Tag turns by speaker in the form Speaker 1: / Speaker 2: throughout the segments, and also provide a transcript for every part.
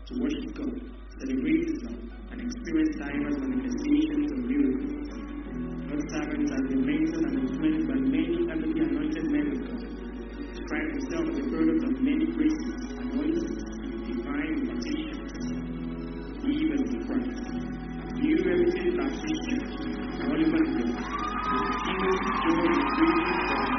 Speaker 1: to worship God, celebrate His love, and experience diverse manifestations of miracles. God's servants have been mentored and influenced by many heavenly anointed men of God, describing himself as a product of many graces, anointings, divine impartations, even in Christ. New Heritage Baptist Church, Oliver Hill, Jesus, joy, and grace of God.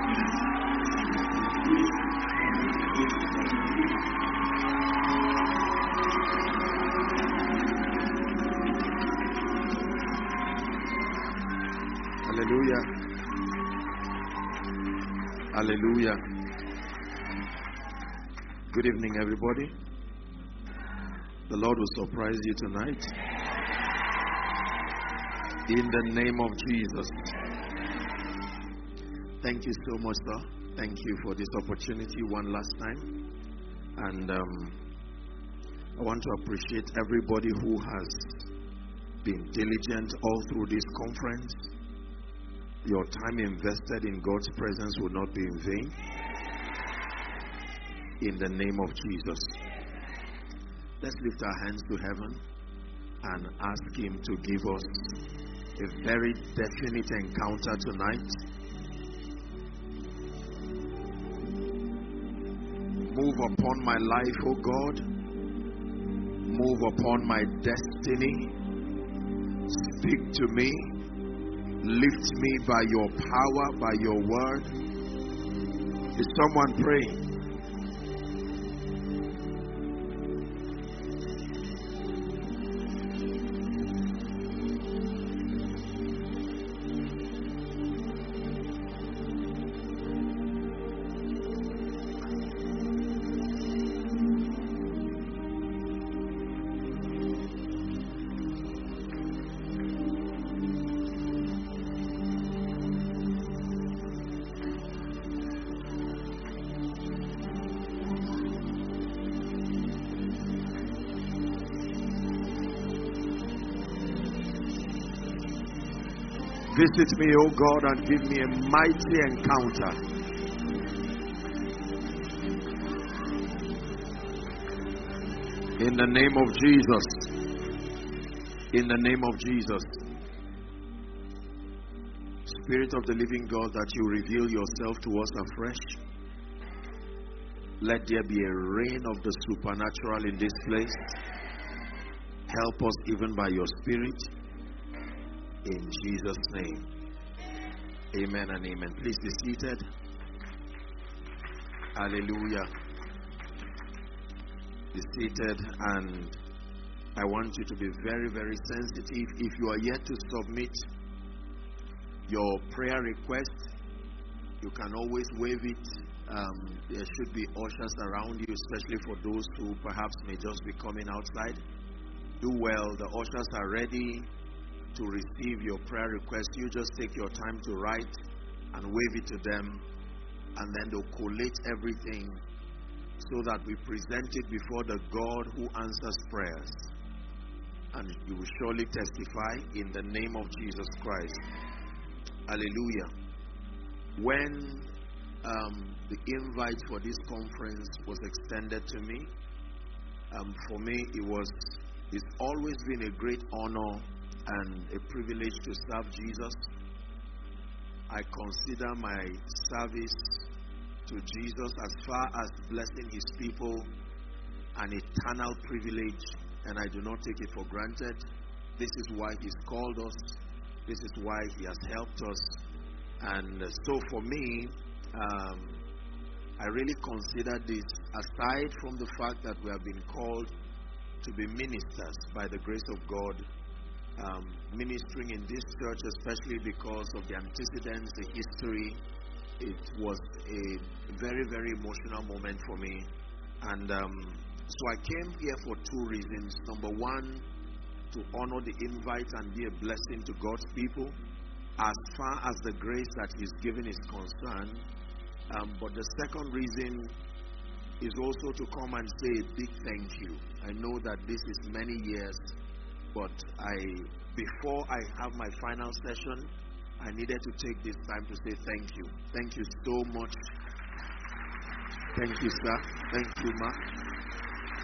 Speaker 2: Hallelujah. Hallelujah. Good evening, everybody. The Lord will surprise you tonight. In the name of Jesus. Thank you so much, sir. Thank you for this opportunity one last time. And I want to appreciate everybody who has been diligent all through this conference. Your time invested in God's presence will not be in vain. In the name of Jesus. Let's lift our hands to heaven and ask Him to give us a very definite encounter tonight. Move upon my life, O God. Move upon my destiny. Speak to me. Lift me by your power, by your word. Is someone praying? Visit me, O God, and give me a mighty encounter. In the name of Jesus. In the name of Jesus. Spirit of the living God, that you reveal yourself to us afresh. Let there be a rain of the supernatural in this place. Help us even by your Spirit. In Jesus' name. Amen and amen. Please be seated. Hallelujah. Be seated, and I want you to be very, very sensitive. If you are yet to submit your prayer request, you can always wave it. There should be ushers around you, especially for those who perhaps may just be coming outside. Do well. The ushers are ready to receive your prayer request. You just take your time to write and wave it to them, and then they'll collate everything so that we present it before the God who answers prayers. And you will surely testify in the name of Jesus Christ. Hallelujah. When the invite for this conference was extended to me, for me it's always been a great honor and a privilege to serve Jesus. I consider my service to Jesus, as far as blessing His people, an eternal privilege, and I do not take it for granted. This is why He's called us. This is why He has helped us. And so for me, I really consider this, aside from the fact that we have been called to be ministers by the grace of God, ministering in this church, especially because of the antecedents, the history. It was a very, very emotional moment for me. And so I came here for two reasons. Number one, to honor the invite and be a blessing to God's people as far as the grace that He's given is concerned. But the second reason is also to come and say a big thank you. I know that this is many years, but before I have my final session, I needed to take this time to say thank you. Thank you so much. Thank you, sir. Thank you, ma.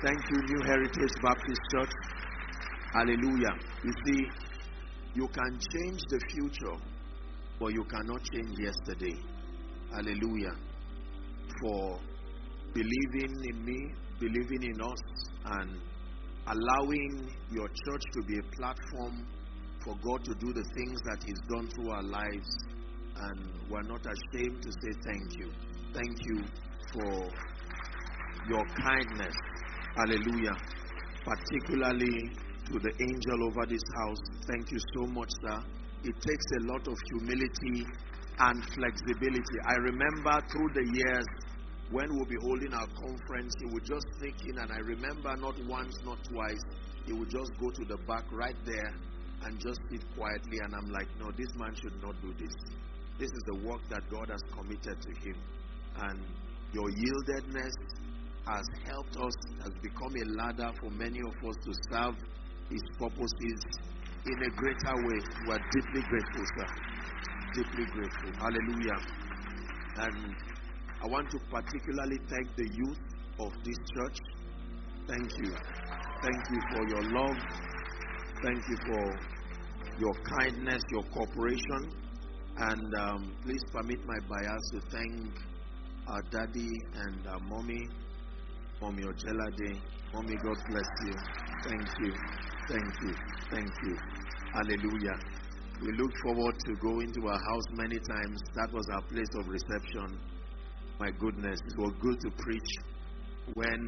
Speaker 2: Thank you, New Heritage Baptist Church. Hallelujah. You see, you can change the future, but you cannot change yesterday. Hallelujah. For believing in me, believing in us, and allowing your church to be a platform for God to do the things that He's done through our lives. And we're not ashamed to say thank you. Thank you for your kindness. Hallelujah. Particularly to the angel over this house. Thank you so much, sir. It takes a lot of humility and flexibility. I remember through the years when we'll be holding our conference, he would just sneak in, and I remember not once, not twice, he would just go to the back right there and just sit quietly, and I'm like, no, this man should not do this. This is the work that God has committed to him, and your yieldedness has helped us, has become a ladder for many of us to serve His purposes in a greater way. We are deeply grateful, sir. Deeply grateful. Hallelujah. And I want to particularly thank the youth of this church. Thank you. Thank you for your love. Thank you for your kindness, your cooperation. And please permit my bias to thank our daddy and our mommy, Mommy Ojelade. Mommy, God bless you. Thank you. Thank you. Thank you. Hallelujah. We look forward to going to our house many times. That was our place of reception. My goodness, it was good to preach when,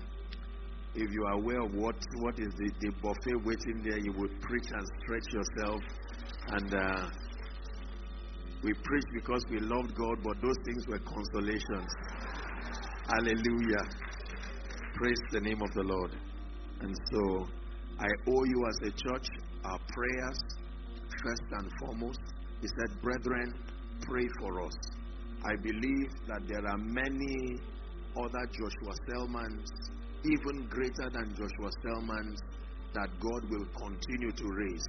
Speaker 2: if you are aware of what is the buffet waiting there, you would preach and stretch yourself. And we preached because we loved God, but those things were consolations. Hallelujah. Praise the name of the Lord. And so, I owe you as a church our prayers, first and foremost. He said, brethren, pray for us. I believe that there are many other Joshua Selmans, even greater than Joshua Selmans, that God will continue to raise.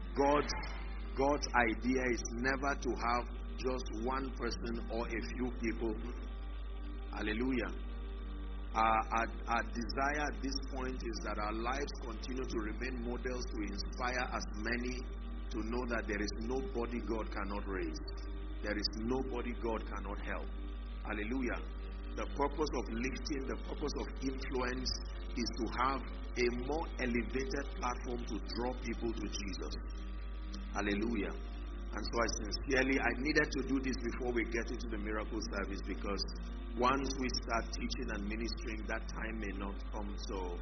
Speaker 2: God's idea is never to have just one person or a few people. Hallelujah. Our desire at this point is that our lives continue to remain models to inspire as many to know that there is nobody God cannot raise. There is nobody God cannot help. Hallelujah. The purpose of lifting, the purpose of influence is to have a more elevated platform to draw people to Jesus. Hallelujah. And so I needed to do this before we get into the miracle service, because once we start teaching and ministering, that time may not come. So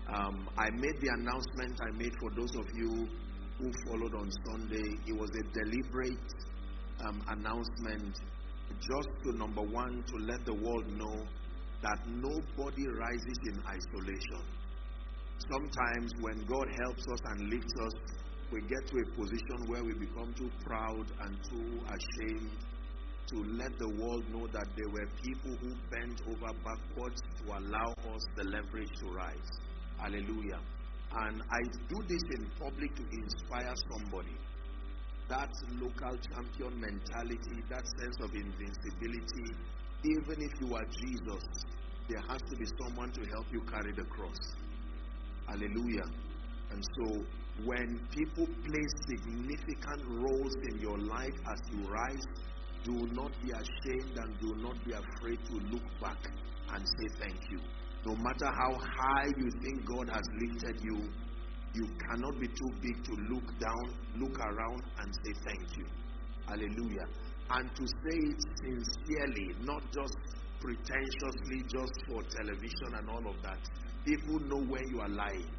Speaker 2: I made the announcement I made for those of you who followed on Sunday. It was a deliberate announcement, just to, number one, to let the world know that nobody rises in isolation. Sometimes when God helps us and lifts us, we get to a position where we become too proud and too ashamed to let the world know that there were people who bent over backwards to allow us the leverage to rise. Hallelujah. And I do this in public to inspire somebody. That local champion mentality, that sense of invincibility, even if you are Jesus, there has to be someone to help you carry the cross. Hallelujah. And so, when people play significant roles in your life as you rise, do not be ashamed and do not be afraid to look back and say thank you. No matter how high you think God has lifted you, you cannot be too big to look down, look around and say thank you. Hallelujah. And to say it sincerely, not just pretentiously, just for television and all of that. People know when you are lying.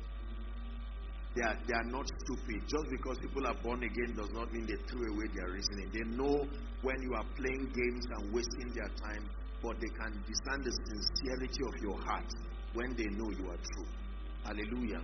Speaker 2: They are not stupid. Just because people are born again does not mean they threw away their reasoning. They know when you are playing games and wasting their time, but they can discern the sincerity of your heart when they know you are true. Hallelujah.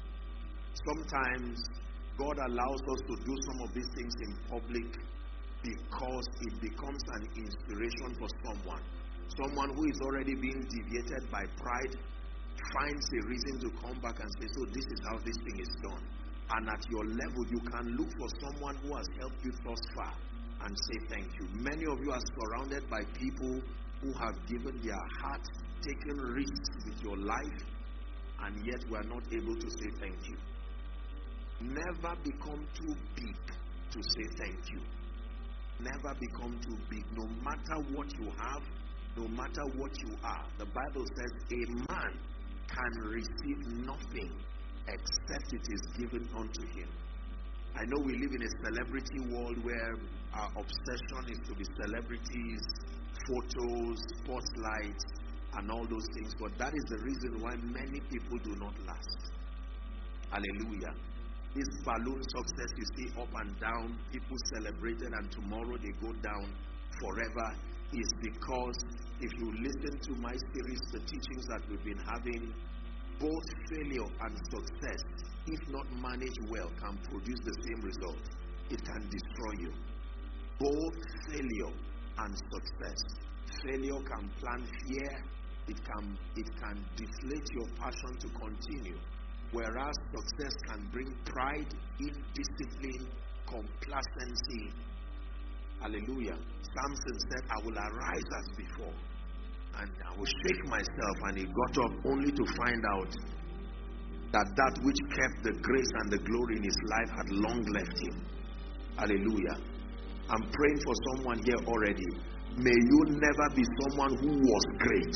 Speaker 2: Sometimes God allows us to do some of these things in public because it becomes an inspiration for someone. Someone who is already being deviated by pride finds a reason to come back and say, so this is how this thing is done. And at your level, you can look for someone who has helped you thus far and say thank you. Many of you are surrounded by people who have given their heart, taken risks with your life, and yet we are not able to say thank you. Never become too big to say thank you. Never become too big. No matter what you have, no matter what you are. The Bible says a man can receive nothing except it is given unto him. I know we live in a celebrity world where our obsession is to be celebrities, photos, spotlights, and all those things. But that is the reason why many people do not last. Hallelujah. This balloon success you see up and down, people celebrated and tomorrow they go down forever, is because if you listen to my series, the teachings that we've been having, both failure and success, if not managed well, can produce the same result. It can destroy you. Both failure and success. Failure can plant fear. It can deflate your passion to continue. Whereas success can bring pride, indiscipline, complacency. Hallelujah. Samson said, I will arise as before, and I will shake myself. And he got up only to find out that which kept the grace and the glory in his life had long left him. Hallelujah. I'm praying for someone here already. May you never be someone who was great.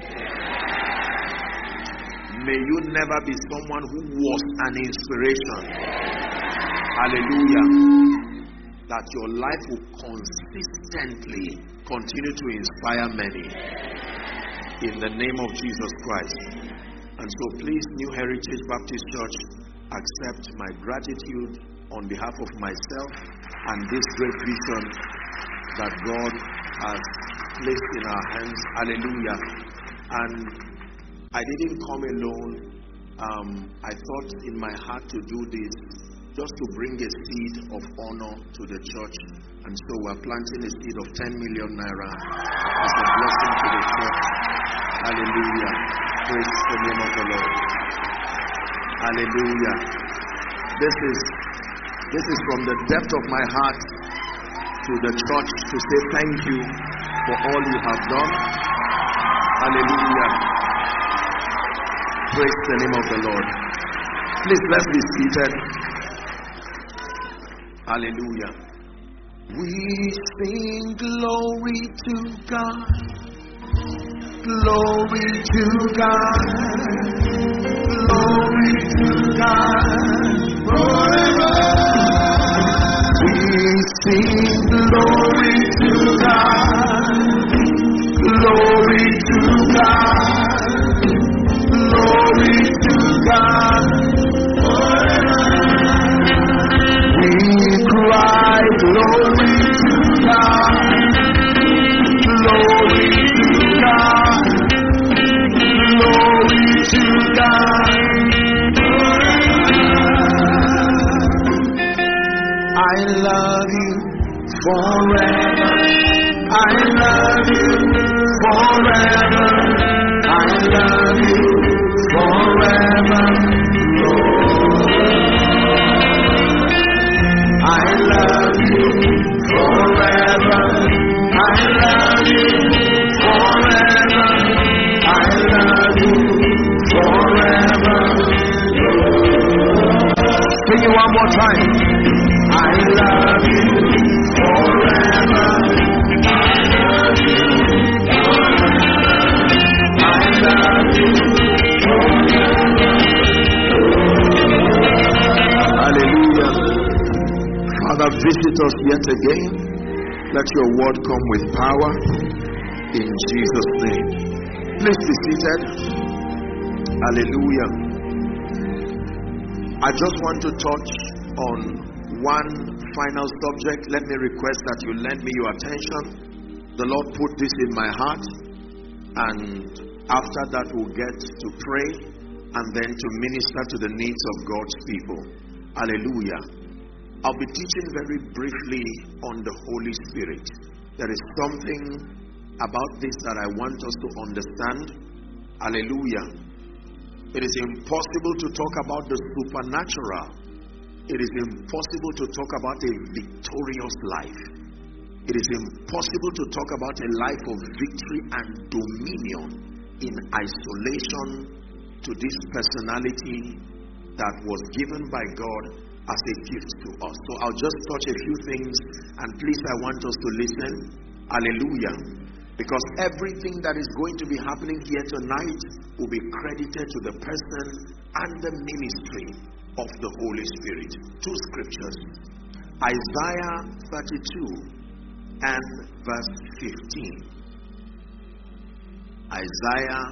Speaker 2: May you never be someone who was an inspiration. Hallelujah. That your life will consistently continue to inspire many. In the name of Jesus Christ. And so please, New Heritage Baptist Church, accept my gratitude on behalf of myself and this great vision that God has placed in our hands. Hallelujah. And I didn't come alone. I thought in my heart to do this just to bring a seed of honor to the church. And so we're planting a seed of 10 million naira as a blessing to the church. Hallelujah. Praise the name of the Lord. Hallelujah. This is from the depth of my heart to the church to say thank you for all you have done. Hallelujah. Praise the name of the Lord. Please, let's be seated. Hallelujah. We sing glory to God. Glory to God. Glory to God. Forever. We sing glory to God. Glory to God. Glory to God. We cry glory to God. Glory to God. Glory to God. I love you forever. I love you forever. I love you forever, Lord. I love you forever. I love you forever. I love you forever, Lord. Sing it one more time. I love you forever. I love you forever. I love you forever. Hallelujah. Father, visit us yet again. Let your word come with power. In Jesus' name. Please be seated. Hallelujah. I just want to touch on one final subject. Let me request that you lend me your attention. The Lord put this in my heart, and after that we'll get to pray and then to minister to the needs of God's people. Hallelujah. I'll be teaching very briefly on the Holy Spirit. There is something about this that I want us to understand. Hallelujah. It is impossible to talk about the supernatural. It is impossible to talk about a victorious life. It is impossible to talk about a life of victory and dominion in isolation, to this personality that was given by God as a gift to us. So I'll just touch a few things, and please, I want us to listen. Hallelujah. Because everything that is going to be happening here tonight will be credited to the person and the ministry of the Holy Spirit. Two scriptures. Isaiah 32 and verse 15. Isaiah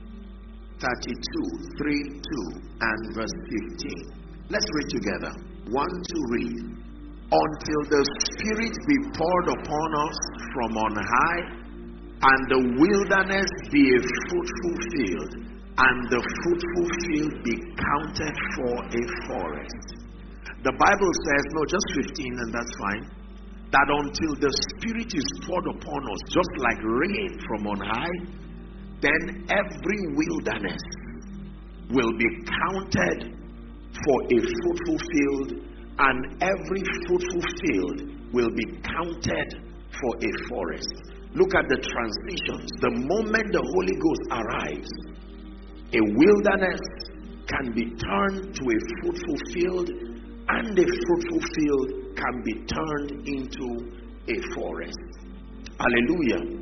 Speaker 2: 32, 3:2 and verse 15. Let's read together. 1, 2, read. Until the Spirit be poured upon us from on high, and the wilderness be a fruitful field, and the fruitful field be counted for a forest. The Bible says, no, just 15, and that's fine, that until the Spirit is poured upon us, just like rain from on high, then every wilderness will be counted for a fruitful field, and every fruitful field will be counted for a forest. Look at the transitions. The moment the Holy Ghost arrives, a wilderness can be turned to a fruitful field, and a fruitful field can be turned into a forest. Hallelujah.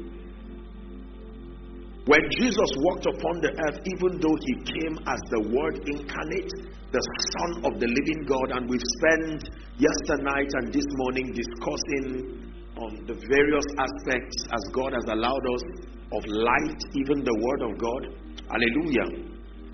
Speaker 2: When Jesus walked upon the earth, even though he came as the Word incarnate, the Son of the living God, and we've spent yesternight and this morning discussing on the various aspects as God has allowed us of light, even the Word of God. Hallelujah.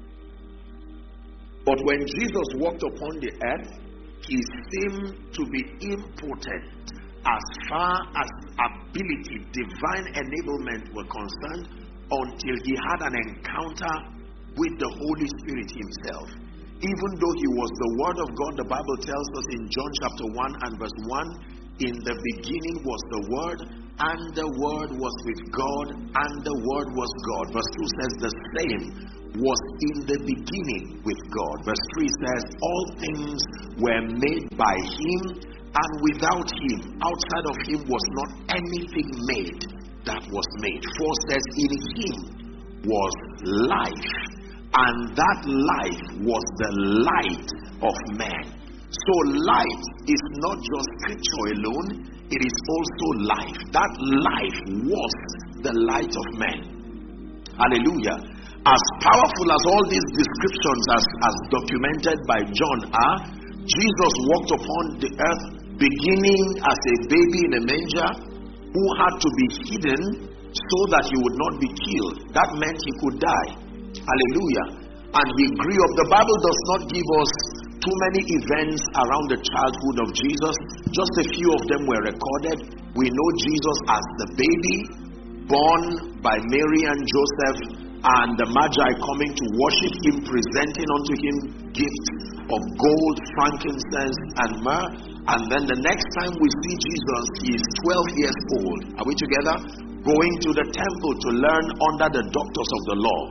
Speaker 2: But when Jesus walked upon the earth, he seemed to be impotent as far as ability, divine enablement were concerned, until he had an encounter with the Holy Spirit himself. Even though he was the Word of God, the Bible tells us in John chapter 1 and verse 1, in the beginning was the Word, and the Word was with God, and the Word was God. Verse 2 says the same was in the beginning with God. Verse 3 says all things were made by him, and without him, outside of him, was not anything made that was made. 4 says in him was life, and that life was the light of man. So light is not just scripture alone, it is also life. That life was the light of man. Hallelujah. As powerful as all these descriptions as documented by John are, Jesus walked upon the earth beginning as a baby in a manger, who had to be hidden so that he would not be killed. That meant he could die. Hallelujah. And he grew up. The Bible does not give us too many events around the childhood of Jesus. Just a few of them were recorded. We know Jesus as the baby born by Mary and Joseph, and the Magi coming to worship him, presenting unto him gifts of gold, frankincense, and myrrh. And then the next time we see Jesus, he is 12 years old. Are we together? Going to the temple to learn under the doctors of the law,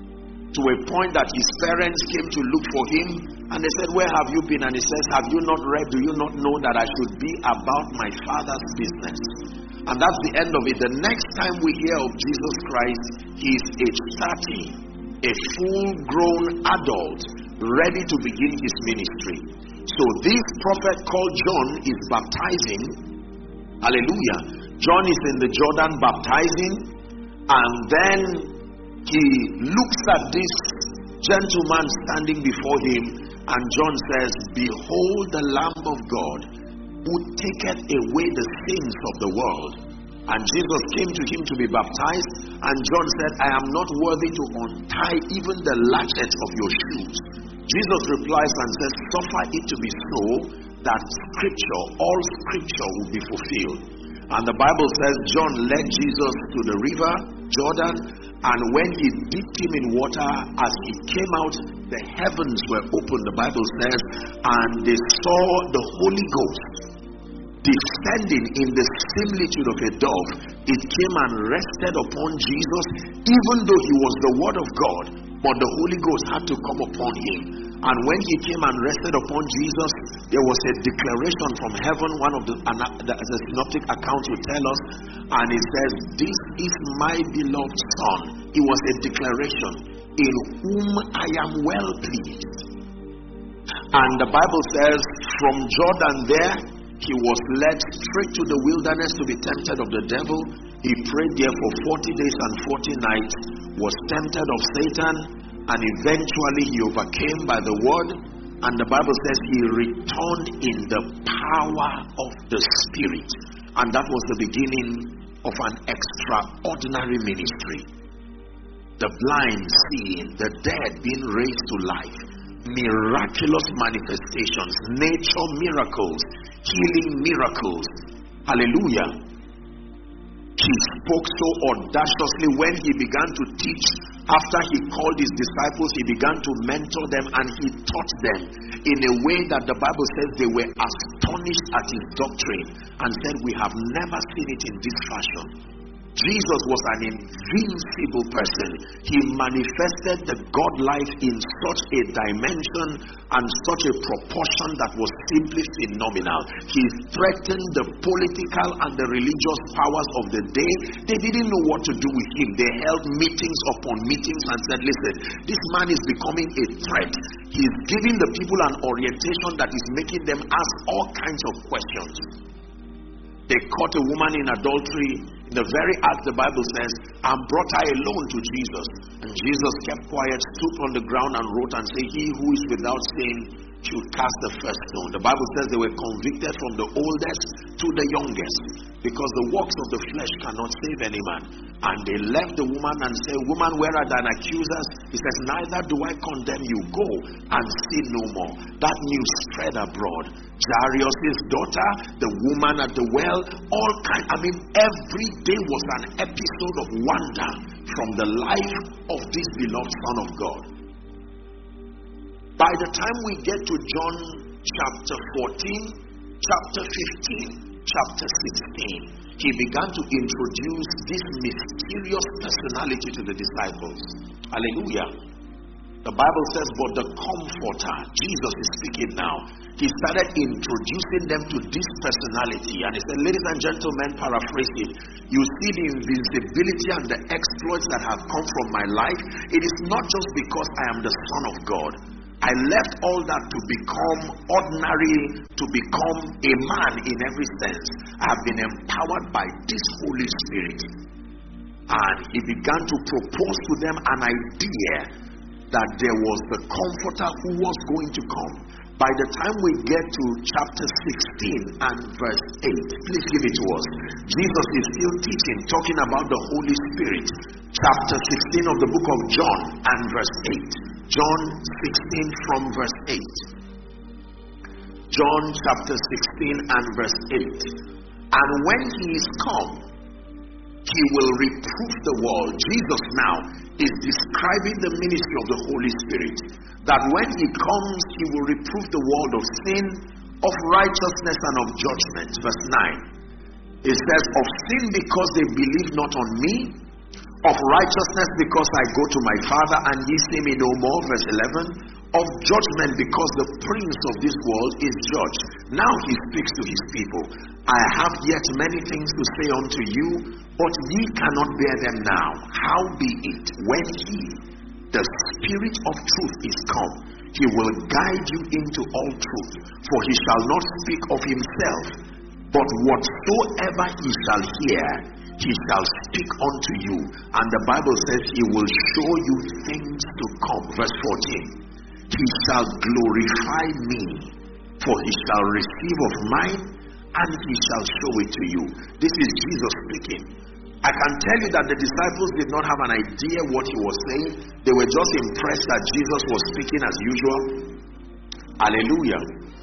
Speaker 2: to a point that his parents came to look for him, and they said, "Where have you been?" And he says, "Have you not read? Do you not know that I should be about my Father's business?" And that's the end of it. The next time we hear of Jesus Christ, he is age 30, a full-grown adult, ready to begin his ministry. So this prophet called John is baptizing. Hallelujah. John is in the Jordan baptizing, and then he looks at this gentleman standing before him, and John says, "Behold the Lamb of God, who taketh away the sins of the world." And Jesus came to him to be baptized, and John said, "I am not worthy to untie even the latchet of your shoes." Jesus replies and says, "Suffer it to be so, that scripture, all scripture will be fulfilled." And the Bible says John led Jesus to the river Jordan, and when he dipped him in water, as he came out, the heavens were opened, the Bible says, and they saw the Holy Ghost descending in the similitude of a dove. It came and rested upon Jesus, even though he was the Word of God, but the Holy Ghost had to come upon him. And when he came and rested upon Jesus, there was a declaration from heaven. One of the synoptic accounts will tell us, and it says, "This is my beloved Son." It was a declaration. in whom I am well pleased. And the Bible says, from Jordan there, he was led straight to the wilderness to be tempted of the devil. He prayed there for 40 days and 40 nights, was tempted of Satan, and eventually he overcame by the word. And the Bible says he returned in the power of the Spirit. And that was the beginning of an extraordinary ministry. The blind seeing, the dead being raised to life, miraculous manifestations, nature miracles, healing miracles. Hallelujah. He spoke so audaciously when he began to teach. After he called his disciples, he began to mentor them, and he taught them in a way that the Bible says they were astonished at his doctrine and said, we have never seen it in this fashion. Jesus was an invincible person. He manifested the God life in such a dimension and such a proportion that was simply phenomenal. He threatened the political and the religious powers of the day. They didn't know what to do with him. They held meetings upon meetings and said, listen, this man is becoming a threat. He's giving the people an orientation that is making them ask all kinds of questions. They caught a woman in adultery in the very act, the Bible says, and brought her alone to Jesus. And Jesus kept quiet, stood on the ground and wrote and said, he who is without sin should cast the first stone. The Bible says they were convicted from the oldest to the youngest, because the works of the flesh cannot save any man. And they left the woman and said, woman, where are thine accusers? He says, neither do I condemn you. Go and sin no more. That news spread abroad. Jairus' daughter, the woman at the well, all kinds. I mean, every day was an episode of wonder from the life of this beloved Son of God. By the time we get to John chapter 14, chapter 15, chapter 16, he began to introduce this mysterious personality to the disciples. Hallelujah. The Bible says, but the Comforter, Jesus is speaking now, he started introducing them to this personality. And he said, ladies and gentlemen, paraphrasing, you see the invincibility and the exploits that have come from my life. It is not just because I am the Son of God. I left all that to become ordinary, to become a man in every sense. I have been empowered by this Holy Spirit. And he began to propose to them an idea that there was the Comforter who was going to come. By the time we get to chapter 16 and verse 8, please give it to us. Jesus is still teaching, talking about the Holy Spirit. Chapter 16 of the book of John and verse 8. John 16 from verse 8. John chapter 16 and verse 8. And when he is come, he will reprove the world. Jesus now is describing the ministry of the Holy Spirit. That when he comes, he will reprove the world of sin, of righteousness, and of judgment. Verse 9. It says, of sin because they believe not on me, of righteousness because I go to my Father and ye see me no more. Verse 11. Of judgment because the prince of this world is judged. Now he speaks to his people. I have yet many things to say unto you, but ye cannot bear them now. Howbeit, when he, the Spirit of truth, is come, he will guide you into all truth. For he shall not speak of himself, but whatsoever he shall hear, he shall speak unto you. And the Bible says he will show you things to come. Verse 14. He shall glorify me, for he shall receive of mine, and he shall show it to you. This is Jesus speaking. I can tell you that the disciples did not have an idea what he was saying. They were just impressed that Jesus was speaking as usual. Hallelujah.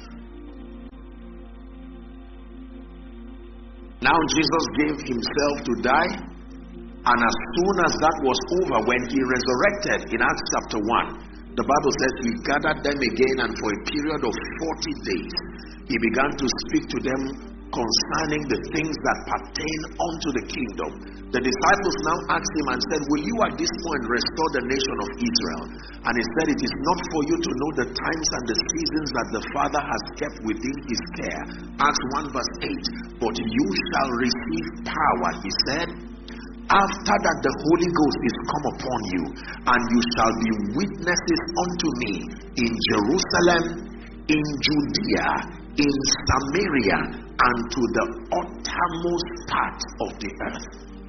Speaker 2: Now Jesus gave himself to die, and as soon as that was over, when he resurrected in Acts chapter 1, the Bible says he gathered them again, and for a period of 40 days, he began to speak to them concerning the things that pertain unto the kingdom. The disciples now asked him and said, will you at this point restore the nation of Israel? And he said, it is not for you to know the times and the seasons that the Father has kept within his care. Acts 1 verse 8. But you shall receive power, he said, after that the Holy Ghost is come upon you, and you shall be witnesses unto me in Jerusalem, in Judea, in Samaria, and to the uttermost part of the earth.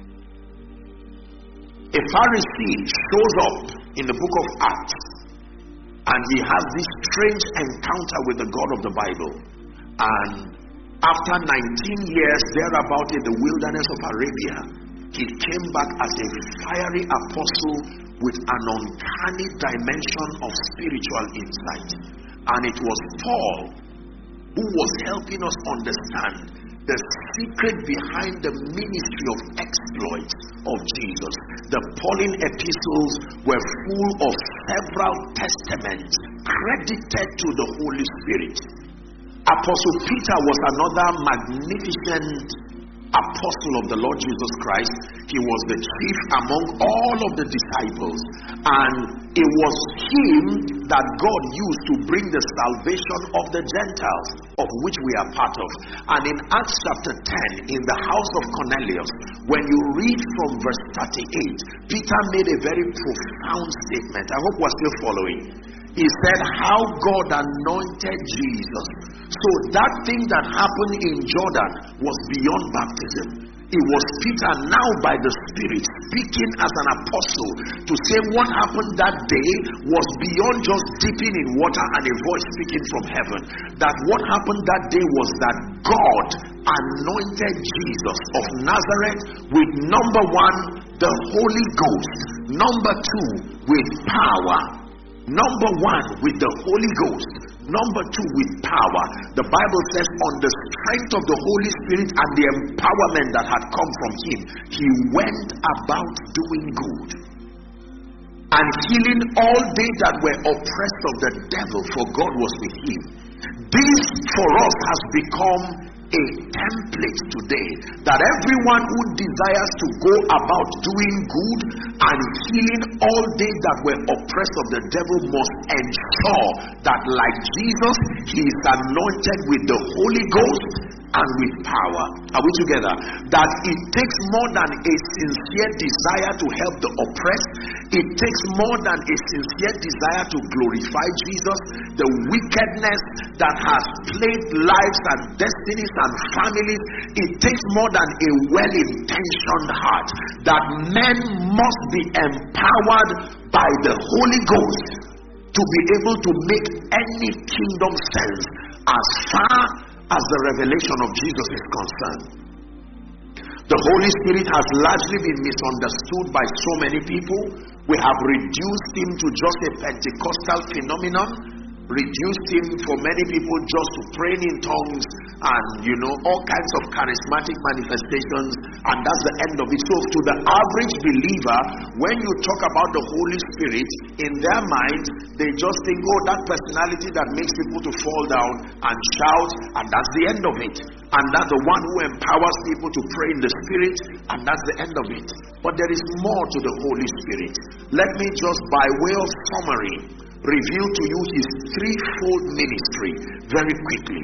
Speaker 2: A Pharisee shows up in the book of Acts, and he has this strange encounter with the God of the Bible. And after 19 years thereabout in the wilderness of Arabia, he came back as a fiery apostle with an uncanny dimension of spiritual insight. And it was Paul who was helping us understand the secret behind the ministry of exploits of Jesus. The Pauline epistles were full of several testaments credited to the Holy Spirit. Apostle Peter was another magnificent apostle of the Lord Jesus Christ. He was the chief among all of the disciples, and it was him that God used to bring the salvation of the Gentiles, of which we are part of. And in Acts chapter 10, in the house of Cornelius, when you read from verse 38, Peter made a very profound statement. I hope we're still following. He said how God anointed Jesus. So that thing that happened in Jordan was beyond baptism. It was Peter now by the Spirit speaking as an apostle to say what happened that day was beyond just dipping in water and a voice speaking from heaven. That what happened that day was that God anointed Jesus of Nazareth with, number one, the Holy Ghost. Number two, with power. Number one, with the Holy Ghost. Number two, with power. The Bible says on the strength of the Holy Spirit and the empowerment that had come from him, he went about doing good and healing all they that were oppressed of the devil, for God was with him. This for us has become a template today, that everyone who desires to go about doing good and healing all they that were oppressed of the devil must ensure that, like Jesus, he is anointed with the Holy Ghost and with power. Are we together? That it takes more than a sincere desire to help the oppressed. It takes more than a sincere desire to glorify Jesus. The wickedness that has plagued lives and destinies and families, it takes more than a well-intentioned heart. That men must be empowered by the Holy Ghost to be able to make any kingdom sense as far as the revelation of Jesus is concerned. The Holy Spirit has largely been misunderstood by so many people. We have reduced him to just a Pentecostal phenomenon, reduced him for many people just to praying in tongues and all kinds of charismatic manifestations, and that's the end of it. So to the average believer, when you talk about the Holy Spirit, in their mind they just think, oh, that personality that makes people to fall down and shout, and that's the end of it. And that's the one who empowers people to pray in the Spirit, and that's the end of it. But there is more to the Holy Spirit. Let me just, by way of summary, reveal to you his threefold ministry very quickly.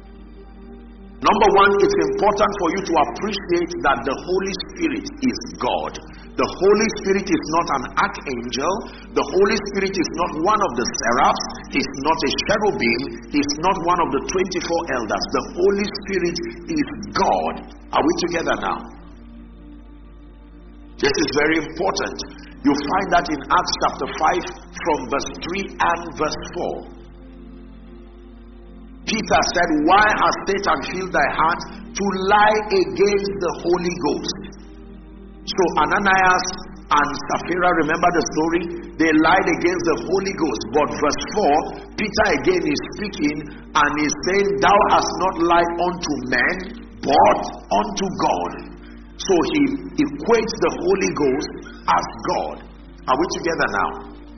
Speaker 2: Number one, it's important for you to appreciate that the Holy Spirit is God. The Holy Spirit is not an archangel. The Holy Spirit is not one of the seraphs. He's not a cherubim. He's not one of the 24 elders. The Holy Spirit is God. Are we together now? This is very important. You find that in Acts chapter 5 from verse 3 and verse 4. Peter said, why has Satan filled thy heart to lie against the Holy Ghost? So Ananias and Sapphira, remember the story? They lied against the Holy Ghost. But verse 4, Peter again is speaking and is saying, thou hast not lied unto men, but unto God. So he equates the Holy Ghost as God. Are we together now?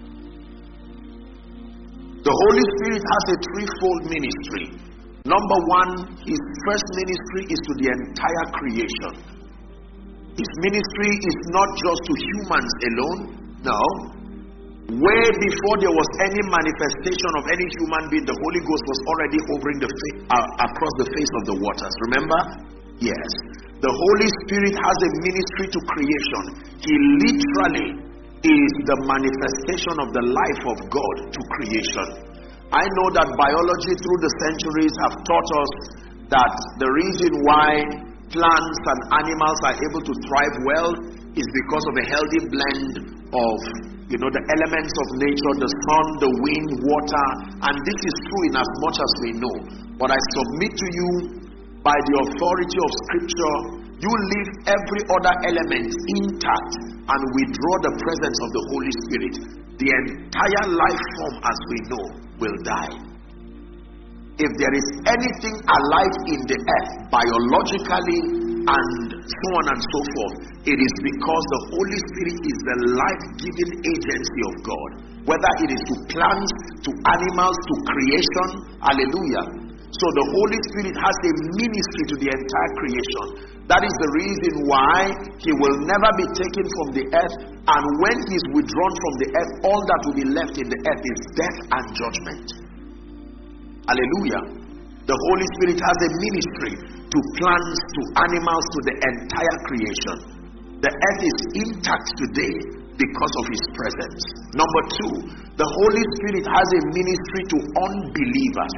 Speaker 2: The Holy Spirit has a threefold ministry. Number one, his first ministry is to the entire creation. His ministry is not just to humans alone. No. Way before there was any manifestation of any human being, the Holy Ghost was already hovering across the face of the waters. Remember? Yes. The Holy Spirit has a ministry to creation. He literally is the manifestation of the life of God to creation. I know that biology through the centuries have taught us that the reason why plants and animals are able to thrive well is because of a healthy blend of the elements of nature, the sun, the wind, water, and this is true in as much as we know. But I submit to you, by the authority of Scripture, you leave every other element intact and withdraw the presence of the Holy Spirit. The entire life form as we know will die. If there is anything alive in the earth, biologically and so on and so forth, it is because the Holy Spirit is the life-giving agency of God. Whether it is to plants, to animals, to creation, hallelujah. So the Holy Spirit has a ministry to the entire creation. That is the reason why He will never be taken from the earth, and when He is withdrawn from the earth, all that will be left in the earth is death and judgment. Hallelujah. The Holy Spirit has a ministry to plants, to animals, to the entire creation. The earth is intact today because of His presence. Number two, the Holy Spirit has a ministry to unbelievers.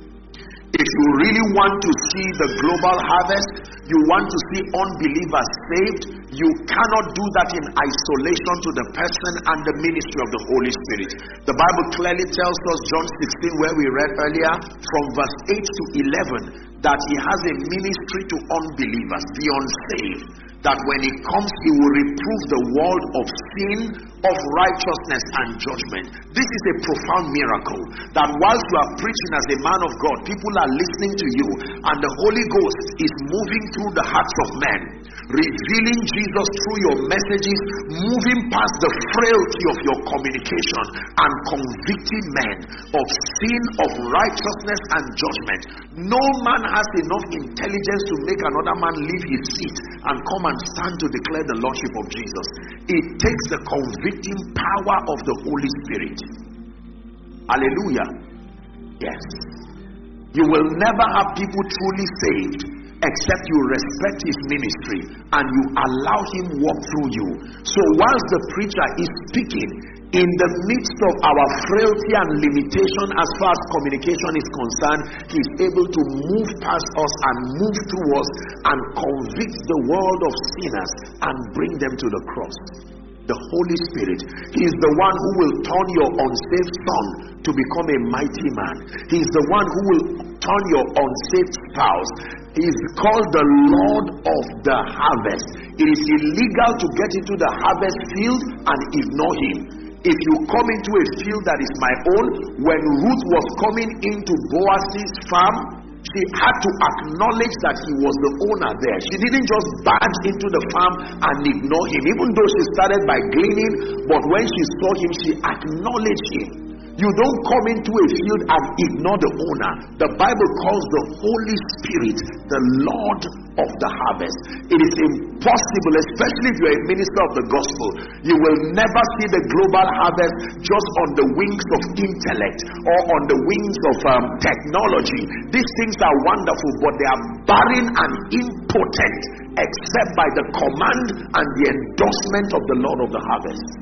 Speaker 2: If you really want to see the global harvest, you want to see unbelievers saved, you cannot do that in isolation to the person and the ministry of the Holy Spirit. The Bible clearly tells us, John 16, where we read earlier, from verse 8 to 11, that He has a ministry to unbelievers, the unsaved. That when He comes, He will reprove the world of sin, of righteousness and judgment. This is a profound miracle, that whilst you are preaching as a man of God, people are listening to you, and the Holy Ghost is moving through the hearts of men, revealing Jesus through your messages, moving past the frailty of your communication and convicting men of sin, of righteousness and judgment. No man has enough intelligence to make another man leave his seat and come and stand to declare the Lordship of Jesus. It takes the convicting power of the Holy Spirit. Hallelujah. Yes. You will never have people truly saved except you respect His ministry and you allow Him walk through you. So whilst the preacher is speaking, in the midst of our frailty and limitation as far as communication is concerned, He is able to move past us and move through us and convict the world of sinners and bring them to the cross. The Holy Spirit, He is the one who will turn your unsaved son to become a mighty man. He is the one who will turn your unsaved spouse. He is called the Lord of the harvest. It is illegal to get into the harvest field and ignore Him. If you come into a field that is my own, when Ruth was coming into Boaz's farm, she had to acknowledge that he was the owner there. She didn't just barge into the farm and ignore him, even though she started by gleaning, but when she saw him, she acknowledged him. You don't come into a field and ignore the owner. The Bible calls the Holy Spirit the Lord of the harvest. It is impossible, especially if you're a minister of the gospel. You will never see the global harvest just on the wings of intellect or on the wings of technology. These things are wonderful, but they are barren and impotent except by the command and the endorsement of the Lord of the harvest.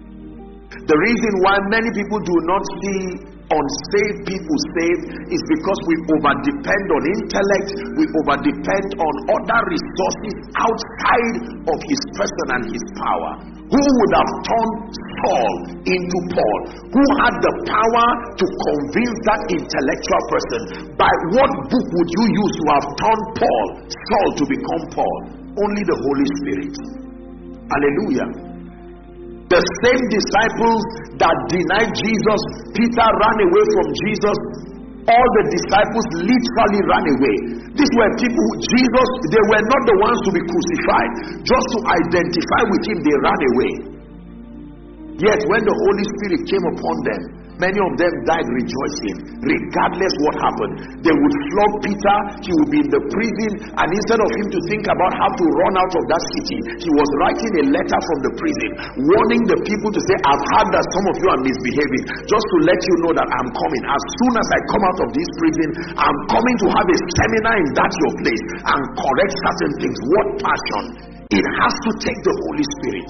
Speaker 2: The reason why many people do not see unsaved people saved is because we overdepend on intellect, we overdepend on other resources outside of His person and His power. Who would have turned Saul into Paul? Who had the power to convince that intellectual person? By what book would you use to have turned Saul to become Paul? Only the Holy Spirit. Hallelujah. The same disciples that denied Jesus, Peter ran away from Jesus. All the disciples literally ran away. These were people, Jesus, they were not the ones to be crucified. Just to identify with Him, they ran away. Yet when the Holy Spirit came upon them, many of them died rejoicing, regardless what happened. They would flog Peter, he would be in the prison, and instead of him to think about how to run out of that city, he was writing a letter from the prison, warning the people to say, I've heard that some of you are misbehaving, just to let you know that I'm coming. As soon as I come out of this prison, I'm coming to have a seminar in that your place and correct certain things. What passion! It has to take the Holy Spirit.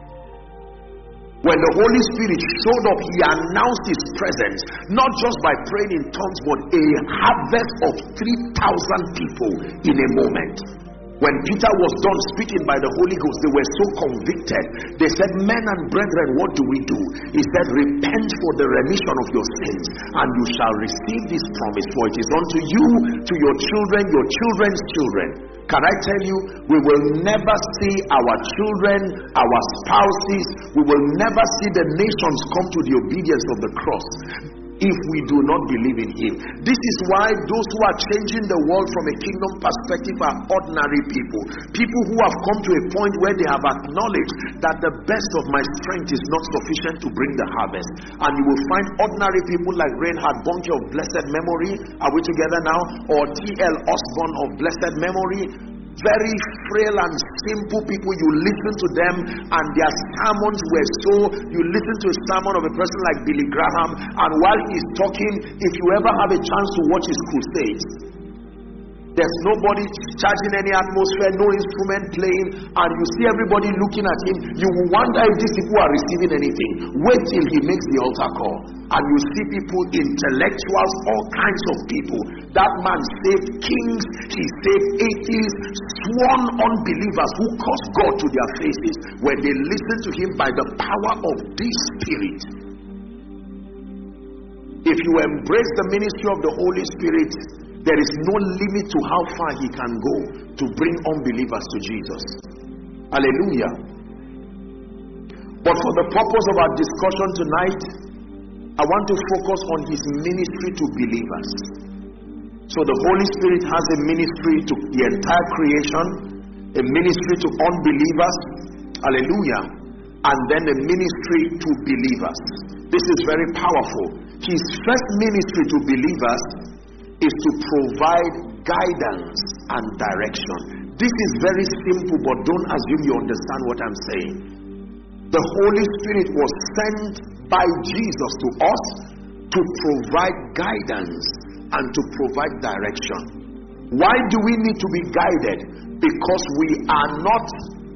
Speaker 2: When the Holy Spirit showed up, he announced his presence, not just by praying in tongues, but a harvest of 3,000 people in a moment. When Peter was done speaking by the Holy Ghost, they were so convicted. They said, men and brethren, what do we do? He said, repent for the remission of your sins, and you shall receive this promise, for it is unto you, to your children, your children's children. Can I tell you, we will never see our children, our spouses, we will never see the nations come to the obedience of the cross if we do not believe in him. This is why those who are changing the world from a kingdom perspective are ordinary people. People who have come to a point where they have acknowledged that the best of my strength is not sufficient to bring the harvest. And you will find ordinary people like Reinhard Bonnke of blessed memory, are we together now? Or T.L. Osborne of blessed memory. Very frail and simple people. You listen to them and their sermons were so, you listen to a sermon of a person like Billy Graham, and while he's talking, if you ever have a chance to watch his crusades, there's nobody charging any atmosphere, no instrument playing, and you see everybody looking at him. You will wonder if these people are receiving anything. Wait till he makes the altar call, and you see people, intellectuals, all kinds of people. That man saved kings, he saved atheists, sworn unbelievers who caused God to their faces when they listened to him by the power of this Spirit. If you embrace the ministry of the Holy Spirit, there is no limit to how far he can go to bring unbelievers to Jesus. Hallelujah. But for the purpose of our discussion tonight, I want to focus on his ministry to believers. So the Holy Spirit has a ministry to the entire creation, a ministry to unbelievers, hallelujah, and then a ministry to believers. This is very powerful. His first ministry to believers is to provide guidance and direction. This is very simple, but don't assume you understand what I'm saying. The Holy Spirit was sent by Jesus to us to provide guidance and to provide direction. Why do we need to be guided? Because we are not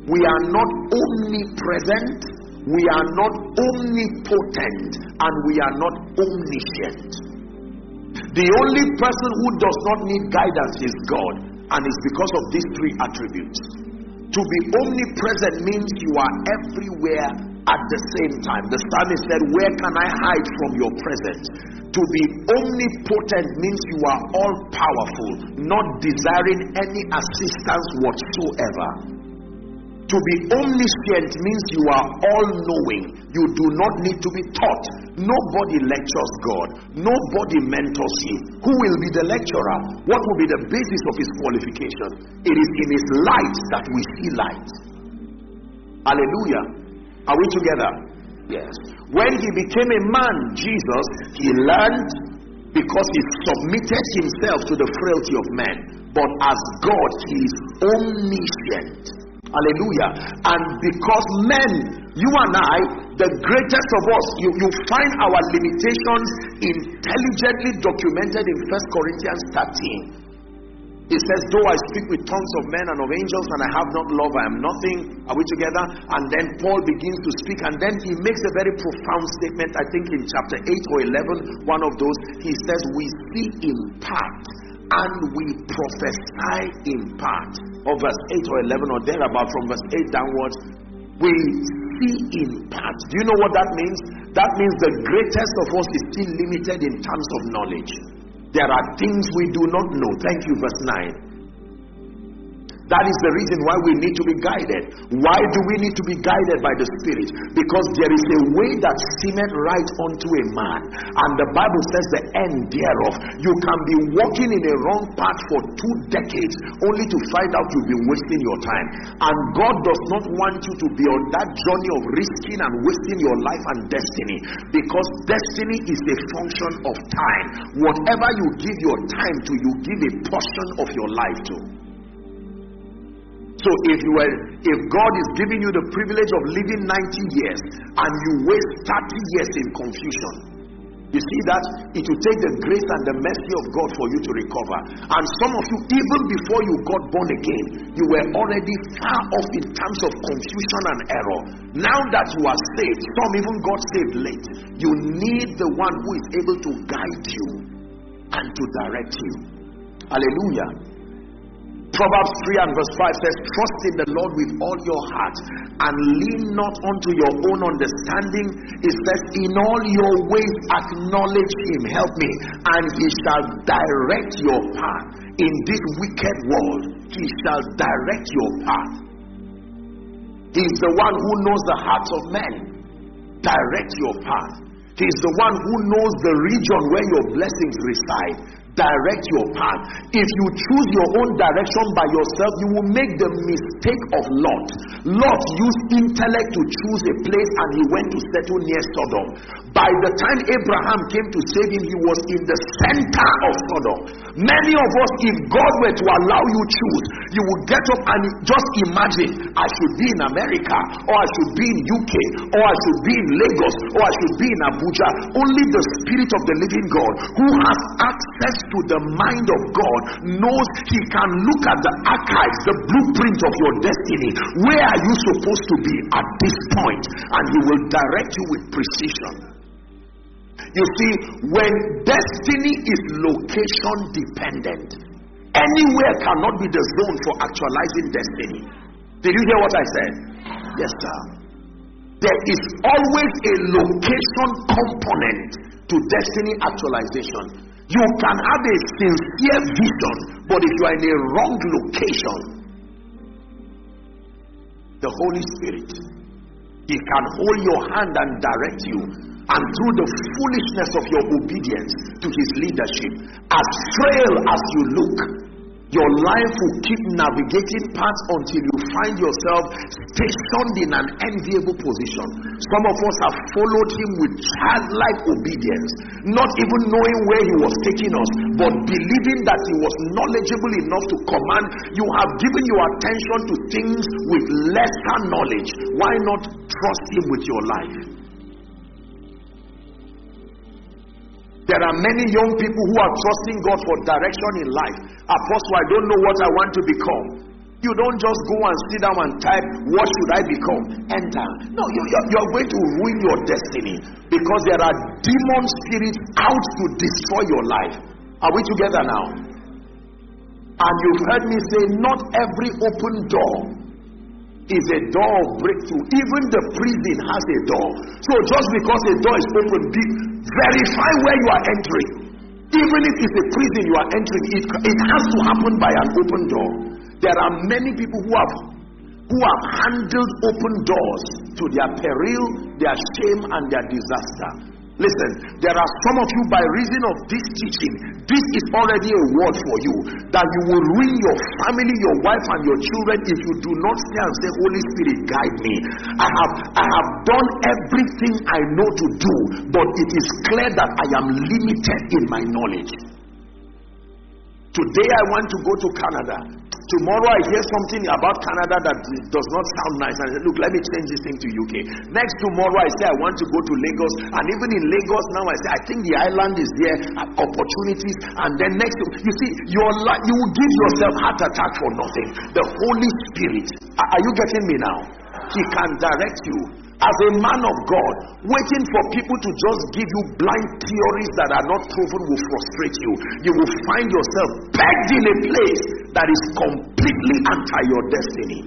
Speaker 2: omnipresent, we are not omnipotent, and we are not omniscient. The only person who does not need guidance is God, and it's because of these three attributes. To be omnipresent means you are everywhere at the same time. The psalmist said, where can I hide from your presence? To be omnipotent means you are all powerful, not desiring any assistance whatsoever. To be omniscient means you are all-knowing. You do not need to be taught. Nobody lectures God. Nobody mentors him. Who will be the lecturer? What will be the basis of his qualification? It is in his light that we see light. Hallelujah. Are we together? Yes. When he became a man, Jesus, he learned because he submitted himself to the frailty of men. But as God, he is omniscient. Hallelujah. And because men, you and I, the greatest of us, you find our limitations intelligently documented in 1 Corinthians 13. It says, though I speak with tongues of men and of angels and I have not love, I am nothing. Are we together? And then Paul begins to speak, and then he makes a very profound statement. I think in chapter 8 or 11, one of those, he says, we see in part and we prophesy in part. Or verse 8 or 11 or thereabout, from verse 8 downwards, we see in part. Do you know what that means? That means the greatest of us is still limited in terms of knowledge. There are things we do not know. Thank you, verse 9. That is the reason why we need to be guided. Why do we need to be guided by the Spirit? Because there is a way that seemeth right unto a man, and the Bible says the end thereof. You can be walking in a wrong path for 2 decades only to find out you've been wasting your time. And God does not want you to be on that journey of risking and wasting your life and destiny, because destiny is a function of time. Whatever you give your time to, you give a portion of your life to. So if God is giving you the privilege of living 90 years and you waste 30 years in confusion, you see that it will take the grace and the mercy of God for you to recover. And some of you, even before you got born again, you were already far off in terms of confusion and error. Now that you are saved, some even got saved late. You need the one who is able to guide you and to direct you. Hallelujah. Proverbs 3 and verse 5 says, trust in the Lord with all your heart and lean not unto your own understanding. It says, in all your ways acknowledge him, help me, and he shall direct your path. In this wicked world, he shall direct your path. He is the one who knows the hearts of men. Direct your path. He is the one who knows the region where your blessings reside. Direct your path. If you choose your own direction by yourself, you will make the mistake of Lot. Lot used intellect to choose a place, and he went to settle near Sodom. By the time Abraham came to save him, he was in the center of Sodom. Many of us, if God were to allow you choose, you would get up and just imagine, I should be in America, or I should be in UK, or I should be in Lagos, or I should be in Abuja. Only the Spirit of the living God, who has access to the mind of God, knows he can look at the archives, the blueprint of your destiny. Where are you supposed to be at this point? And he will direct you with precision. You see, when destiny is location dependent, anywhere cannot be the zone for actualizing destiny. Did you hear what I said? Yes, sir. There is always a location component to destiny actualization. You can have a sincere vision, but if you are in a wrong location, the Holy Spirit, he can hold your hand and direct you. And through the foolishness of your obedience to his leadership, as frail as you look, your life will keep navigating paths until you find yourself stationed in an enviable position. Some of us have followed him with childlike obedience, not even knowing where he was taking us, but believing that he was knowledgeable enough to command. You have given your attention to things with lesser knowledge. Why not trust him with your life? There are many young people who are trusting God for direction in life. Apostle, I don't know what I want to become. You don't just go and sit down and type, what should I become? Enter. No, you're going to ruin your destiny, because there are demon spirits out to destroy your life. Are we together now? And you've heard me say, not every open door is a door of breakthrough. Even the prison has a door. So just because a door is open, verify where you are entering. Even if it's a prison you are entering, it has to happen by an open door. There are many people who have handled open doors to their peril, their shame, and their disaster. Listen, there are some of you, by reason of this teaching, this is already a word for you, that you will ruin your family, your wife, and your children if you do not stay and say, Holy Spirit, guide me. I have done everything I know to do, but it is clear that I am limited in my knowledge. Today I want to go to Canada. Tomorrow I hear something about Canada that does not sound nice, and I say, look, let me change this thing to UK. Next tomorrow I say I want to go to Lagos, and even in Lagos now I say I think the island is there, opportunities, and then next, you see, you will give yourself heart attack for nothing. The Holy Spirit, are you getting me now? He can direct you. As a man of God, waiting for people to just give you blind theories that are not proven will frustrate you. You will find yourself pegged in a place that is completely anti your destiny.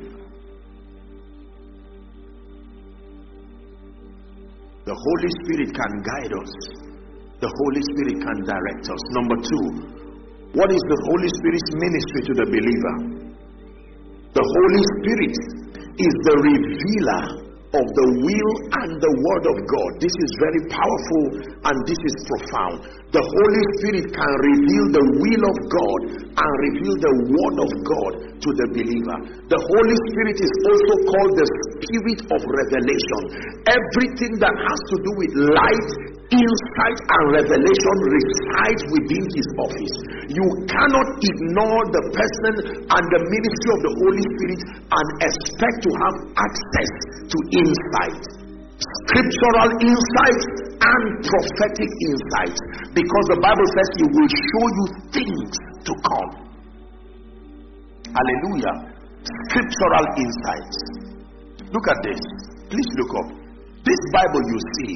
Speaker 2: The Holy Spirit can guide us. The Holy Spirit can direct us. Number 2, what is the Holy Spirit's ministry to the believer? The Holy Spirit is the revealer of the will and the word of God. This is very powerful and this is profound. The Holy Spirit can reveal the will of God and reveal the word of God to the believer. The Holy Spirit is also called the Spirit of revelation. Everything that has to do with light, insight and revelation resides within his office. You cannot ignore the person and the ministry of the Holy Spirit and expect to have access to insight, scriptural insights and prophetic insights, because the Bible says he will show you things to come. Hallelujah. Scriptural insights. Look at this. Please look up. This Bible you see,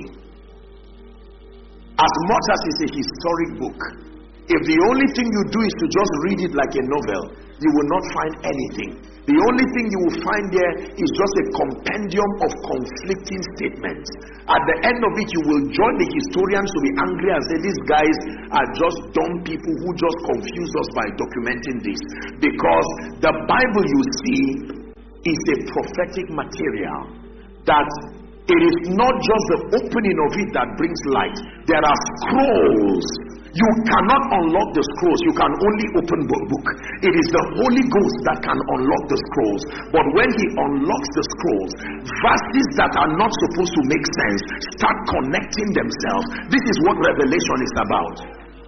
Speaker 2: as much as it's a historic book, if the only thing you do is to just read it like a novel, you will not find anything. The only thing you will find there is just a compendium of conflicting statements. At the end of it, you will join the historians to be angry and say these guys are just dumb people who just confuse us by documenting this. Because the Bible you see is a prophetic material that it is not just the opening of it that brings light. There are scrolls. You cannot unlock the scrolls. You can only open the book. It is the Holy Ghost that can unlock the scrolls. But when he unlocks the scrolls, verses that are not supposed to make sense start connecting themselves. This is what revelation is about.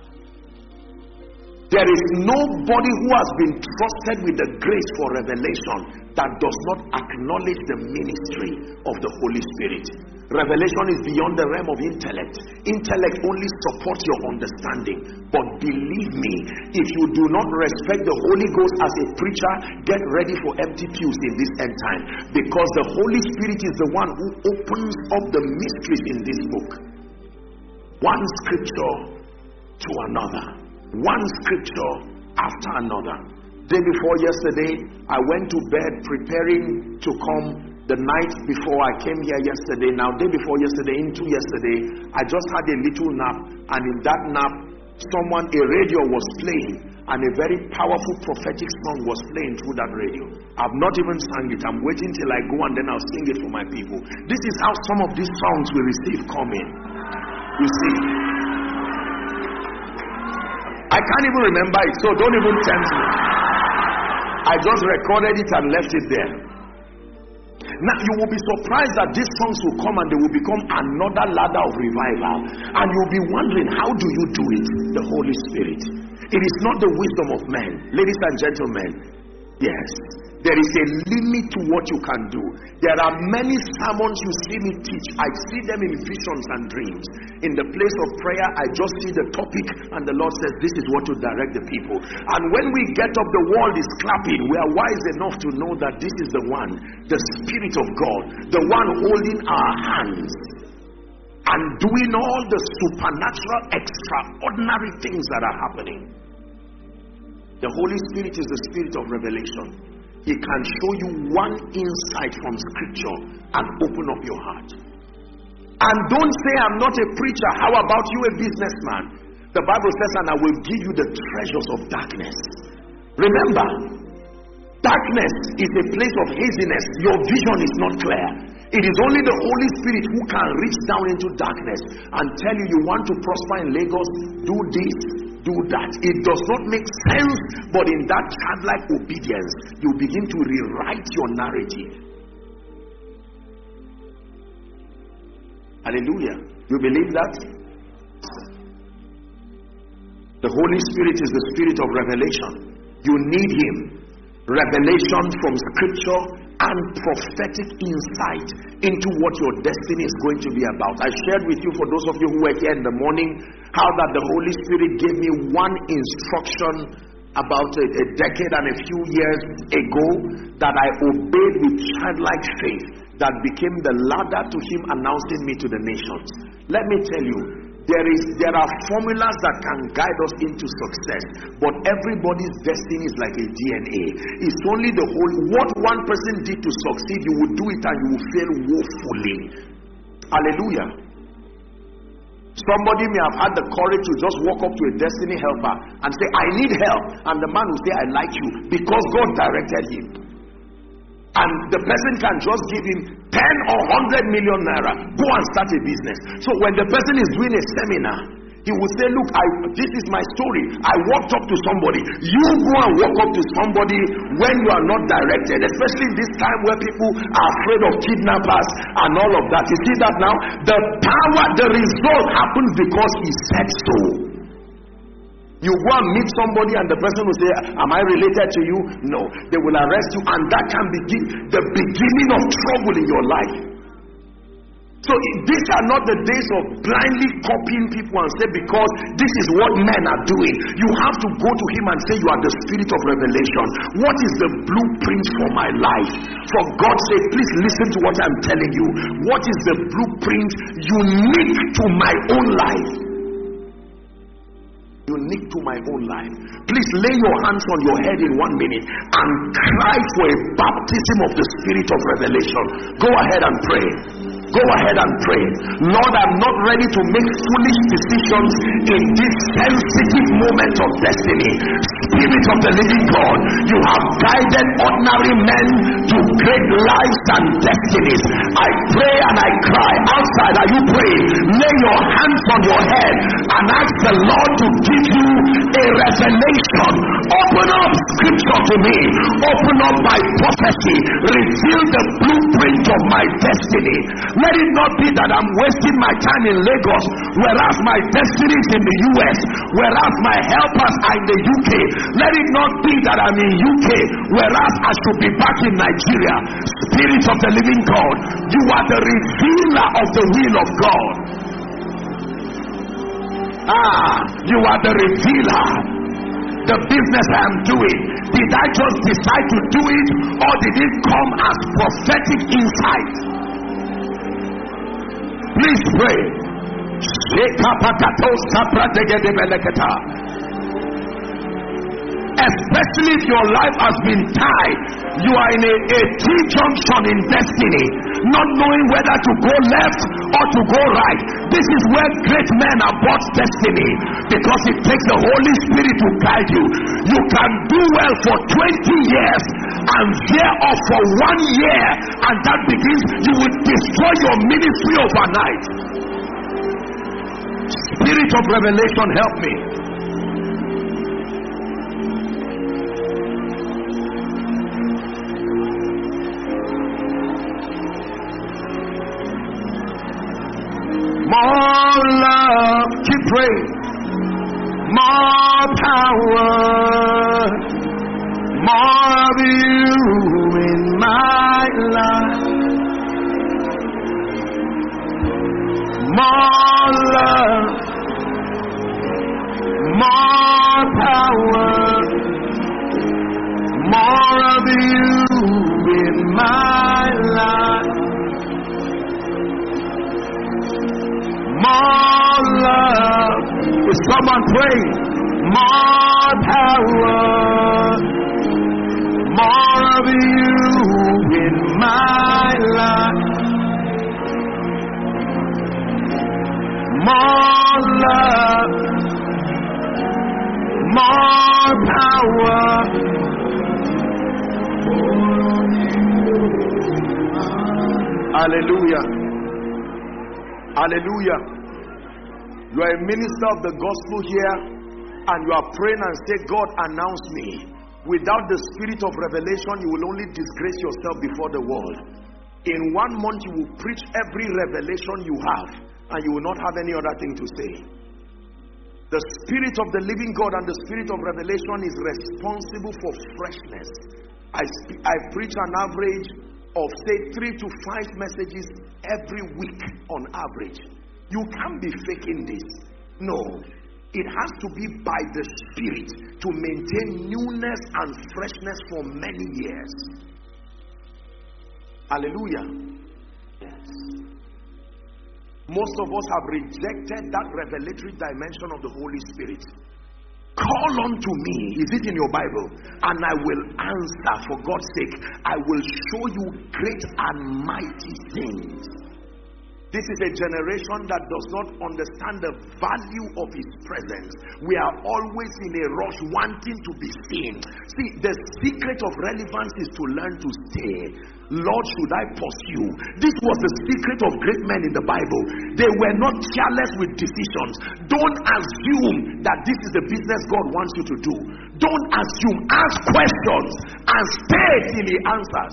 Speaker 2: There is nobody who has been trusted with the grace for revelation that does not acknowledge the ministry of the Holy Spirit. Revelation is beyond the realm of intellect. Intellect only supports your understanding. But believe me, if you do not respect the Holy Ghost as a preacher, get ready for empty pews in this end time. Because the Holy Spirit is the one who opens up the mysteries in this book. One scripture to another. One scripture after another. Day before yesterday, I went to bed preparing to come the night before I came here yesterday. Now, day before yesterday, into yesterday, I just had a little nap, and in that nap, a radio was playing, and a very powerful prophetic song was playing through that radio. I've not even sang it. I'm waiting till I go and then I'll sing it for my people. This is how some of these songs we receive come in. You see, I can't even remember it, so don't even tempt me. I just recorded it and left it there. Now you will be surprised that these songs will come and they will become another ladder of revival, and you'll be wondering, how do you do it? The Holy Spirit. It is not the wisdom of men. Ladies and gentlemen, yes, there is a limit to what you can do. There are many sermons you see me teach. I see them in visions and dreams. In the place of prayer, I just see the topic and the Lord says, this is what to direct the people. And when we get up, the world is clapping. We are wise enough to know that this is the one, the Spirit of God, the one holding our hands and doing all the supernatural, extraordinary things that are happening. The Holy Spirit is the Spirit of revelation. He can show you one insight from scripture and open up your heart. And don't say, I'm not a preacher. How about you, a businessman? The Bible says, and I will give you the treasures of darkness. Remember, darkness is a place of haziness. Your vision is not clear. It is only the Holy Spirit who can reach down into darkness and tell you, you want to prosper in Lagos, do this, do that. It does not make sense, but in that childlike obedience, you begin to rewrite your narrative. Hallelujah. You believe that? The Holy Spirit is the Spirit of revelation. You need Him. Revelation from scripture and prophetic insight into what your destiny is going to be about. I shared with you, for those of you who were here in the morning, how that the Holy Spirit gave me one instruction about a decade and a few years ago that I obeyed with childlike faith, that became the ladder to Him announcing me to the nations. Let me tell you, there are formulas that can guide us into success, but everybody's destiny is like a DNA. It's only the whole, what one person did to succeed, you will do it and you will fail woefully. Hallelujah. Somebody may have had the courage to just walk up to a destiny helper and say, I need help, and the man will say, I like you, because God directed him. and the person can just give him 10 or 100 million naira, go and start a business. So when the person is doing a seminar, he will say, look, this is my story. I walked up to somebody. You go and walk up to somebody when you are not directed, especially in this time where people are afraid of kidnappers and all of that. You see that now? The power, the result happens because he said so. You go and meet somebody and the person will say, am I related to you? No. They will arrest you, and that can be the beginning of trouble in your life. So these are not the days of blindly copying people and say, because this is what men are doing. You have to go to him and say, you are the spirit of revelation. What is the blueprint for my life? For God's sake, please listen to what I'm telling you. What is the blueprint unique to my own life? Unique to my own life. Please lay your hands on your head in 1 minute and cry for a baptism of the spirit of revelation. Go ahead and pray. Go ahead and pray. Lord, I'm not ready to make foolish decisions in this sensitive moment of destiny. Spirit of the living God, you have guided ordinary men to great lives and destinies. I pray and I cry. Outside, are you praying? Lay your hands on your head and ask the Lord to give you a revelation. Open up scripture to me. Open up my prophecy. Reveal the blueprint of my destiny. Let it not be that I'm wasting my time in Lagos, whereas my destiny is in the US, whereas my helpers are in the UK. Let it not be that I'm in UK, whereas I should be back in Nigeria. Spirit of the living God, you are the revealer of the will of God. You are the revealer. The business I am doing, did I just decide to do it, or did it come as prophetic insight? Please pray. Especially if your life has been tied, you are in a T-junction in destiny, not knowing whether to go left or to go right. This is where great men abort destiny, because it takes the Holy Spirit to guide you. You can do well for 20 years and veer off for 1 year, and that begins, you will destroy your ministry overnight. Spirit of revelation, help me. More love, keep praying. More power, more of you in my life. More love, more power, more of you in my life. More love. Is someone praying? More power, more of you in my life. More love, more power. Hallelujah. Hallelujah. You are a minister of the gospel here, and you are praying and say, God, announce me. Without the spirit of revelation, you will only disgrace yourself before the world. In 1 month, you will preach every revelation you have, and you will not have any other thing to say. The spirit of the living God and the spirit of revelation is responsible for freshness. I preach an average of say 3 to 5 messages every week on average. You can't be faking this. No, it has to be by the Spirit to maintain newness and freshness for many years. Hallelujah. Yes. Most of us have rejected that revelatory dimension of the Holy Spirit. Call unto me, is it in your Bible? And I will answer. For God's sake, I will show you great and mighty things. This is a generation that does not understand the value of His presence. We are always in a rush wanting to be seen. See, the secret of relevance is to learn to stay. Lord, should I pursue? This was the secret of great men in the Bible. They were not careless with decisions. Don't assume that this is the business God wants you to do. Don't assume. Ask questions and stay till He answers.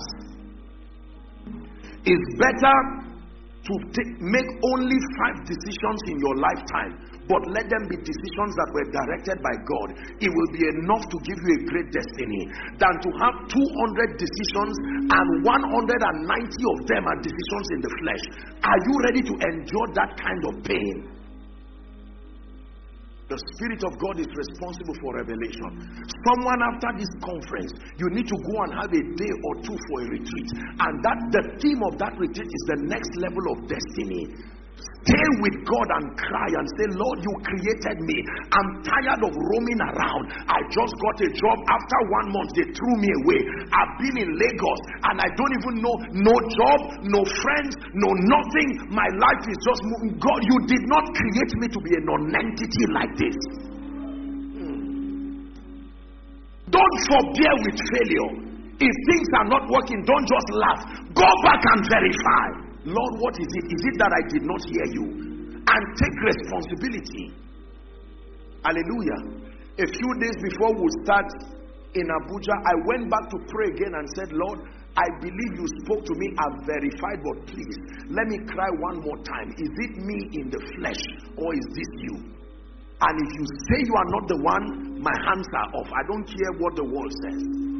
Speaker 2: It's better to make only 5 decisions in your lifetime, but let them be decisions that were directed by God. It will be enough to give you a great destiny, than to have 200 decisions and 190 of them are decisions in the flesh. Are you ready to endure that kind of pain? The Spirit of God is responsible for revelation. Someone after this conference, you need to go and have a day or 2 for a retreat. And that the theme of that retreat is the next level of destiny. Stay with God and cry and say, Lord, you created me. I'm tired of roaming around. I just got a job. After 1 month, they threw me away. I've been in Lagos and I don't even know, no job, no friends, no nothing. My life is just moving. God, you did not create me to be a non-entity like this. Don't forbear with failure. If things are not working, don't just laugh. Go back and verify. Lord, what is it? Is it that I did not hear you? And take responsibility. Hallelujah. A few days before we start in Abuja, I went back to pray again and said, Lord, I believe you spoke to me. I've verified, but please, let me cry one more time. Is it me in the flesh or is this you? And if you say you are not the one, my hands are off. I don't care what the world says.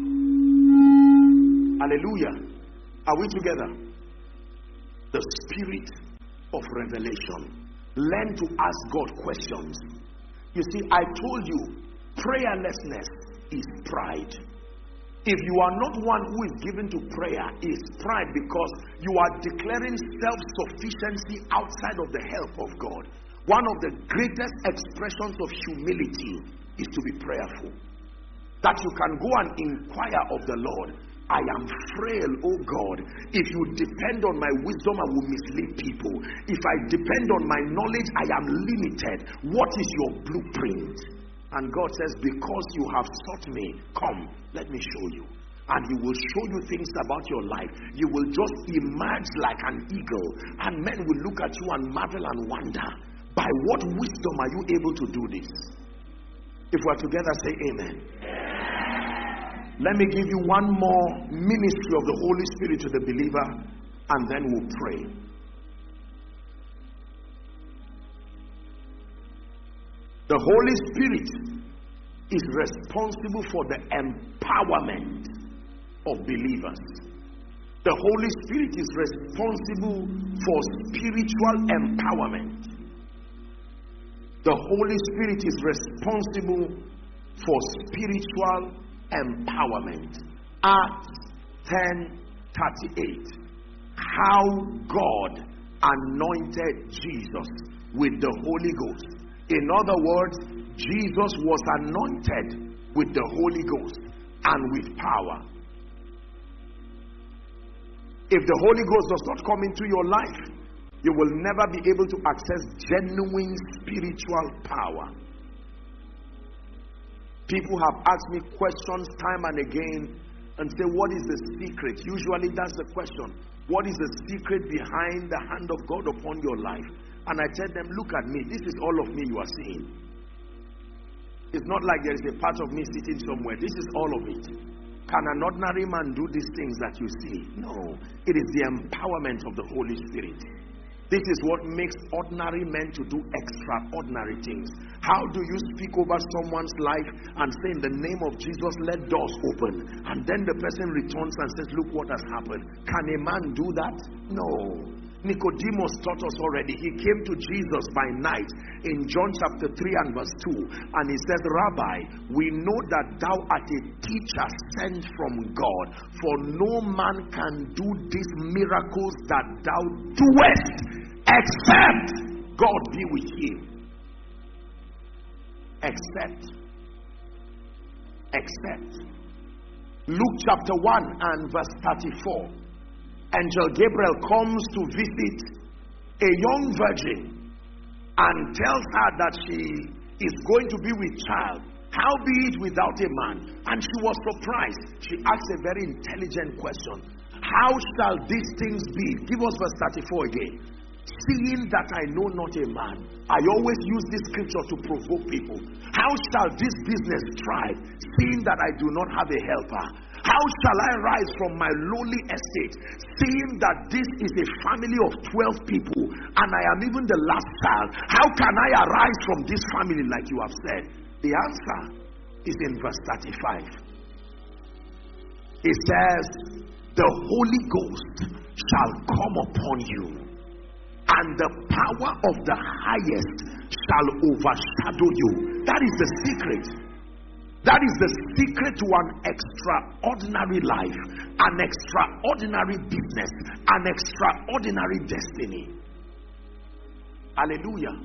Speaker 2: Hallelujah. Are we together? The spirit of revelation. Learn to ask God questions. You see, I told you, prayerlessness is pride. If you are not one who is given to prayer, it's pride, because you are declaring self-sufficiency outside of the help of God. One of the greatest expressions of humility is to be prayerful. That you can go and inquire of the Lord. I am frail, oh God. If you depend on my wisdom, I will mislead people. If I depend on my knowledge, I am limited. What is your blueprint? And God says, because you have sought me, come, let me show you. And He will show you things about your life. You will just emerge like an eagle. And men will look at you and marvel and wonder, by what wisdom are you able to do this? If we're together, say amen. Let me give you one more ministry of the Holy Spirit to the believer, and then we'll pray. The Holy Spirit is responsible for the empowerment of believers. The Holy Spirit is responsible for spiritual empowerment. The Holy Spirit is responsible for spiritual empowerment. Acts 10:38. How God anointed Jesus with the Holy Ghost. In other words, Jesus was anointed with the Holy Ghost and with power. If the Holy Ghost does not come into your life, you will never be able to access genuine spiritual power. People have asked me questions time and again and say, what is the secret? Usually that's the question. What is the secret behind the hand of God upon your life? And I tell them, look at me. This is all of me you are seeing. It's not like there is a part of me sitting somewhere. This is all of it. Can an ordinary man do these things that you see? No. It is the empowerment of the Holy Spirit. This is what makes ordinary men to do extraordinary things. How do you speak over someone's life and say, in the name of Jesus, let doors open? And then the person returns and says, look what has happened. Can a man do that? No. Nicodemus taught us already. He came to Jesus by night in John chapter 3 and verse 2. And he said, Rabbi, we know that thou art a teacher sent from God. For no man can do these miracles that thou doest, except God be with him. Except. Luke chapter 1 and verse 34. Angel Gabriel comes to visit a young virgin, and tells her that she is going to be with child, howbeit without a man. And she was surprised. She asked a very intelligent question. How shall these things be? Give us verse 34 again. Seeing that I know not a man. I always use this scripture to provoke people. How shall this business thrive, seeing that I do not have a helper? How shall I rise from my lowly estate, seeing that this is a family of 12 people, and I am even the last child? How can I arise from this family, like you have said? The answer is in verse 35. It says, the Holy Ghost shall come upon you, and the power of the highest shall overshadow you. That is the secret. That is the secret to an extraordinary life, an extraordinary business, an extraordinary destiny. Hallelujah.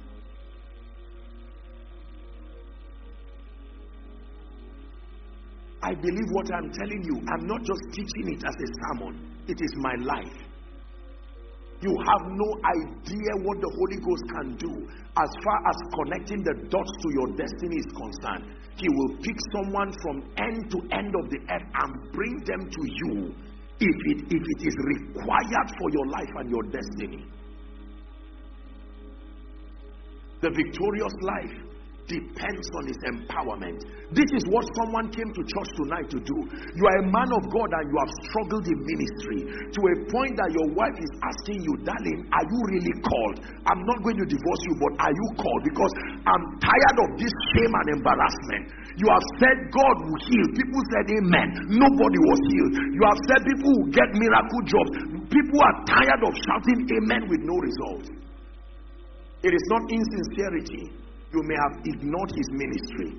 Speaker 2: I believe what I'm telling you. I'm not just teaching it as a sermon. It is my life. You have no idea what the Holy Ghost can do as far as connecting the dots to your destiny is concerned. He will pick someone from end to end of the earth and bring them to you if it is required for your life and your destiny. The victorious life depends on his empowerment. This is what someone came to church tonight to do. You are a man of God and you have struggled in ministry to a point that your wife is asking you, darling, are you really called? I'm not going to divorce you, but are you called? Because I'm tired of this shame and embarrassment. You have said God will heal. People said amen. Nobody was healed. You have said people will get miracle jobs. People are tired of shouting amen with no result. It is not insincerity. You may have ignored his ministry.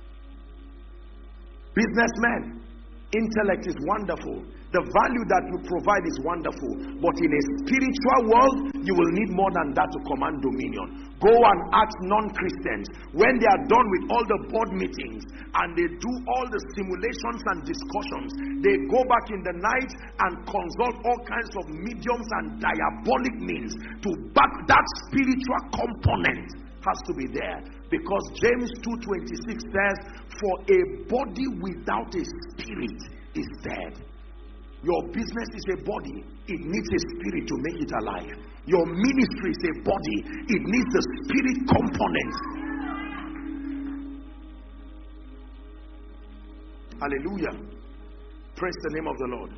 Speaker 2: Businessmen, intellect is wonderful. The value that you provide is wonderful. But in a spiritual world, you will need more than that to command dominion. Go and ask non-Christians. When they are done with all the board meetings and they do all the simulations and discussions, they go back in the night and consult all kinds of mediums and diabolic means to back that spiritual component. Has to be there, because James 2:26 says, for a body without a spirit is dead. Your business is a body. It needs a spirit to make it alive. Your ministry is a body. It needs the spirit components. Hallelujah. Praise the name of the Lord.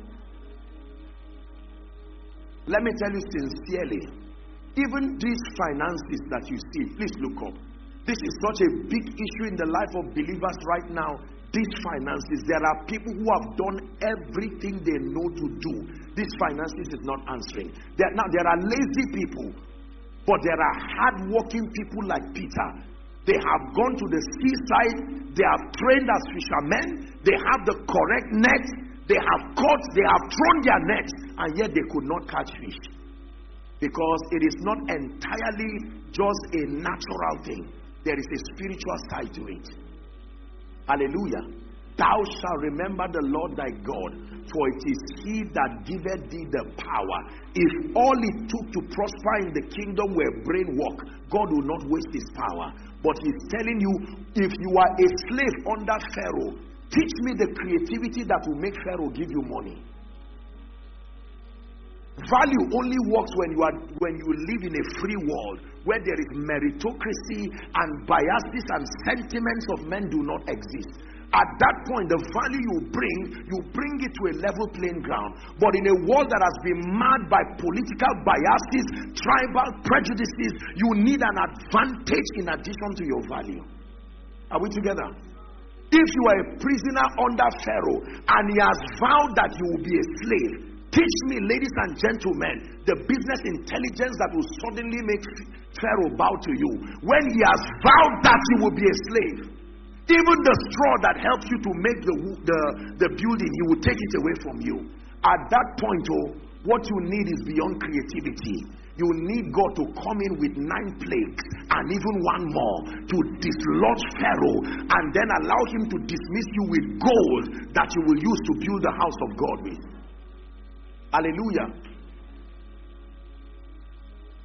Speaker 2: Let me tell you sincerely, even these finances that you see, please look up. This is such a big issue in the life of believers right now. These finances, there are people who have done everything they know to do. These finances is not answering. Now there are lazy people, but there are hard-working people like Peter. They have gone to the seaside. They have trained as fishermen. They have the correct net. They have caught. They have thrown their nets, and yet they could not catch fish. Because it is not entirely just a natural thing. There is a spiritual side to it. Hallelujah. Thou shalt remember the Lord thy God, for it is he that giveth thee the power. If all it took to prosper in the kingdom were brain work, God will not waste his power. But he's telling you, if you are a slave under Pharaoh, teach me the creativity that will make Pharaoh give you money. Value only works when you live in a free world where there is meritocracy and biases and sentiments of men do not exist. At that point, the value you bring it to a level playing ground. But in a world that has been marred by political biases, tribal prejudices, you need an advantage in addition to your value. Are we together? If you are a prisoner under Pharaoh and he has vowed that you will be a slave, teach me, ladies and gentlemen, the business intelligence that will suddenly make Pharaoh bow to you. When he has vowed that you will be a slave, even the straw that helps you to make the building, he will take it away from you. At that point, what you need is beyond creativity. You need God to come in with 9 plagues and even one more to dislodge Pharaoh, and then allow him to dismiss you with gold that you will use to build the house of God with. Hallelujah.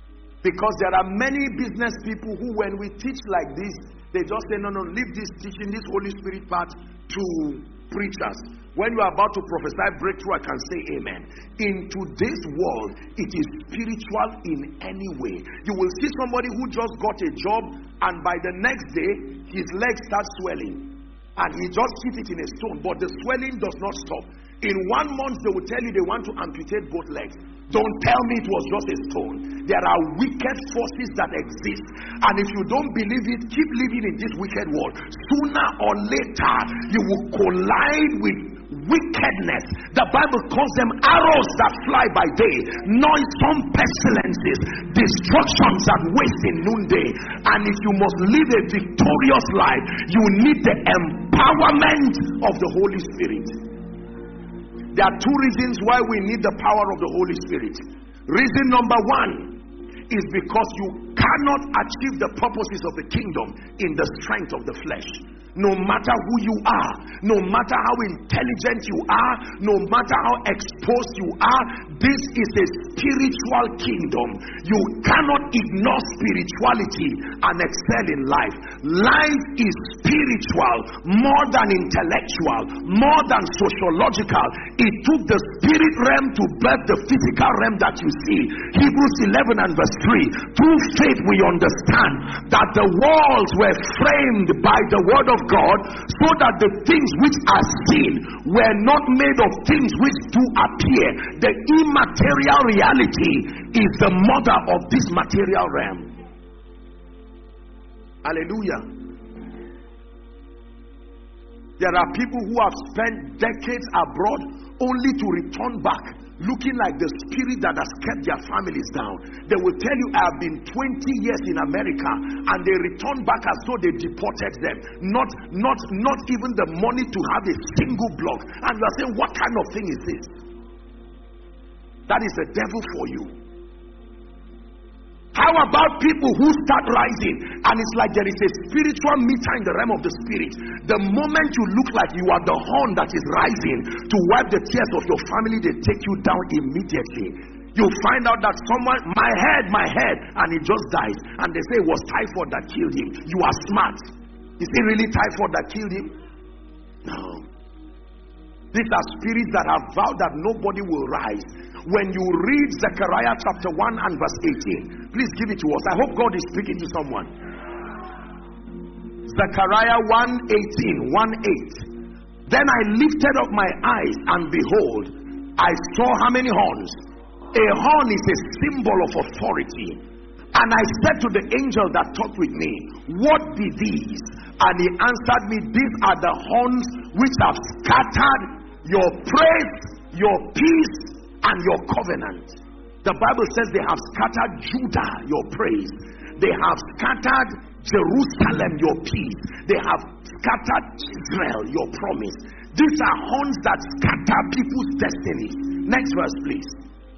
Speaker 2: Because there are many business people who, when we teach like this, they just say, no, leave this teaching, this Holy Spirit part to preachers. When you are about to prophesy breakthrough, I can say amen. In today's world, it is spiritual in any way. You will see somebody who just got a job, and by the next day, his legs start swelling. And he just hit it in a stone, but the swelling does not stop. In 1 month, they will tell you they want to amputate both legs. Don't tell me it was just a stone. There are wicked forces that exist. And if you don't believe it, keep living in this wicked world. Sooner or later, you will collide with wickedness. The Bible calls them arrows that fly by day, noisome pestilences, destructions that waste in noonday. And if you must live a victorious life, you need the empowerment of the Holy Spirit. There are 2 reasons why we need the power of the Holy Spirit. Reason number 1 is because you cannot achieve the purposes of the kingdom in the strength of the flesh. No matter who you are, no matter how intelligent you are, no matter how exposed you are, this is a spiritual kingdom. You cannot ignore spirituality and excel in life. Life is spiritual more than intellectual, more than sociological. It took the spirit realm to birth the physical realm that you see. Hebrews 11 and verse 3. Through faith we understand that the worlds were framed by the word of God, so that the things which are seen were not made of things which do appear. The immaterial reality is the mother of this material realm. Hallelujah. There are people who have spent decades abroad only to return back looking like the spirit that has kept their families down. They will tell you, I have been 20 years in America, and they return back as though they deported them. Not even the money to have a single block. And you are saying, what kind of thing is this? That is the devil for you. How about people who start rising, and it's like there is a spiritual meter in the realm of the spirit. The moment you look like you are the horn that is rising to wipe the tears of your family, they take you down immediately. You find out that someone, my head, and he just dies. And they say it was typhoid that killed him. You are smart. Is it really typhoid that killed him? No. These are spirits that have vowed that nobody will rise. When you read Zechariah chapter 1 and verse 18, please give it to us. I hope God is speaking to someone. Zechariah 1:18. Then I lifted up my eyes, and behold, I saw how many horns? A horn is a symbol of authority. And I said to the angel that talked with me, what be these? And he answered me, these are the horns which have scattered your praise, your peace, and your covenant. The Bible says they have scattered Judah, your praise. They have scattered Jerusalem, your peace. They have scattered Israel, your promise. These are horns that scatter people's destinies. Next verse, please.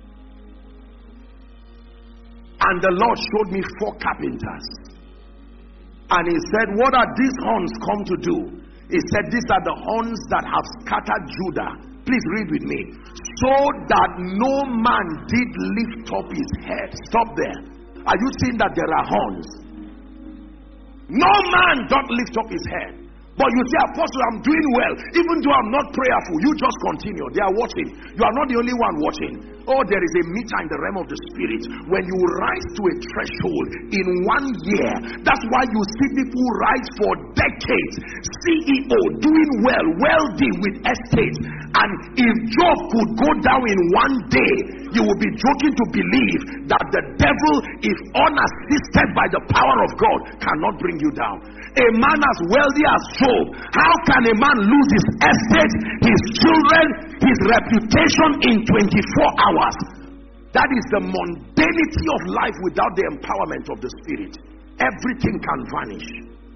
Speaker 2: And the Lord showed me 4 carpenters. And he said, what are these horns come to do? He said, these are the horns that have scattered Judah. Please read with me. So that no man did lift up his head. Stop there. Are you seeing that there are horns? No man doth lift up his head. But you say, Apostle, I'm doing well. Even though I'm not prayerful, you just continue. They are watching. You are not the only one watching. Oh, there is a meter in the realm of the spirit. When you rise to a threshold in 1 year, that's why you see people rise for decades. CEO, doing well, wealthy with estates. And if Job could go down in 1 day, you will be joking to believe that the devil, if unassisted by the power of God, cannot bring you down. A man as wealthy as Job, how can a man lose his estate, his children, his reputation in 24 hours? That is the mundanity of life without the empowerment of the Spirit. Everything can vanish.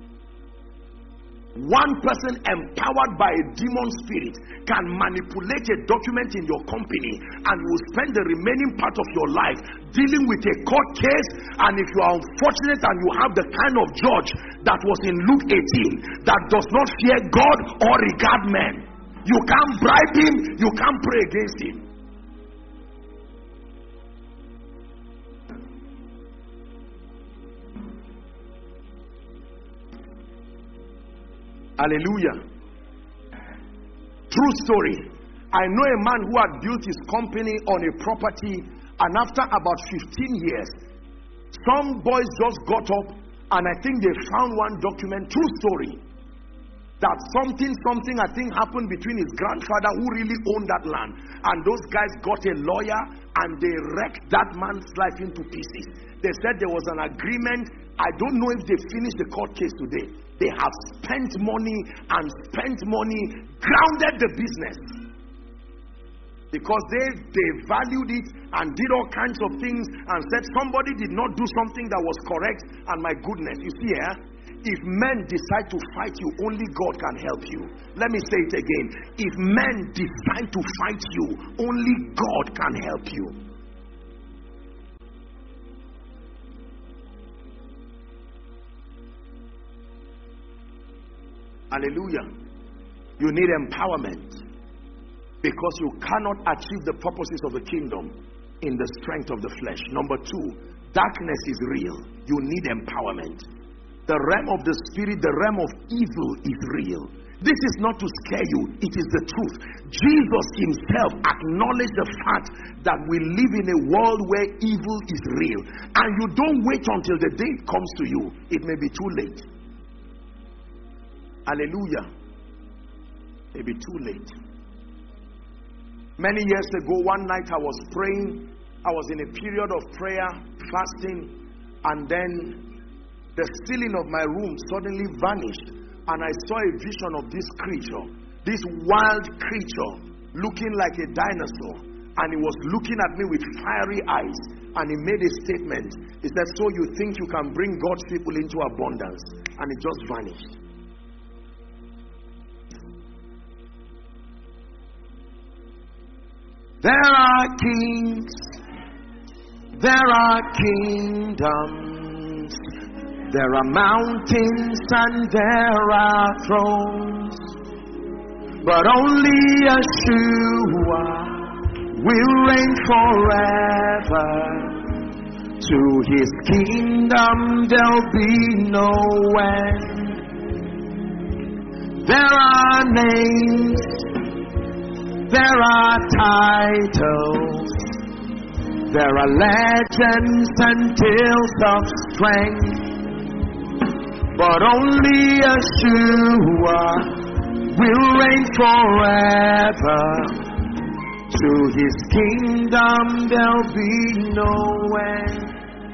Speaker 2: One person empowered by a demon spirit can manipulate a document in your company, and will spend the remaining part of your life dealing with a court case. And if you are unfortunate and you have the kind of judge that was in Luke 18, that does not fear God or regard men, you can't bribe him, you can't pray against him.
Speaker 3: Hallelujah. True story. I know a man who had built his company on a property, and after about 15 years, some boys just got up, and I think they found one document, true story, that something I think happened between his grandfather who really owned that land, and those guys got a lawyer and they wrecked that man's life into pieces. They said there was an agreement. I don't know if they finished the court case today. They have spent money, grounded the business because they valued it and did all kinds of things and said somebody did not do something that was correct. And my goodness, you see here, if men decide to fight you, only God can help you. Let me say it again. If men decide to fight you, only God can help you. Hallelujah. You need empowerment, because you cannot achieve the purposes of the kingdom in the strength of the flesh. Number 2, darkness is real. You need empowerment. The realm of the spirit, the realm of evil is real. This is not to scare you, it is the truth. Jesus himself acknowledged the fact that we live in a world where evil is real. And you don't wait until the day it comes to you. It may be too late. Hallelujah. Maybe too late. Many years ago, one night I was praying. I was in a period of prayer, fasting, and then the ceiling of my room suddenly vanished, and I saw a vision of this creature, this wild creature looking like a dinosaur, and he was looking at me with fiery eyes, and he made a statement. He said, "So you think you can bring God's people into abundance?" And it just vanished. There are kings, there are kingdoms, there are mountains and there are thrones, but only Yeshua will reign forever. To his kingdom there'll be no end. There are names, there are titles, there are legends and tales of strength, but only Yeshua will reign forever. To his kingdom there'll be no end.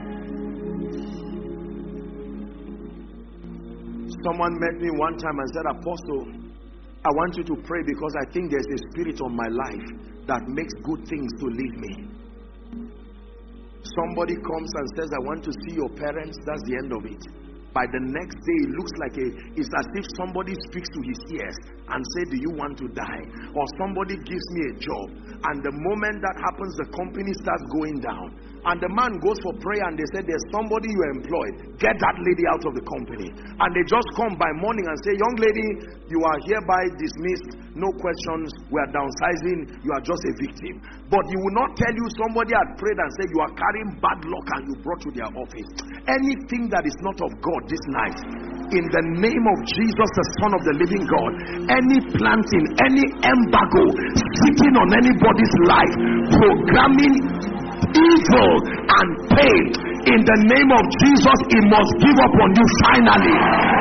Speaker 3: Someone met me one time and said, "Apostle, I want you to pray because I think there's a spirit on my life that makes good things to leave me." Somebody comes and says, "I want to see your parents." That's the end of it. By the next day, it looks like it's as if somebody speaks to his ears and says, "Do you want to die?" Or somebody gives me a job, and the moment that happens, the company starts going down. And the man goes for prayer and they say, "There's somebody you employed. Get that lady out of the company." And they just come by morning and say, "Young lady, you are hereby dismissed. No questions. We are downsizing. You are just a victim." But you will not tell you somebody had prayed and said you are carrying bad luck and you brought to their office. Anything that is not of God this night, in the name of Jesus, the Son of the living God, any planting, any embargo sitting on anybody's life, programming evil and pain, in the name of Jesus, it must give up on you finally.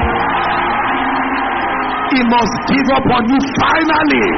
Speaker 3: It must give up on you finally.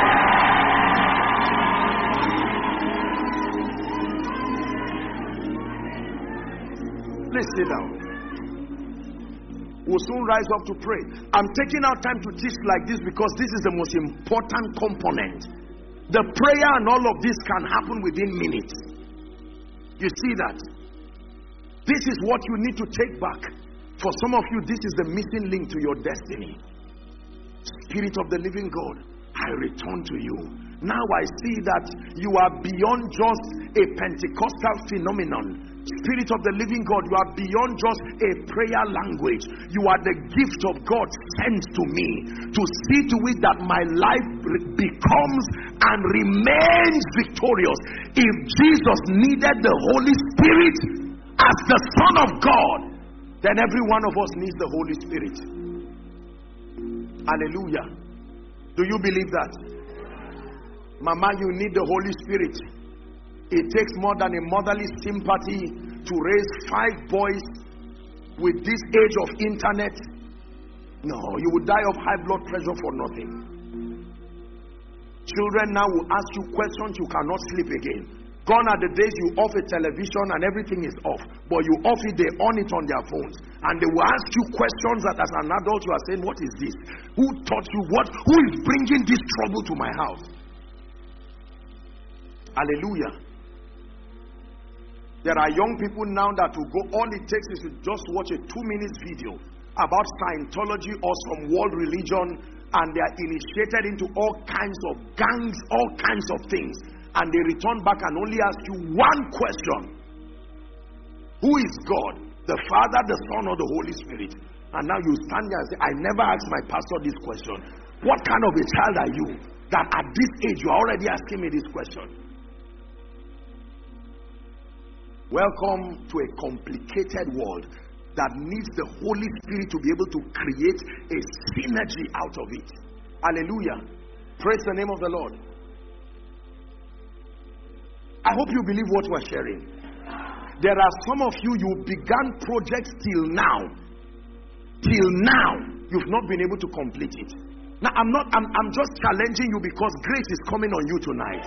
Speaker 3: Please sit down. We'll soon rise up to pray. I'm taking our time to teach like this because this is the most important component. The prayer and all of this can happen within minutes. You see that? This is what you need to take back. For some of you, this is the missing link to your destiny. Spirit of the living God, I return to you. Now I see that you are beyond just a Pentecostal phenomenon. Spirit of the living God, you are beyond just a prayer language. You are the gift of God sent to me to see to it that my life becomes and remains victorious. If Jesus needed the Holy Spirit as the Son of God, then every one of us needs the Holy Spirit. Hallelujah. Do you believe that? Mama, you need the Holy Spirit. It takes more than a motherly sympathy to raise 5 boys with this age of internet. No, you would die of high blood pressure for nothing. Children now will ask you questions, you cannot sleep again. Gone are the days you off a television and everything is off, but you off it, they on it on their phones, and they will ask you questions that as an adult you are saying, what is this? Who taught you what? Who is bringing this trouble to my house? Hallelujah. There are young people now that will go, all it takes is to just watch a 2-minute video about Scientology or some world religion, and they are initiated into all kinds of gangs, all kinds of things, and they return back and only ask you one question: who is God? The Father, the Son, or the Holy Spirit? And now you stand there and say, I never asked my pastor this question. What kind of a child are you that at this age you are already asking me this question? Welcome to a complicated world that needs the Holy Spirit to be able to create a synergy out of it. Hallelujah. Praise the name of the Lord. I hope you believe what we're sharing. There are some of you, you began projects till now, you've not been able to complete it. Now I'm just challenging you because grace is coming on you tonight.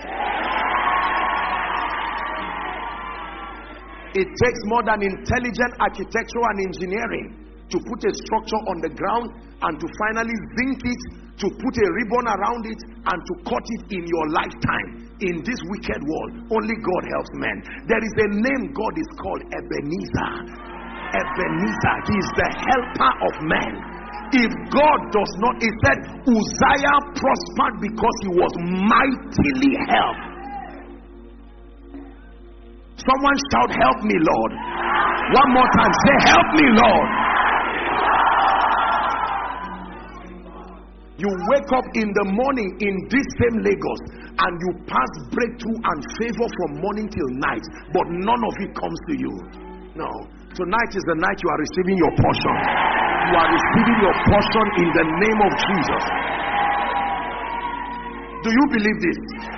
Speaker 3: It takes more than intelligent architecture and engineering to put a structure on the ground and to finally zinc it, to put a ribbon around it, and to cut it in your lifetime. In this wicked world, only God helps men. There is a name God is called Ebenezer. Ebenezer. He is the helper of men. If God does not, he said Uzziah prospered because he was mightily helped. Someone shout, help me, Lord. One more time, say, help me, Lord. You wake up in the morning in this same Lagos and you pass breakthrough and favor from morning till night, but none of it comes to you. No. Tonight is the night you are receiving your portion. You are receiving your portion in the name of Jesus. Do you believe this?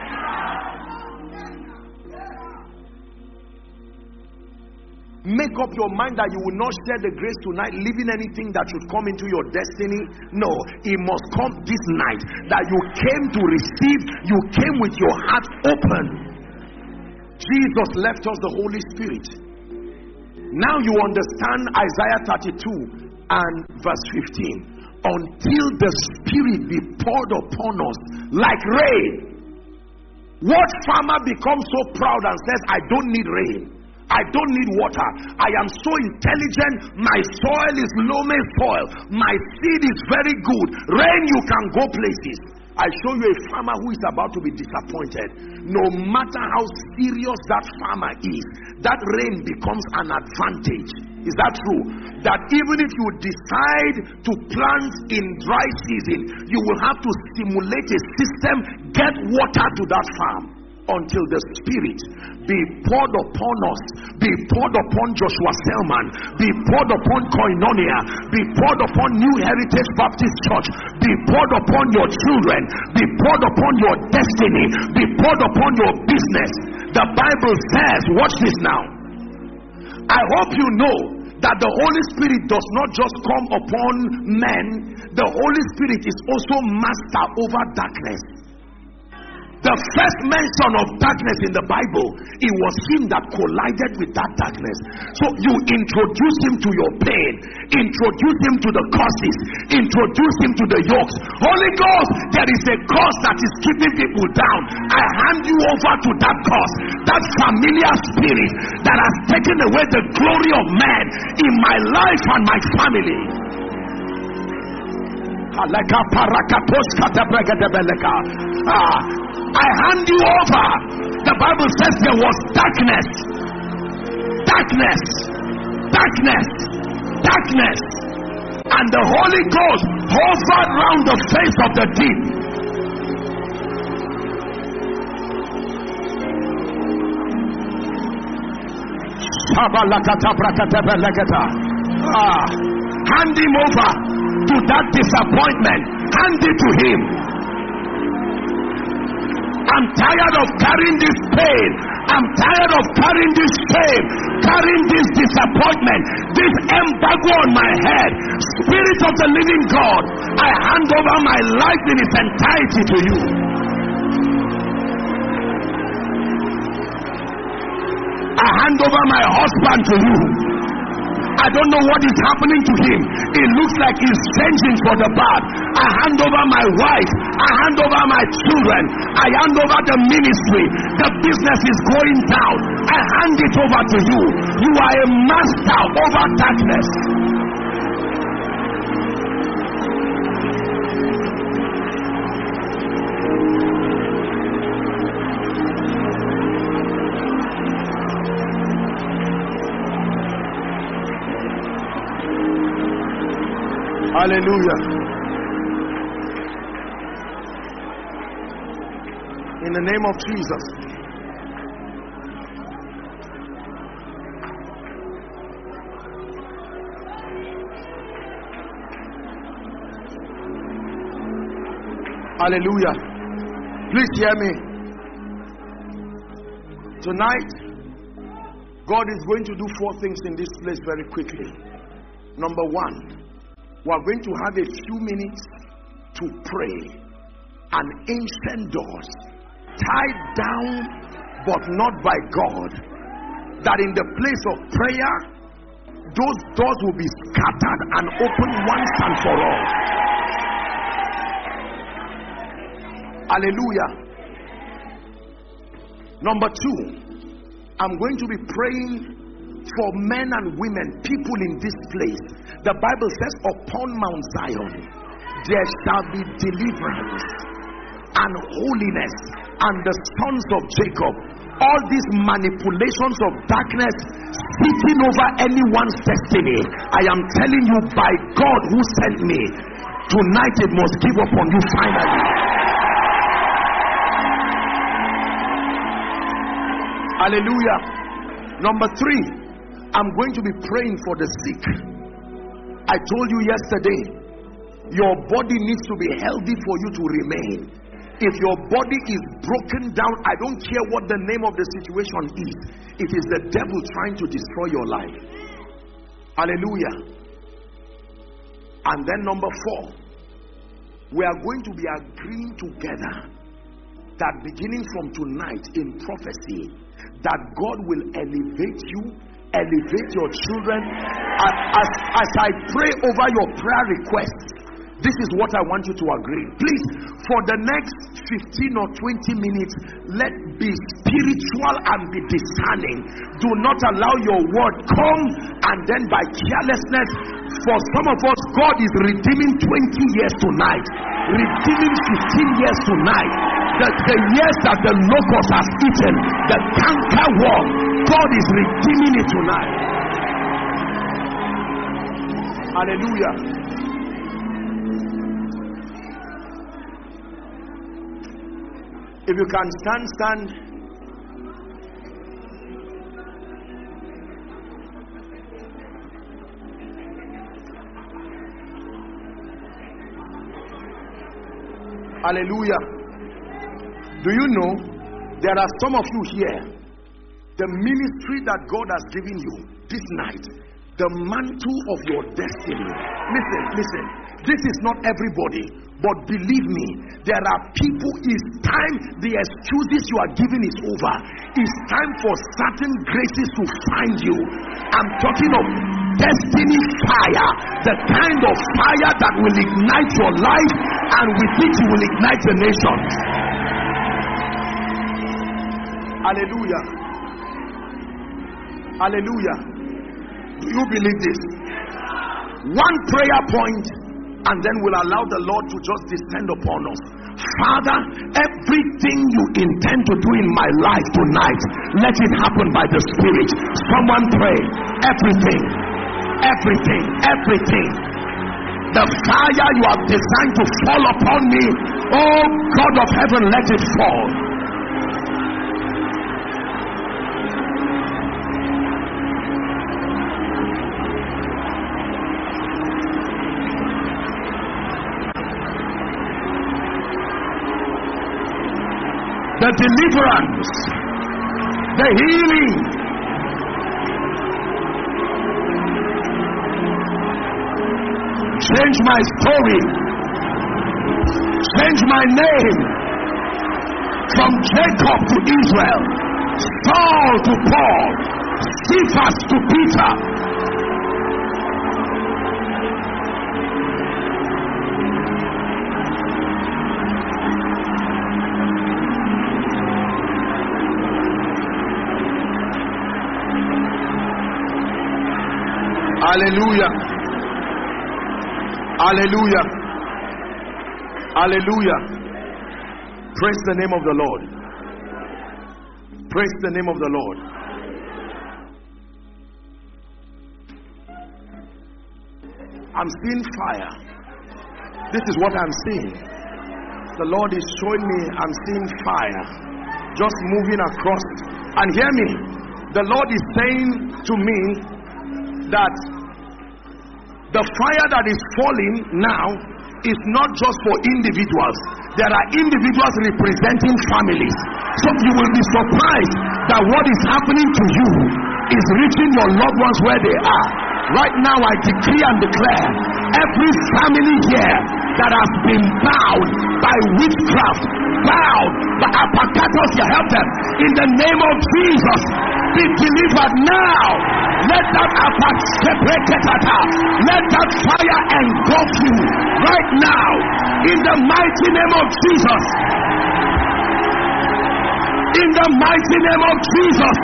Speaker 3: Make up your mind that you will not share the grace tonight, leaving anything that should come into your destiny. No, it must come this night. That you came to receive, you came with your heart open. Jesus left us the Holy Spirit. Now you understand Isaiah 32 and verse 15. Until the Spirit be poured upon us like rain. What farmer becomes so proud and says, I don't need rain, I don't need water, I am so intelligent, my soil is loamy soil, my seed is very good, rain, you can go places. I show you a farmer who is about to be disappointed. No matter how serious that farmer is, that rain becomes an advantage. Is that true? That even if you decide to plant in dry season, you will have to stimulate a system, get water to that farm. Until the Spirit be poured upon us, be poured upon Joshua Selman, be poured upon Koinonia, be poured upon New Heritage Baptist Church, be poured upon your children, be poured upon your destiny, be poured upon your business. The Bible says, watch this now. I hope you know that the Holy Spirit does not just come upon men, the Holy Spirit is also master over darkness. The first mention of darkness in the Bible, it was him that collided with that darkness. So you introduce him to your pain, introduce him to the curses, introduce him to the yokes. Holy Ghost, there is a curse that is keeping people down. I hand you over to that curse, that familiar spirit that has taken away the glory of man in my life and my family. I hand you over. The Bible says there was darkness, darkness, darkness, darkness, and the Holy Ghost hovered round the face of the deep. Hand him over. to that disappointment. Hand it to him. I'm tired of carrying this pain. I'm tired of carrying this shame, carrying this disappointment, this embargo on my head. Spirit of the living God, I hand over my life in its entirety to you. I hand over my husband to you. I don't know what is happening to him. It looks like he's changing for the bad. I hand over my wife. I hand over my children. I hand over the ministry. The business is going down. I hand it over to you. You are a master over darkness. Hallelujah. In the name of Jesus. Hallelujah. Please hear me. Tonight, God is going to do 4 things in this place very quickly. Number 1. We are going to have a few minutes to pray. An ancient doors tied down but not by God, that in the place of prayer those doors will be scattered and opened once and for all. Hallelujah. Number 2, I'm going to be praying for men and women, people in this place. The Bible says, upon Mount Zion there shall be deliverance and holiness, and the sons of Jacob. All these manipulations of darkness sitting over anyone's destiny, I am telling you, by God who sent me, tonight it must give up on you finally. Hallelujah. Number 3, I'm going to be praying for the sick. I told you yesterday, your body needs to be healthy for you to remain. If your body is broken down, I don't care what the name of the situation is, it is the devil trying to destroy your life. Hallelujah. And then number 4, we are going to be agreeing together that beginning from tonight in prophecy, that God will elevate you, elevate your children. As I pray over your prayer requests, this is what I want you to agree. Please, for the next 15 or 20 minutes, let be spiritual and be discerning. Do not allow your word come and then by carelessness. For some of us, God is redeeming 20 years tonight, redeeming 15 years tonight. The years that the locust has eaten, the canker worm, God is redeeming it tonight. Hallelujah. If you can stand. Hallelujah. Do you know, there are some of you here, the ministry that God has given you this night, the mantle of your destiny. Listen, this is not everybody. But believe me, there are people, it's time, the excuses you are giving is over. It's time for certain graces to find you. I'm talking of destiny fire, the kind of fire that will ignite your life, and with it you will ignite the nation. Hallelujah. Hallelujah. Do you believe this? One prayer point, and then we'll allow the Lord to just descend upon us. Father, everything you intend to do in my life tonight, let it happen by the Spirit. Someone pray. Everything. The fire you have designed to fall upon me, oh God of heaven, let it fall. the deliverance, the healing. Change my story. Change my name from Jacob to Israel, Saul to Paul, Cephas to Peter. Hallelujah. Hallelujah. Hallelujah. Praise the name of the Lord. Praise the name of the Lord. I'm seeing fire. This is what I'm seeing. The Lord is showing me I'm seeing fire just moving across. And hear me. The Lord is saying to me that the fire that is falling now is not just for individuals. There are individuals representing families. So you will be surprised that what is happening to you is reaching your loved ones where they are. Right now I decree and declare every family here that has been bound by witchcraft, bound by apakatos, you help them. In the name of Jesus, be delivered now. Let that let that fire engulf you right now. In the mighty name of Jesus. In the mighty name of Jesus.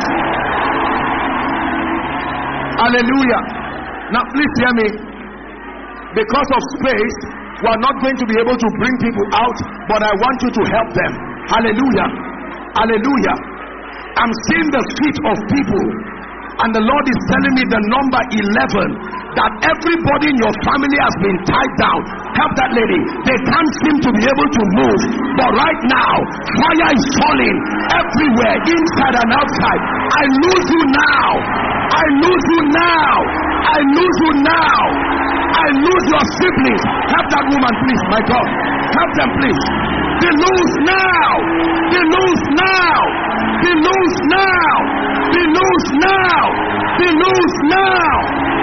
Speaker 3: Hallelujah. Now please hear me. Because of space, we are not going to be able to bring people out, but I want you to help them. Hallelujah. Hallelujah. I'm seeing the feet of people, and the Lord is telling me the number 11, that everybody in your family has been tied down. Help that lady. They can't seem to be able to move, but right now fire is falling everywhere, inside and outside. I lose you now. I lose you now. I lose you now. I lose your siblings. Help that woman, please. My God, help them, please. They lose now. They lose now. They lose now. They lose now. They lose now.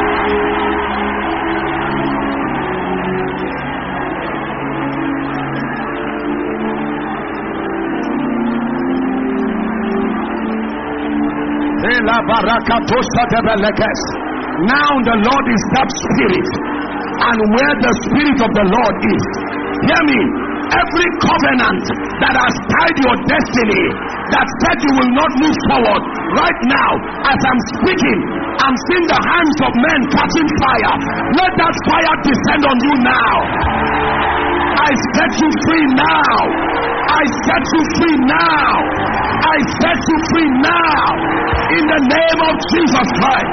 Speaker 3: Now the Lord is that spirit, and where the spirit of the Lord is, hear me, every covenant that has tied your destiny, that said you will not move forward, right now as I'm speaking, I'm seeing the hands of men catching fire. Let that fire descend on you now. I set you free now. I set you free now. I set you free now. In the name of Jesus Christ.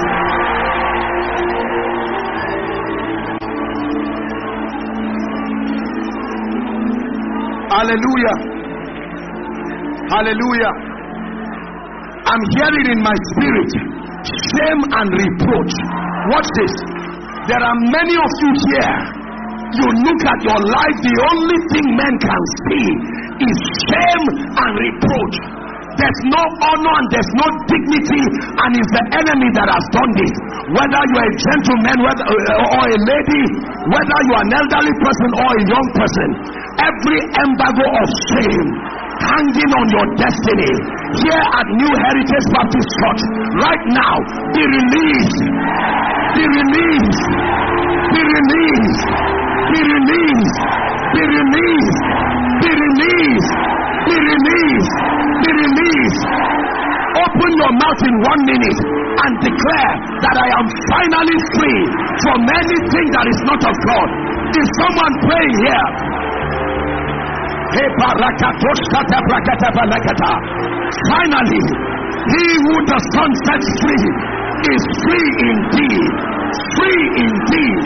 Speaker 3: Hallelujah. Hallelujah. I'm hearing in my spirit shame and reproach. Watch this. There are many of you here. You look at your life, the only thing men can see is shame and reproach. There's no honor and there's no dignity, and it's the enemy that has done this. Whether you're a gentleman or a lady, whether you're an elderly person or a young person, every embargo of shame hanging on your destiny here at New Heritage Baptist Church right now, be released. Be released. Be released. Be released. Be released. Be released. Be released. Be released. Open your mouth in 1 minute and declare that I am finally free from anything that is not of God. Is someone praying here? Finally, he who the Son sets free is free indeed. Free indeed.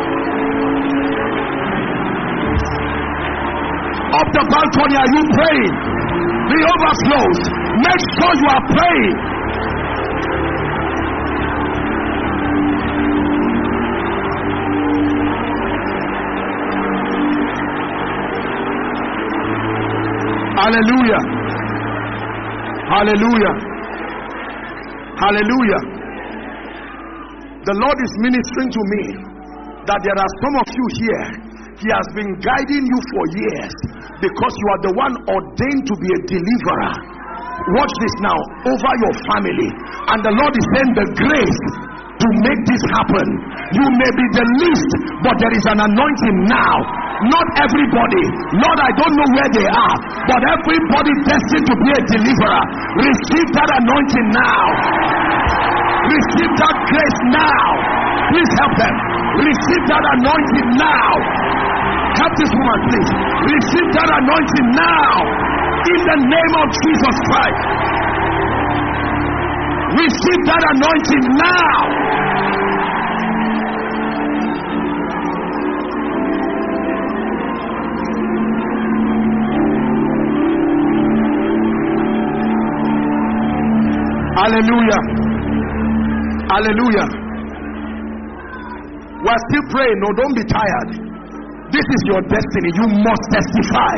Speaker 3: Up the balcony, are you praying? The overflows. Make sure you are praying. Hallelujah. Hallelujah. Hallelujah. The Lord is ministering to me that there are some of you here, He has been guiding you for years because you are the one ordained to be a deliverer. Watch this now, over your family. And the Lord is saying the grace to make this happen. You may be the least, but there is an anointing now. Not everybody, Lord, I don't know where they are, but everybody destined to be a deliverer. Receive that anointing now. Receive that grace now. Please help them. Receive that anointing now. Help this woman, please. Receive that anointing now. In the name of Jesus Christ. Receive that anointing now. Hallelujah. Hallelujah. We're still praying. No, don't be tired. This is your destiny. You must testify.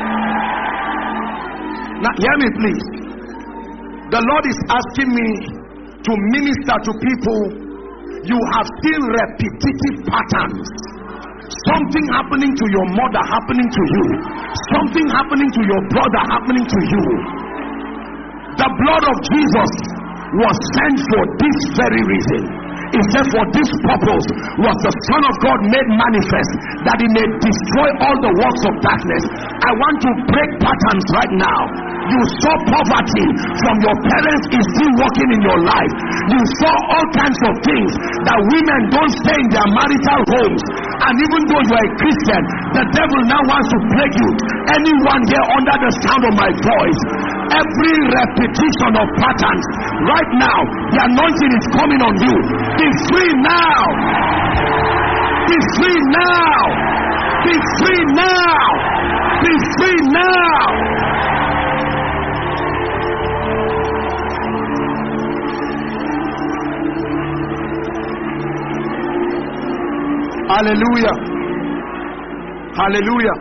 Speaker 3: Now, hear me, please. The Lord is asking me to minister to people. You have seen repetitive patterns. Something happening to your mother happening to you. Something happening to your brother happening to you. The blood of Jesus was sent for this very reason. He said, for this purpose was the Son of God made manifest, that He may destroy all the works of darkness. I want to break patterns right now. You saw poverty from your parents is still working in your life. You saw all kinds of things that women don't stay in their marital homes. And even though you are a Christian, the devil now wants to break you. Anyone here under the sound of my voice, every repetition of patterns, right now, the anointing is coming on you. Be free now. Be free now. Be free now. Be free now. Hallelujah. Hallelujah.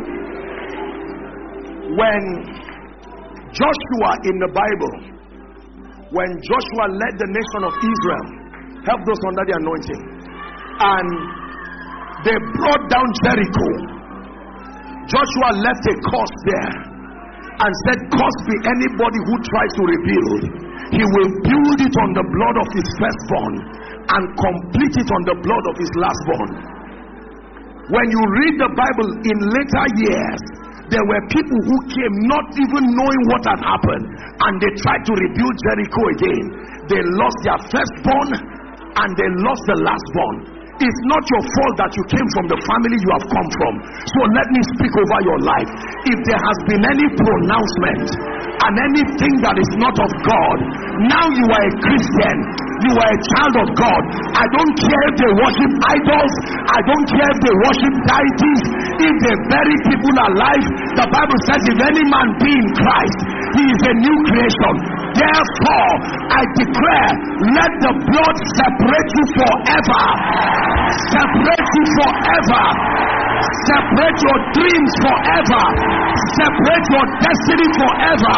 Speaker 3: When Joshua in the Bible, when Joshua led the nation of Israel, help those under the anointing, and they brought down Jericho, Joshua left a curse there and said, cursed be anybody who tries to rebuild. He will build it on the blood of his firstborn and complete it on the blood of his lastborn. When you read the Bible in later years, there were people who came not even knowing what had happened, and they tried to rebuild Jericho again. They lost their firstborn and they lost the lastborn. It's not your fault that you came from the family you have come from. So let me speak over your life. If there has been any pronouncement and anything that is not of God, now you are a Christian, you are a child of God. I don't care if they worship idols, I don't care if they worship deities, if they bury people alive. The Bible says if any man be in Christ, he is a new creation. Therefore I declare, let the blood separate you forever. Separate you forever. Separate your dreams forever. Separate your destiny forever.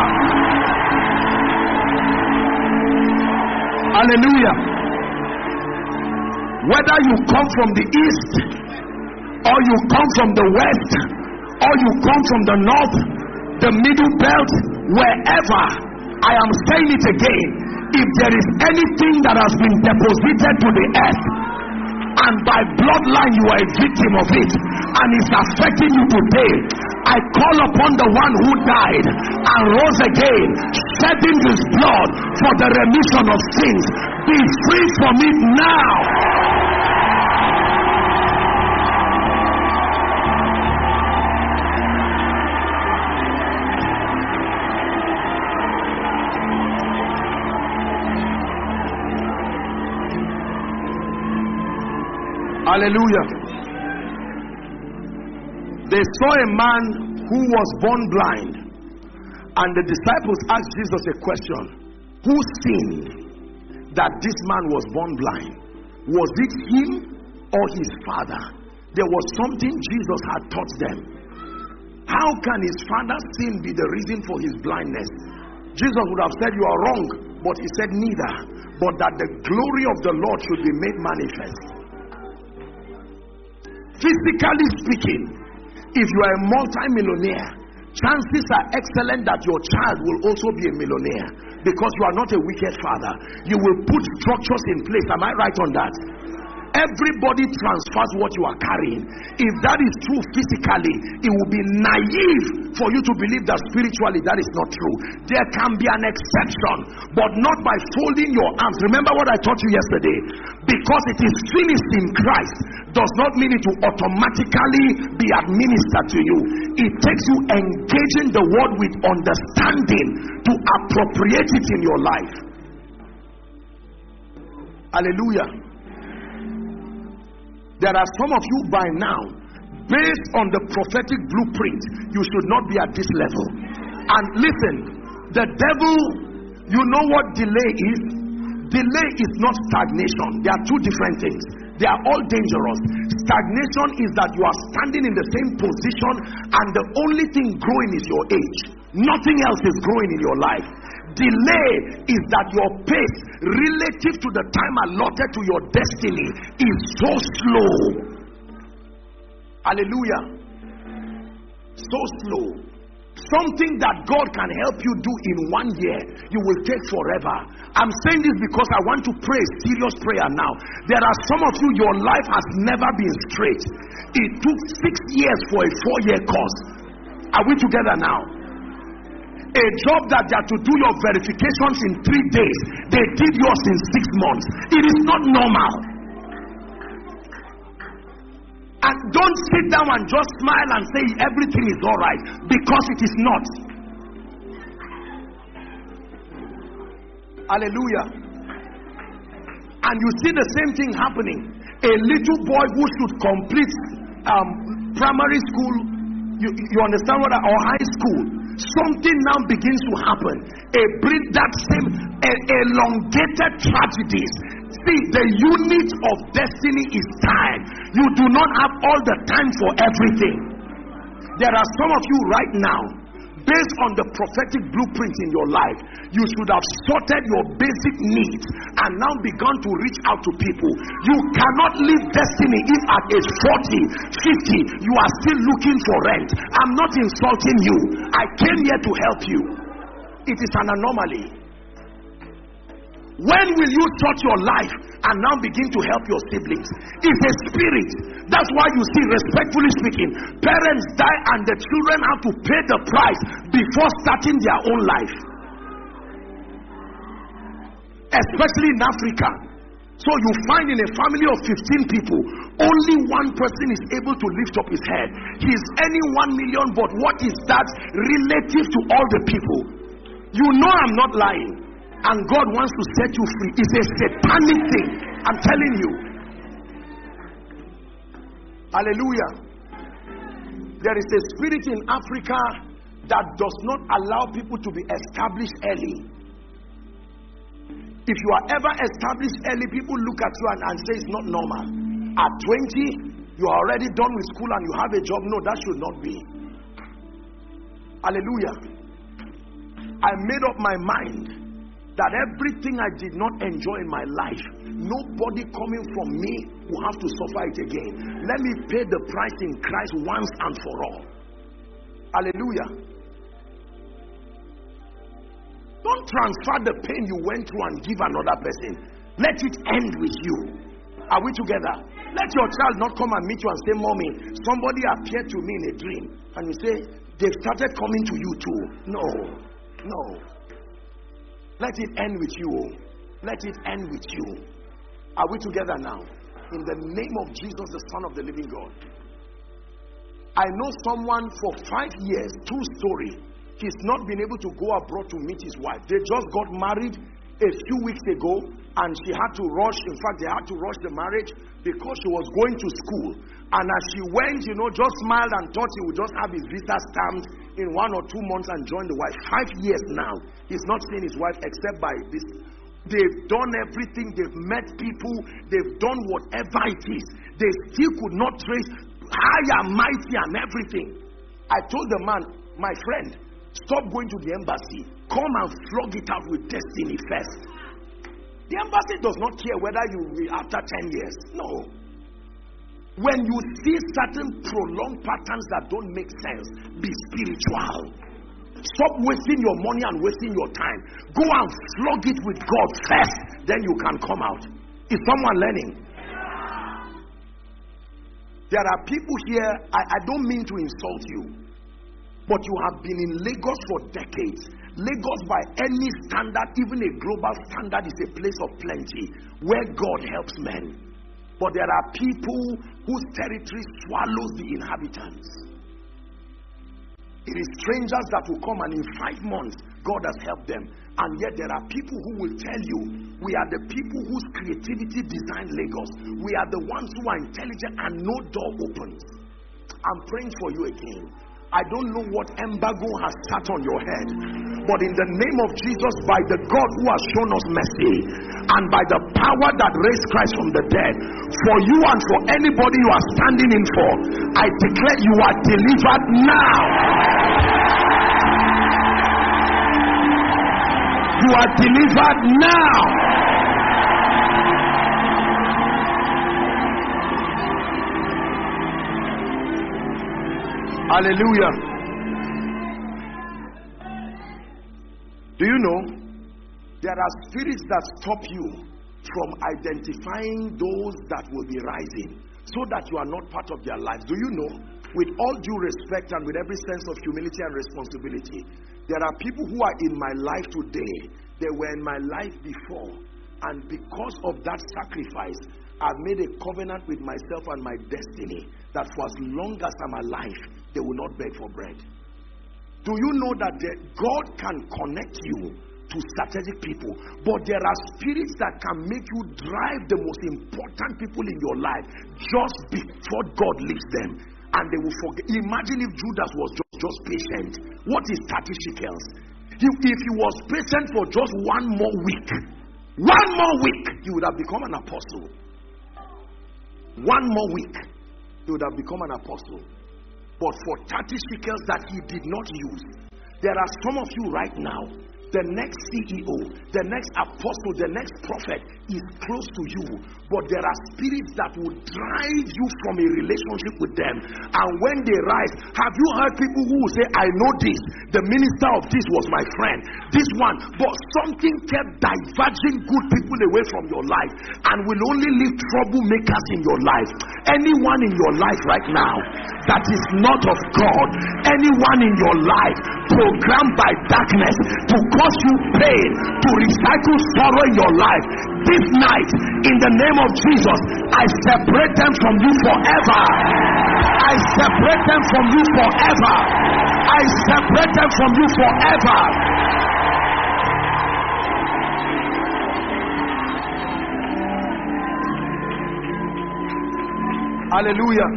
Speaker 3: Hallelujah. Whether you come from the east, or you come from the west, or you come from the north, the middle belt, wherever, I am saying it again, if there is anything that has been deposited to the earth, and by bloodline you are a victim of it, and it's affecting you today, I call upon the one who died and rose again, shedding his blood for the remission of sins. Be free from it now. Hallelujah. They saw a man who was born blind, and the disciples asked Jesus a question: who sinned that this man was born blind? Was it him or his father? There was something Jesus had taught them. How can his father's sin be the reason for his blindness? Jesus would have said, you are wrong, but he said neither, but that the glory of the Lord should be made manifest. Physically speaking, if you are a multi-millionaire, chances are excellent that your child will also be a millionaire, because you are not a wicked father. You will put structures in place. Am I right on that? Everybody transfers what you are carrying. If that is true physically, it will be naive for you to believe that spiritually that is not true. There can be an exception, but not by folding your arms. Remember what I taught you yesterday? Because it is finished in Christ does not mean it will automatically be administered to you. It takes you engaging the word with understanding to appropriate it in your life. Hallelujah. There are some of you by now, based on the prophetic blueprint, you should not be at this level. And listen, the devil, you know what delay is? Delay is not stagnation. There are two different things. They are all dangerous. Stagnation is that you are standing in the same position and the only thing growing is your age. Nothing else is growing in your life. Delay is that your pace relative to the time allotted to your destiny is so slow. Hallelujah. So slow. Something that God can help you do in 1 year, you will take forever. I'm saying this because I want to pray a serious prayer now. There are some of you, your life has never been straight. It took 6 years for a 4-year course. Are we together now? A job that they had to do your verifications in 3 days, they did yours in 6 months. It is not normal. And don't sit down and just smile and say everything is all right, because it is not. Hallelujah. And you see the same thing happening. A little boy who should complete primary school, you understand what? Or high school, something now begins to happen. Elongated tragedies. See, the unit of destiny is time. You do not have all the time for everything. There are some of you right now, based on the prophetic blueprint in your life, you should have sorted your basic needs and now begun to reach out to people. You cannot live destiny if at age 40, 50, you are still looking for rent. I'm not insulting you. I came here to help you. It is an anomaly. When will you sort your life and now begin to help your siblings? It's a spirit. That's why you see, respectfully speaking, parents die and the children have to pay the price before starting their own life. Especially in Africa. So you find in a family of 15 people, only one person is able to lift up his head. He is earning 1 million, but what is that relative to all the people? You know I'm not lying. And God wants to set you free. It's a satanic thing. I'm telling you. Hallelujah. There is a spirit in Africa that does not allow people to be established early. If you are ever established early, people look at you and say it's not normal. At 20, you are already done with school and you have a job. No, that should not be. Hallelujah. I made up my mind that everything I did not enjoy in my life, nobody coming from me will have to suffer it again. Let me pay the price in Christ once and for all. Hallelujah. Don't transfer the pain you went through and give another person. Let it end with you. Are we together? Let your child not come and meet you and say, Mommy, somebody appeared to me in a dream. And you say, they've started coming to you too. No. Let it end with you. Let it end with you. Are we together now? In the name of Jesus, the Son of the living God. I know someone for 5 years, true story. He's not been able to go abroad to meet his wife. They just got married a few weeks ago and she had to rush. In fact, they had to rush the marriage because she was going to school. And as she went, just smiled and thought he would just have his visa stamped in 1 or 2 months and join the wife. 5 years now, he's not seen his wife except by this. They've done everything. They've met people. They've done whatever it is. They still could not trace high and mighty and everything. I told the man, my friend, Stop going to the embassy. Come and flog it out with destiny first. The embassy does not care whether you will after 10 years. No. When you see certain prolonged patterns that don't make sense, be spiritual. Stop wasting your money and wasting your time. Go and flog it with God first, then you can come out. Is someone learning? There are people here, I don't mean to insult you, but you have been in Lagos for decades. Lagos, by any standard, even a global standard, is a place of plenty where God helps men. But there are people whose territory swallows the inhabitants. It is strangers that will come, and in 5 months God has helped them. And yet there are people who will tell you, we are the people whose creativity designed Lagos. We are the ones who are intelligent and no door opens. I'm praying for you again. I don't know what embargo has sat on your head, but in the name of Jesus, by the God who has shown us mercy, and by the power that raised Christ from the dead, for you and for anybody you are standing in for, I declare you are delivered now. You are delivered now. Hallelujah. Do you know there are spirits that stop you from identifying those that will be rising, so that you are not part of their lives? Do you know, with all due respect and with every sense of humility and responsibility, there are people who are in my life today, they were in my life before, and because of that sacrifice, I've made a covenant with myself and my destiny that for as long as I'm alive, they will not beg for bread. Do you know that God can connect you to strategic people, but there are spirits that can make you drive the most important people in your life just before God leaves them, and they will forget. Imagine if Judas was just patient. What is 30 shekels? If he was patient for just 1 more week, he would have become an apostle. 1 more week, he would have become an apostle. But for 30 shekels that he did not use, there are some of you right now, the next CEO, the next apostle, the next prophet is close to you, but there are spirits that will drive you from a relationship with them. And when they rise, have you heard people who will say, I know this, the minister of this was my friend, this one, but something kept diverging good people away from your life and will only leave troublemakers in your life. Anyone in your life right now that is not of God, anyone in your life programmed by darkness to cause you pain, to recycle sorrow in your life, this night, in the name of Jesus, I separate them from you forever. I separate them from you forever. I separate them from you forever. Hallelujah.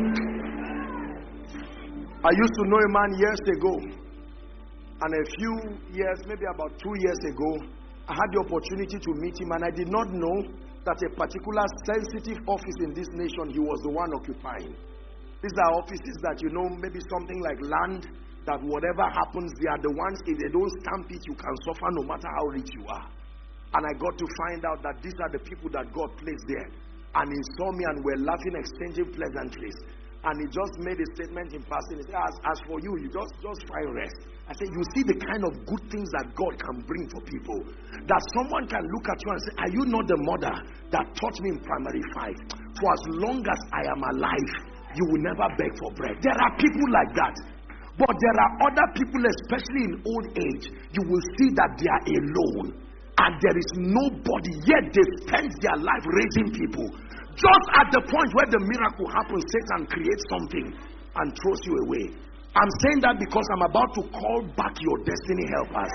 Speaker 3: I used to know a man years ago, and a few years, maybe about 2 years ago, I had the opportunity to meet him, and I did not know that a particular sensitive office in this nation, he was the one occupying. These are offices that, you know, maybe something like land, that whatever happens, they are the ones, if they don't stamp it, you can suffer no matter how rich you are. And I got to find out that these are the people that God placed there. And he saw me and we're laughing, exchanging pleasantries. And he just made a statement in passing. He said, as for you, you just find rest. I said, you see the kind of good things that God can bring for people. That someone can look at you and say, are you not the mother that taught me in primary 5? For as long as I am alive, you will never beg for bread. There are people like that. But there are other people, especially in old age, you will see that they are alone. And there is nobody, yet they spend their life raising people. Just at the point where the miracle happens, Satan creates something and throws you away. I'm saying that because I'm about to call back your destiny helpers.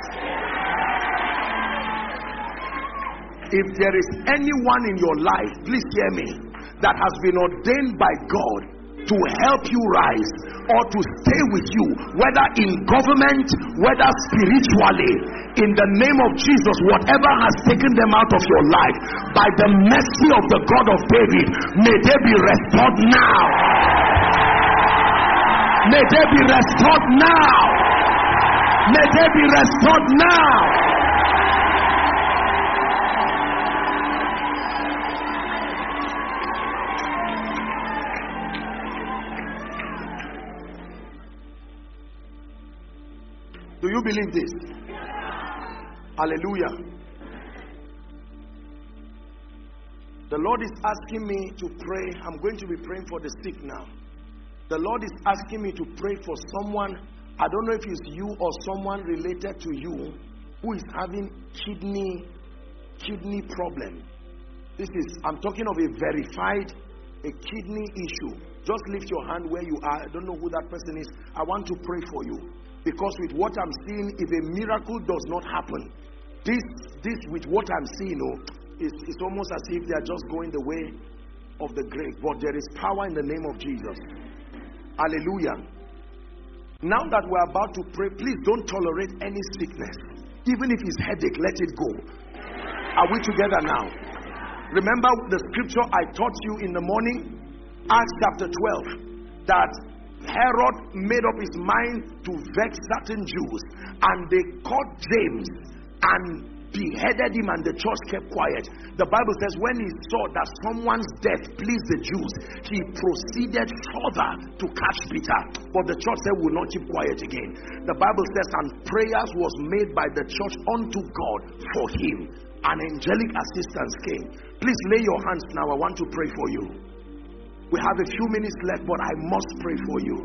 Speaker 3: If there is anyone in your life, please hear me, that has been ordained by God to help you rise or to stay with you, whether in government, whether spiritually, in the name of Jesus, whatever has taken them out of your life, by the mercy of the God of David, may they be restored now. May they be restored now. May they be restored now. Do you believe this? Hallelujah. The Lord is asking me to pray. I'm going to be praying for the sick now. The Lord is asking me to pray for someone. I don't know if it's you or someone related to you who is having kidney problem. I'm talking of a verified kidney issue. Just lift your hand where you are. I don't know who that person is. I want to pray for you. Because with what I'm seeing, if a miracle does not happen, this with what I'm seeing, it's almost as if they are just going the way of the grave. But there is power in the name of Jesus. Hallelujah. Now that we're about to pray, please don't tolerate any sickness. Even if it's headache, let it go. Are we together now? Remember the scripture I taught you in the morning? Acts chapter 12. That Herod made up his mind to vex certain Jews, and they caught James and beheaded him, and the church kept quiet. The Bible says when he saw that someone's death pleased the Jews, he proceeded further to catch Peter. But the church said, "Will not keep quiet again." The Bible says, and prayers was made by the church unto God for him, and angelic assistance came. Please lay your hands now. I want to pray for you. We have a few minutes left, but I must pray for you.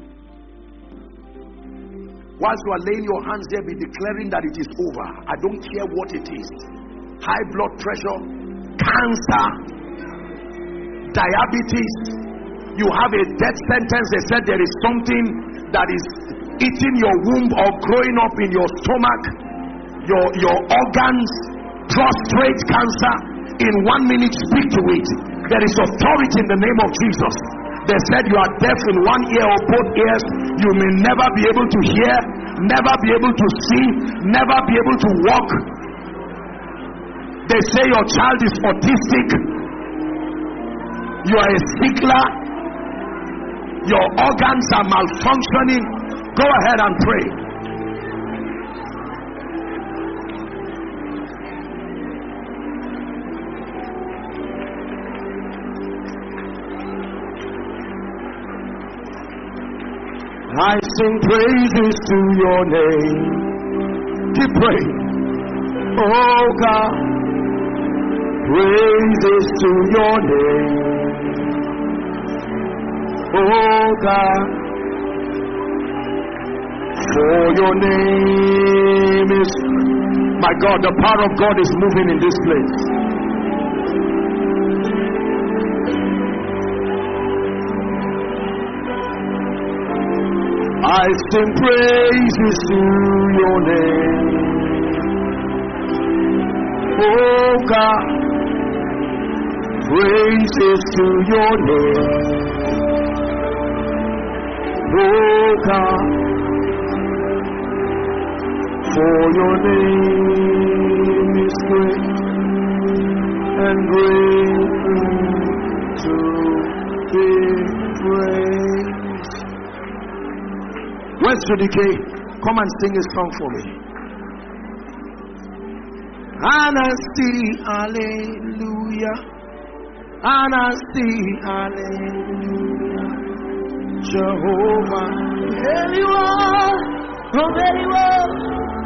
Speaker 3: Whilst you are laying your hands there, be declaring that it is over. I don't care what it is. High blood pressure, cancer, diabetes. You have a death sentence. They said there is something that is eating your womb or growing up in your stomach, your organs, prostate cancer. In 1 minute, speak to it. There is authority in the name of Jesus. They said you are deaf in one ear or both ears. You may never be able to hear, never be able to see, never be able to walk. They say your child is autistic. You are a sickler. Your organs are malfunctioning. Go ahead and pray. I sing praises to your name. Keep praying. Oh God, praises to your name. Oh God, for your name is... My God, the power of God is moving in this place. I sing praises to your name. Oh God, praises to your name. Oh God, for your name is great and greatly to be praised. Where's Judike? Come and sing a song for me. And I see hallelujah. And I see hallelujah. Jehovah. There you are. Oh, there you are.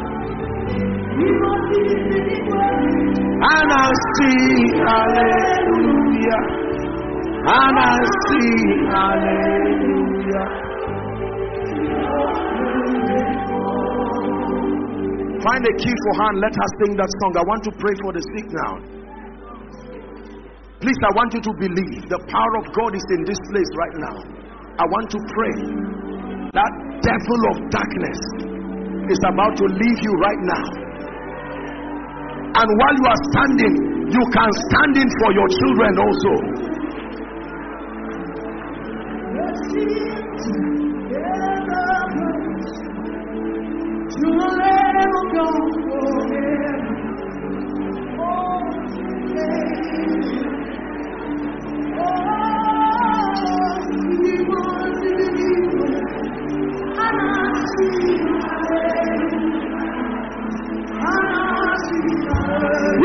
Speaker 3: And I see hallelujah. And I see hallelujah. Find a key for hand. Let her sing that song. I want to pray for the sick now. Please, I want you to believe the power of God is in this place right now. I want to pray. That devil of darkness is about to leave you right now. And while you are standing, you can stand in for your children also.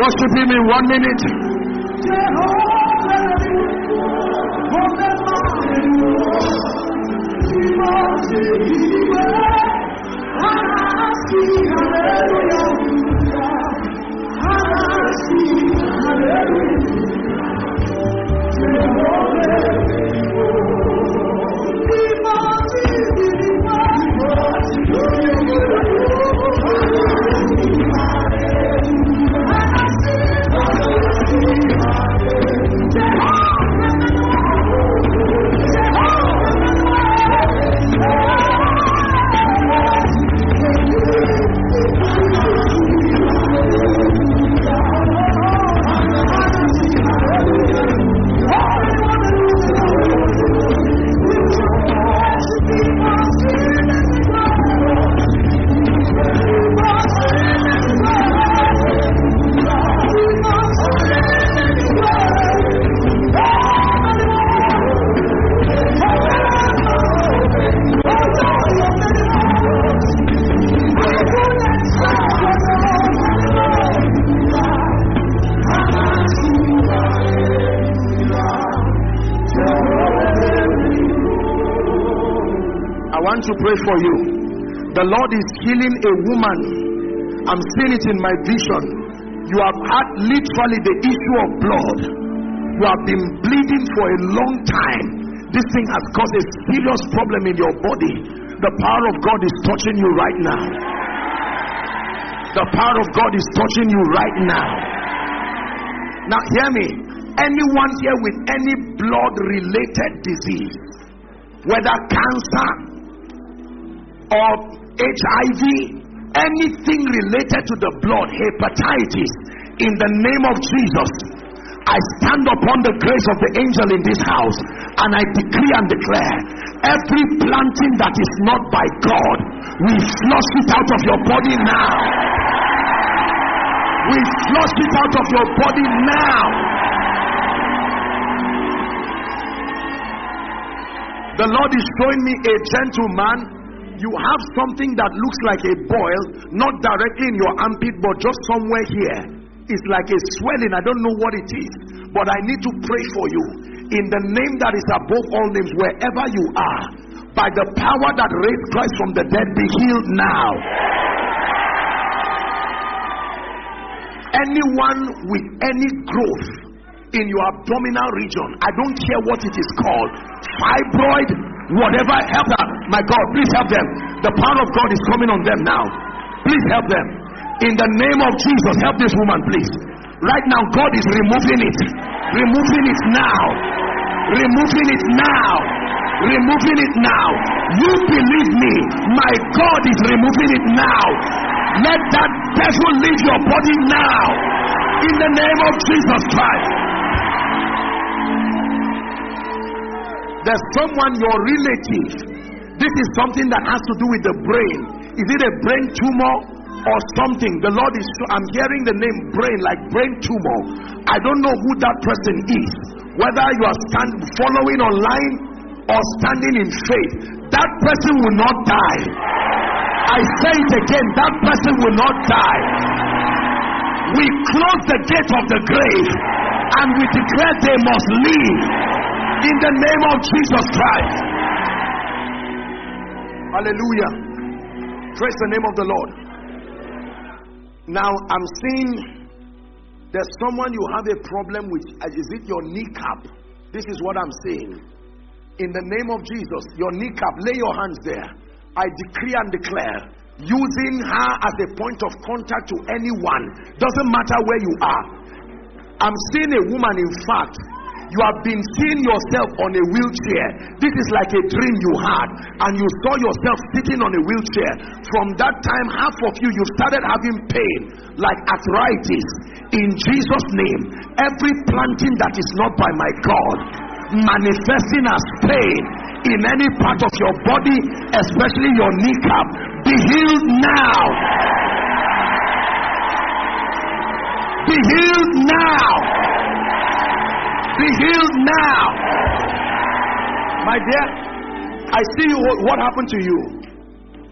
Speaker 3: worship him in 1 minute. To pray for you. The Lord is healing a woman. I'm seeing it in my vision. You have had literally the issue of blood. You have been bleeding for a long time. This thing has caused a serious problem in your body. The power of God is touching you right now. The power of God is touching you right now. Now hear me. Anyone here with any blood related disease, whether cancer or HIV, anything related to the blood, hepatitis, in the name of Jesus, I stand upon the grace of the angel in this house and I decree and declare, every planting that is not by God, we flush it out of your body now. We flush it out of your body now. The Lord is showing me a gentleman. You have something that looks like a boil, not directly in your armpit, but just somewhere here. It's like a swelling. I don't know what it is, but I need to pray for you. In the name that is above all names, wherever you are, by the power that raised Christ from the dead, be healed now. Anyone with any growth in your abdominal region, I don't care what it is called, fibroid, whatever, help them. My God, please help them. The power of God is coming on them now. Please help them. In the name of Jesus, help this woman, please. Right now, God is removing it. Removing it now. Removing it now. Removing it now. You believe me, my God is removing it now. Let that devil leave your body now. In the name of Jesus Christ. There's someone, your relative. This is something that has to do with the brain. Is it a brain tumor or something? The Lord is, I'm hearing the name brain, like brain tumor. I don't know who that person is. Whether you are following online or standing in faith, that person will not die. I say it again, that person will not die. We close the gate of the grave and we declare they must leave. In the name of Jesus Christ. Hallelujah. Praise the name of the Lord. Now I'm seeing there's someone you have a problem with. Is it your kneecap? This is what I'm saying. In the name of Jesus, your kneecap, lay your hands there. I decree and declare, using her as a point of contact to anyone, doesn't matter where you are. I'm seeing a woman, in fact, you have been seeing yourself on a wheelchair. This is like a dream you had, and you saw yourself sitting on a wheelchair. From that time, half of you started having pain, like arthritis. In Jesus' name, every planting that is not by my God, manifesting as pain in any part of your body, especially your kneecap, be healed now. Be healed now. Be healed now. My dear, I see you. What happened to you?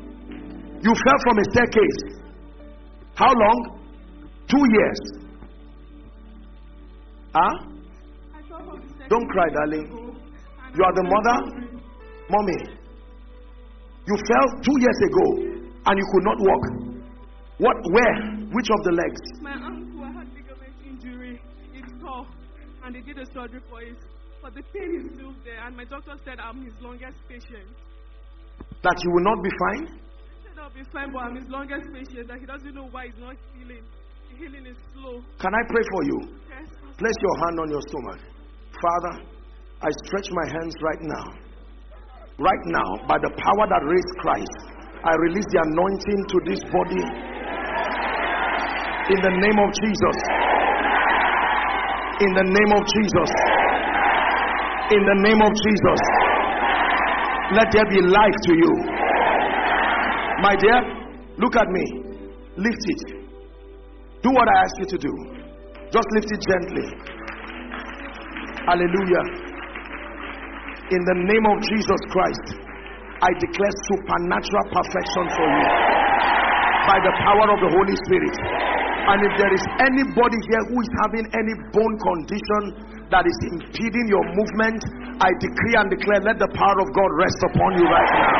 Speaker 3: You fell from a staircase. How long? 2 years. Huh?
Speaker 4: I fell from the second
Speaker 3: Don't cry,
Speaker 4: floor
Speaker 3: darling.
Speaker 4: ago, and
Speaker 3: You are the mother? Mommy, you fell 2 years ago and you could not walk. What? Where? Which of the legs?
Speaker 4: My uncle had ligament injury. It's tore, and they did a surgery for it. But the pain is still there, and my doctor said I'm his longest patient.
Speaker 3: That you will not be fine?
Speaker 4: He said I'll be fine, but I'm his longest patient, that he doesn't know why he's not healing. The healing is slow.
Speaker 3: Can I pray for you?
Speaker 4: Yes.
Speaker 3: Place your hand on your stomach. Father, I stretch my hands right now. Right now, by the power that raised Christ, I release the anointing to this body. In the name of Jesus. In the name of Jesus. In the name of Jesus. Let there be life to you. My dear, look at me. Lift it. Do what I ask you to do. Just lift it gently. Hallelujah. In the name of Jesus Christ, I declare supernatural perfection for you by the power of the Holy Spirit. And if there is anybody here who is having any bone condition that is impeding your movement, I decree and declare, let the power of God rest upon you right now.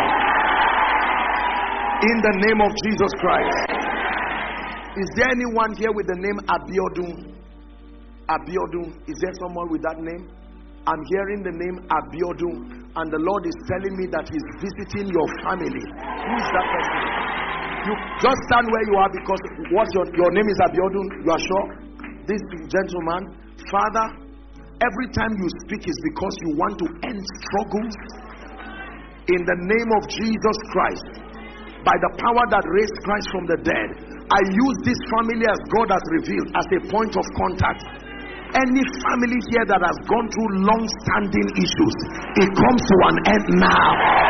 Speaker 3: In the name of Jesus Christ. Is there anyone here with the name Abiodun? Abiodun. Is there someone with that name? I'm hearing the name Abiodun, and the Lord is telling me that He's visiting your family. Who is that person? You just stand where you are, because what your name is Abiodun. You are sure? This gentleman, Father, every time you speak is because you want to end struggles. In the name of Jesus Christ, by the power that raised Christ from the dead, I use this family as God has revealed as a point of contact. Any family here that has gone through long-standing issues, it comes to an end now.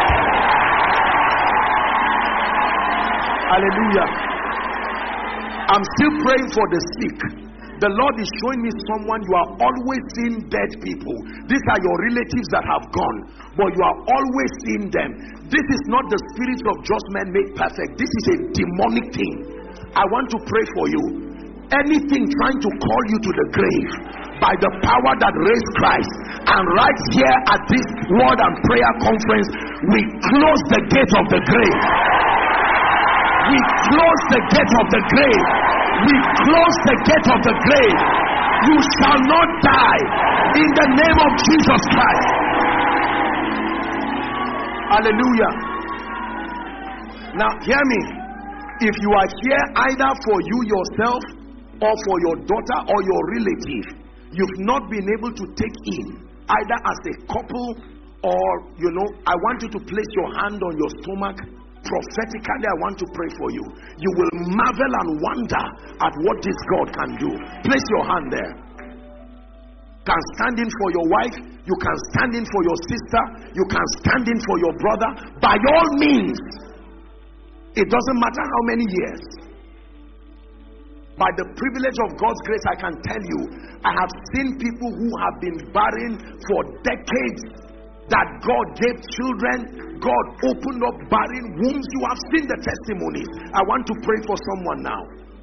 Speaker 3: Hallelujah. I'm still praying for the sick. The Lord is showing me someone, you are always seeing dead people. These are your relatives that have gone, but you are always seeing them. This is not the spirit of just men made perfect. This is a demonic thing. I want to pray for you. Anything trying to call you to the grave, by the power that raised Christ, and right here at this word and prayer conference, we close the gate of the grave. We close the gate of the grave. We close the gate of the grave. You shall not die in the name of Jesus Christ. Hallelujah. Now hear me. If you are here either for you yourself or for your daughter or your relative, you've not been able to take in, either as a couple or, I want you to place your hand on your stomach. Prophetically, I want to pray for you. You will marvel and wonder at what this God can do. Place your hand there. You can stand in for your wife. You can stand in for your sister. You can stand in for your brother. By all means. It doesn't matter how many years. By the privilege of God's grace, I can tell you, I have seen people who have been barren for decades, that God gave children. God opened up barren wombs. You have seen the testimonies. I want to pray for someone now.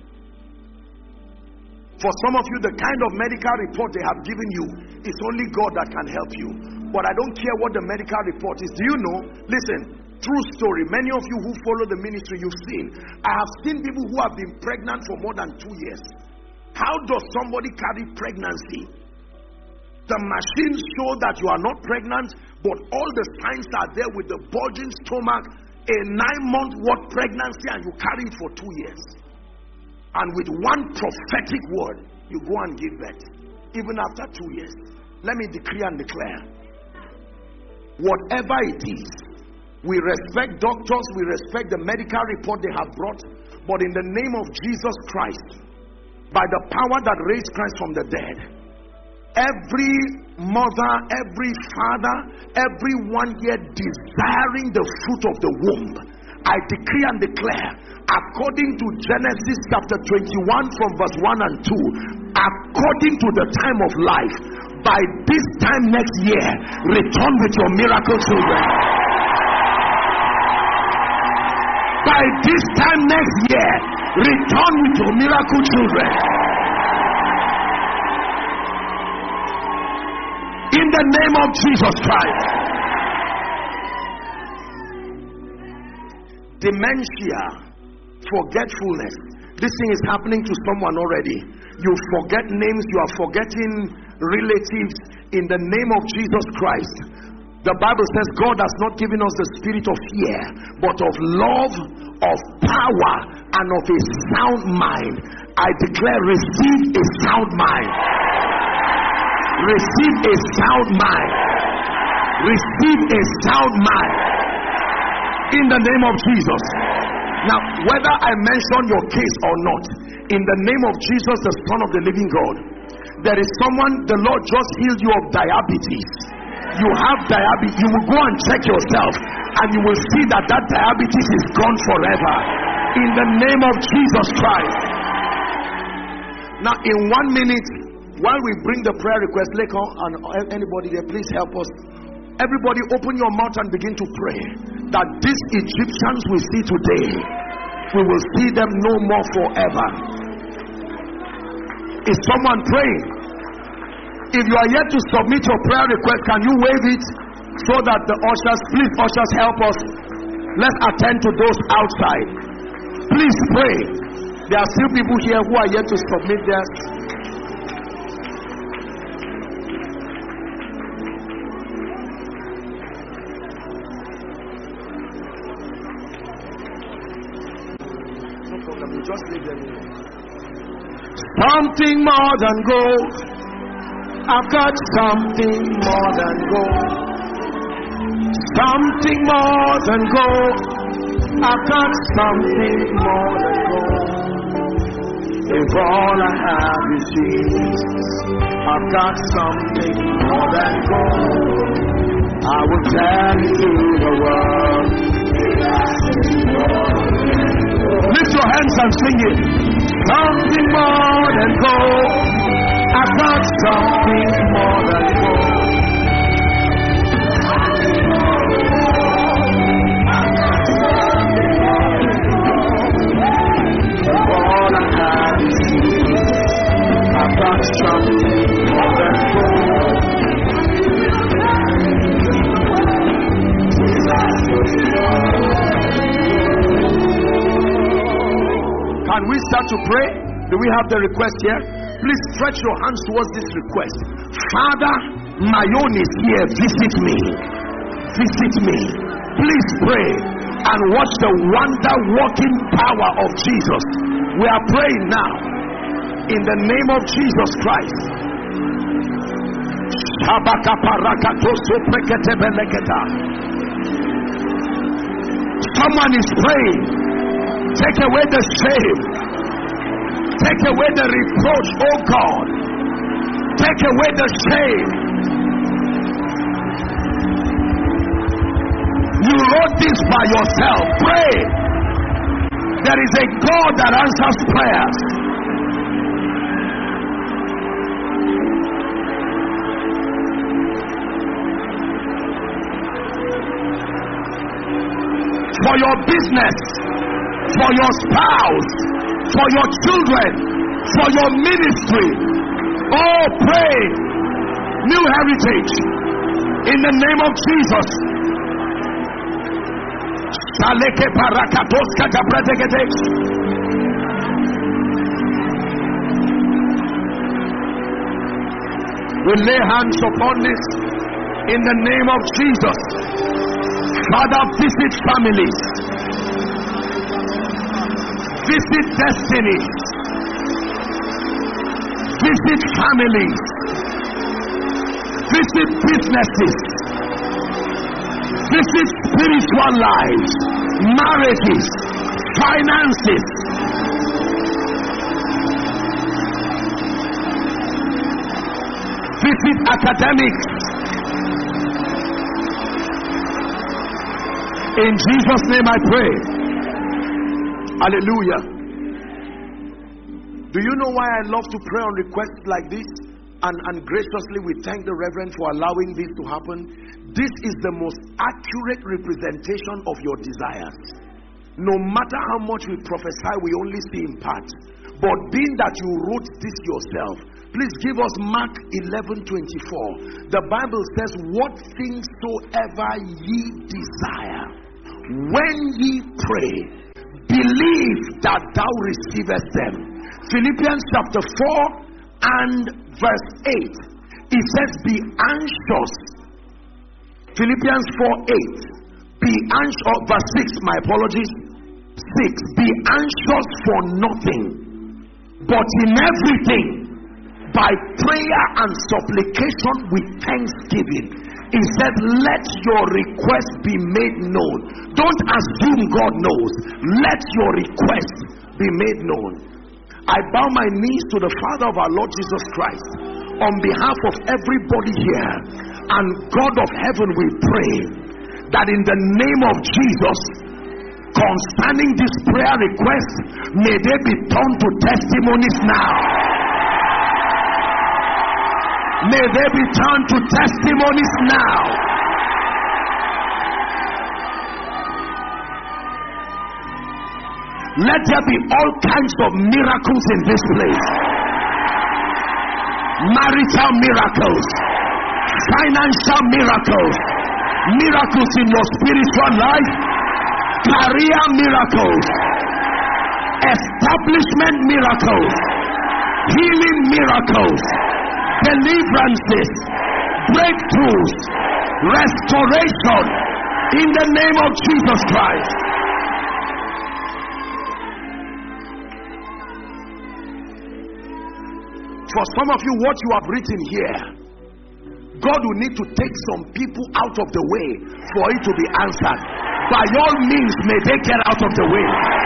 Speaker 3: For some of you, the kind of medical report they have given you, it's only God that can help you. But I don't care what the medical report is. Do you know? Listen, true story. Many of you who follow the ministry, you've seen. I have seen people who have been pregnant for more than 2 years. How does somebody carry pregnancy? The machines show that you are not pregnant, but all the signs are there with the bulging stomach, a 9-month worth pregnancy, and you carry it for 2 years. And with one prophetic word, you go and give birth. Even after 2 years. Let me decree and declare. Whatever it is, we respect doctors, we respect the medical report they have brought, but in the name of Jesus Christ, by the power that raised Christ from the dead, every mother, every father, everyone here desiring the fruit of the womb, I decree and declare, according to Genesis chapter 21 from verse 1 and 2, according to the time of life, by this time next year, return with your miracle children. By this time next year, return with your miracle children. the name of Jesus Christ. Dementia, forgetfulness. This thing is happening to someone already. You forget names, you are forgetting relatives. In the name of Jesus Christ, the Bible says God has not given us the spirit of fear, but of love, of power, and of a sound mind. I declare, receive a sound mind. Receive a sound mind. Receive a sound mind. In the name of Jesus. Now, whether I mention your case or not, in the name of Jesus, the Son of the living God, there is someone, the Lord just healed you of diabetes. You have diabetes. You will go and check yourself, and you will see that that diabetes is gone forever. In the name of Jesus Christ. Now, in 1 minute, while we bring the prayer request, Lekon and anybody there, please help us. Everybody, open your mouth and begin to pray that these Egyptians we see today, we will see them no more forever. Is someone praying? If you are yet to submit your prayer request, can you wave it so that the ushers, please ushers, help us. Let's attend to those outside. Please pray. There are still people here who are yet to submit theirs. No problem, you just leave them here. Something more than gold. I've got something more than gold. Something more than gold. I've got something more than gold. If all I have is Jesus, I've got something more than gold. I will tell you the world. Lift your hands and sing it. Something more than gold. I've got something more than gold. All I have is Jesus. I've got something more than gold. Can we start to pray? Do we have the request here? Please stretch your hands towards this request. Father, my own is here. Visit me. Visit me. Please pray and watch the wonder-working power of Jesus. We are praying now in the name of Jesus Christ. Someone is praying. Take away the shame. Take away the reproach, oh God. Take away the shame. You wrote this by yourself. Pray. There is a God that answers prayers. For your business, for your spouse, for your children, for your ministry. Oh, pray. New heritage in the name of Jesus. We lay hands upon this in the name of Jesus. Father, visit families. Visit destinies. Visit families. Visit businesses. Visit spiritual lives, marriages, finances. Visit academics. In Jesus' name I pray. Hallelujah. Do you know why I love to pray on requests like this? And graciously we thank the Reverend for allowing this to happen. This is the most accurate representation of your desires. No matter how much we prophesy, we only see in part. But being that you wrote this yourself, Please give us Mark 11:24. The Bible says, what things soever ye desire, when ye pray, believe that thou receivest them. Philippians chapter 4 and verse 8. It says, be anxious. Philippians 4:8. Be anxious. Verse 6, my apologies. 6. Be anxious for nothing, but in everything, by prayer and supplication with thanksgiving. It said, let your request be made known. Don't assume God knows. Let your request be made known. I bow my knees to the Father of our Lord Jesus Christ on behalf of everybody here, and God of heaven, we pray that in the name of Jesus, concerning this prayer request, may they be turned to testimonies now. May they be turned to testimonies now. Let there be all kinds of miracles in this place. Marital miracles, financial miracles, miracles in your spiritual life, career miracles, establishment miracles, healing miracles, deliverances, breakthroughs, restoration in the name of Jesus Christ. For some of you, what you have written here, God will need to take some people out of the way for it to be answered. By all means, may they get out of the way.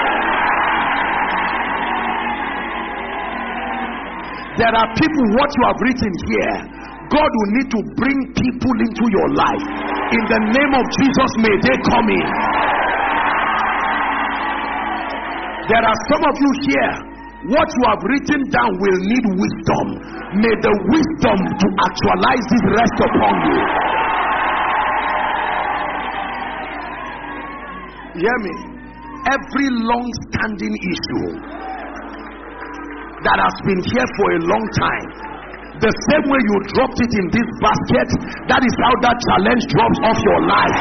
Speaker 3: There are people, what you have written here, God will need to bring people into your life. In the name of Jesus, may they come in. There are some of you here, what you have written down will need wisdom. May the wisdom to actualize this rest upon you. Hear me? Every long-standing issue that has been here for a long time, the same way you dropped it in this basket, that is how that challenge drops off your life.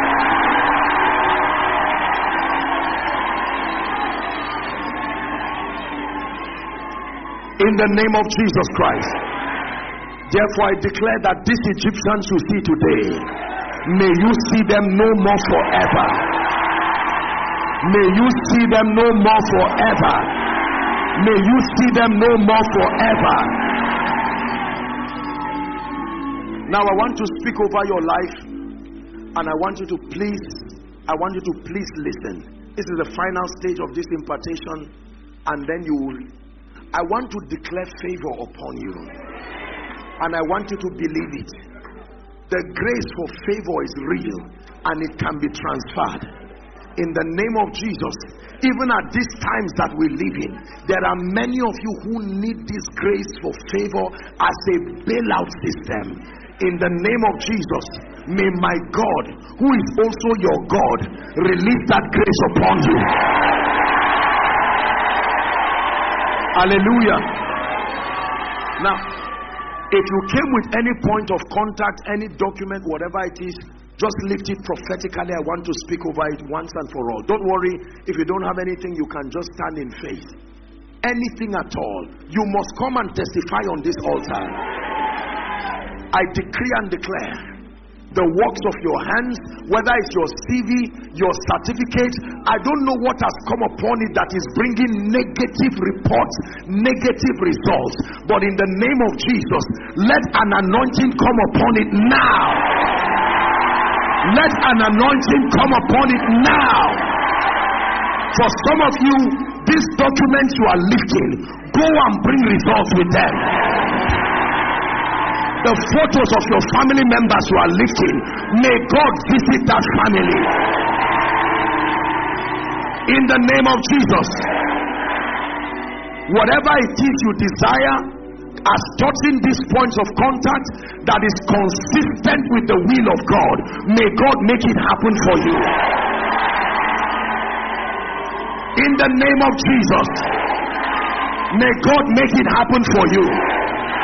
Speaker 3: In the name of Jesus Christ. Therefore I declare that these Egyptians you see today, may you see them no more forever. May you see them no more forever. May you see them no more forever. Now I want to speak over your life, and I want you to please listen. This is the final stage of this impartation, and then I want to declare favor upon you, and I want you to believe it. The grace for favor is real, and it can be transferred. In the name of Jesus, even at these times that we live in, there are many of you who need this grace for favor as a bailout system. In the name of Jesus, may my God, who is also your God, release that grace upon you. Hallelujah. Now, if you came with any point of contact, any document, whatever it is, just lift it prophetically. I want to speak over it once and for all. Don't worry, if you don't have anything, you can just stand in faith. Anything at all, you must come and testify on this altar. I decree and declare the works of your hands, whether it's your CV, your certificate, I don't know what has come upon it that is bringing negative reports, negative results, but in the name of Jesus, let an anointing come upon it now. Let an anointing come upon it now. For some of you, these documents you are lifting, go and bring results with them. The photos of your family members you are lifting, may God visit that family. In the name of Jesus. Whatever it is you desire, as touching these points of contact that is consistent with the will of God, may God make it happen for you. In the name of Jesus, may God make it happen for you.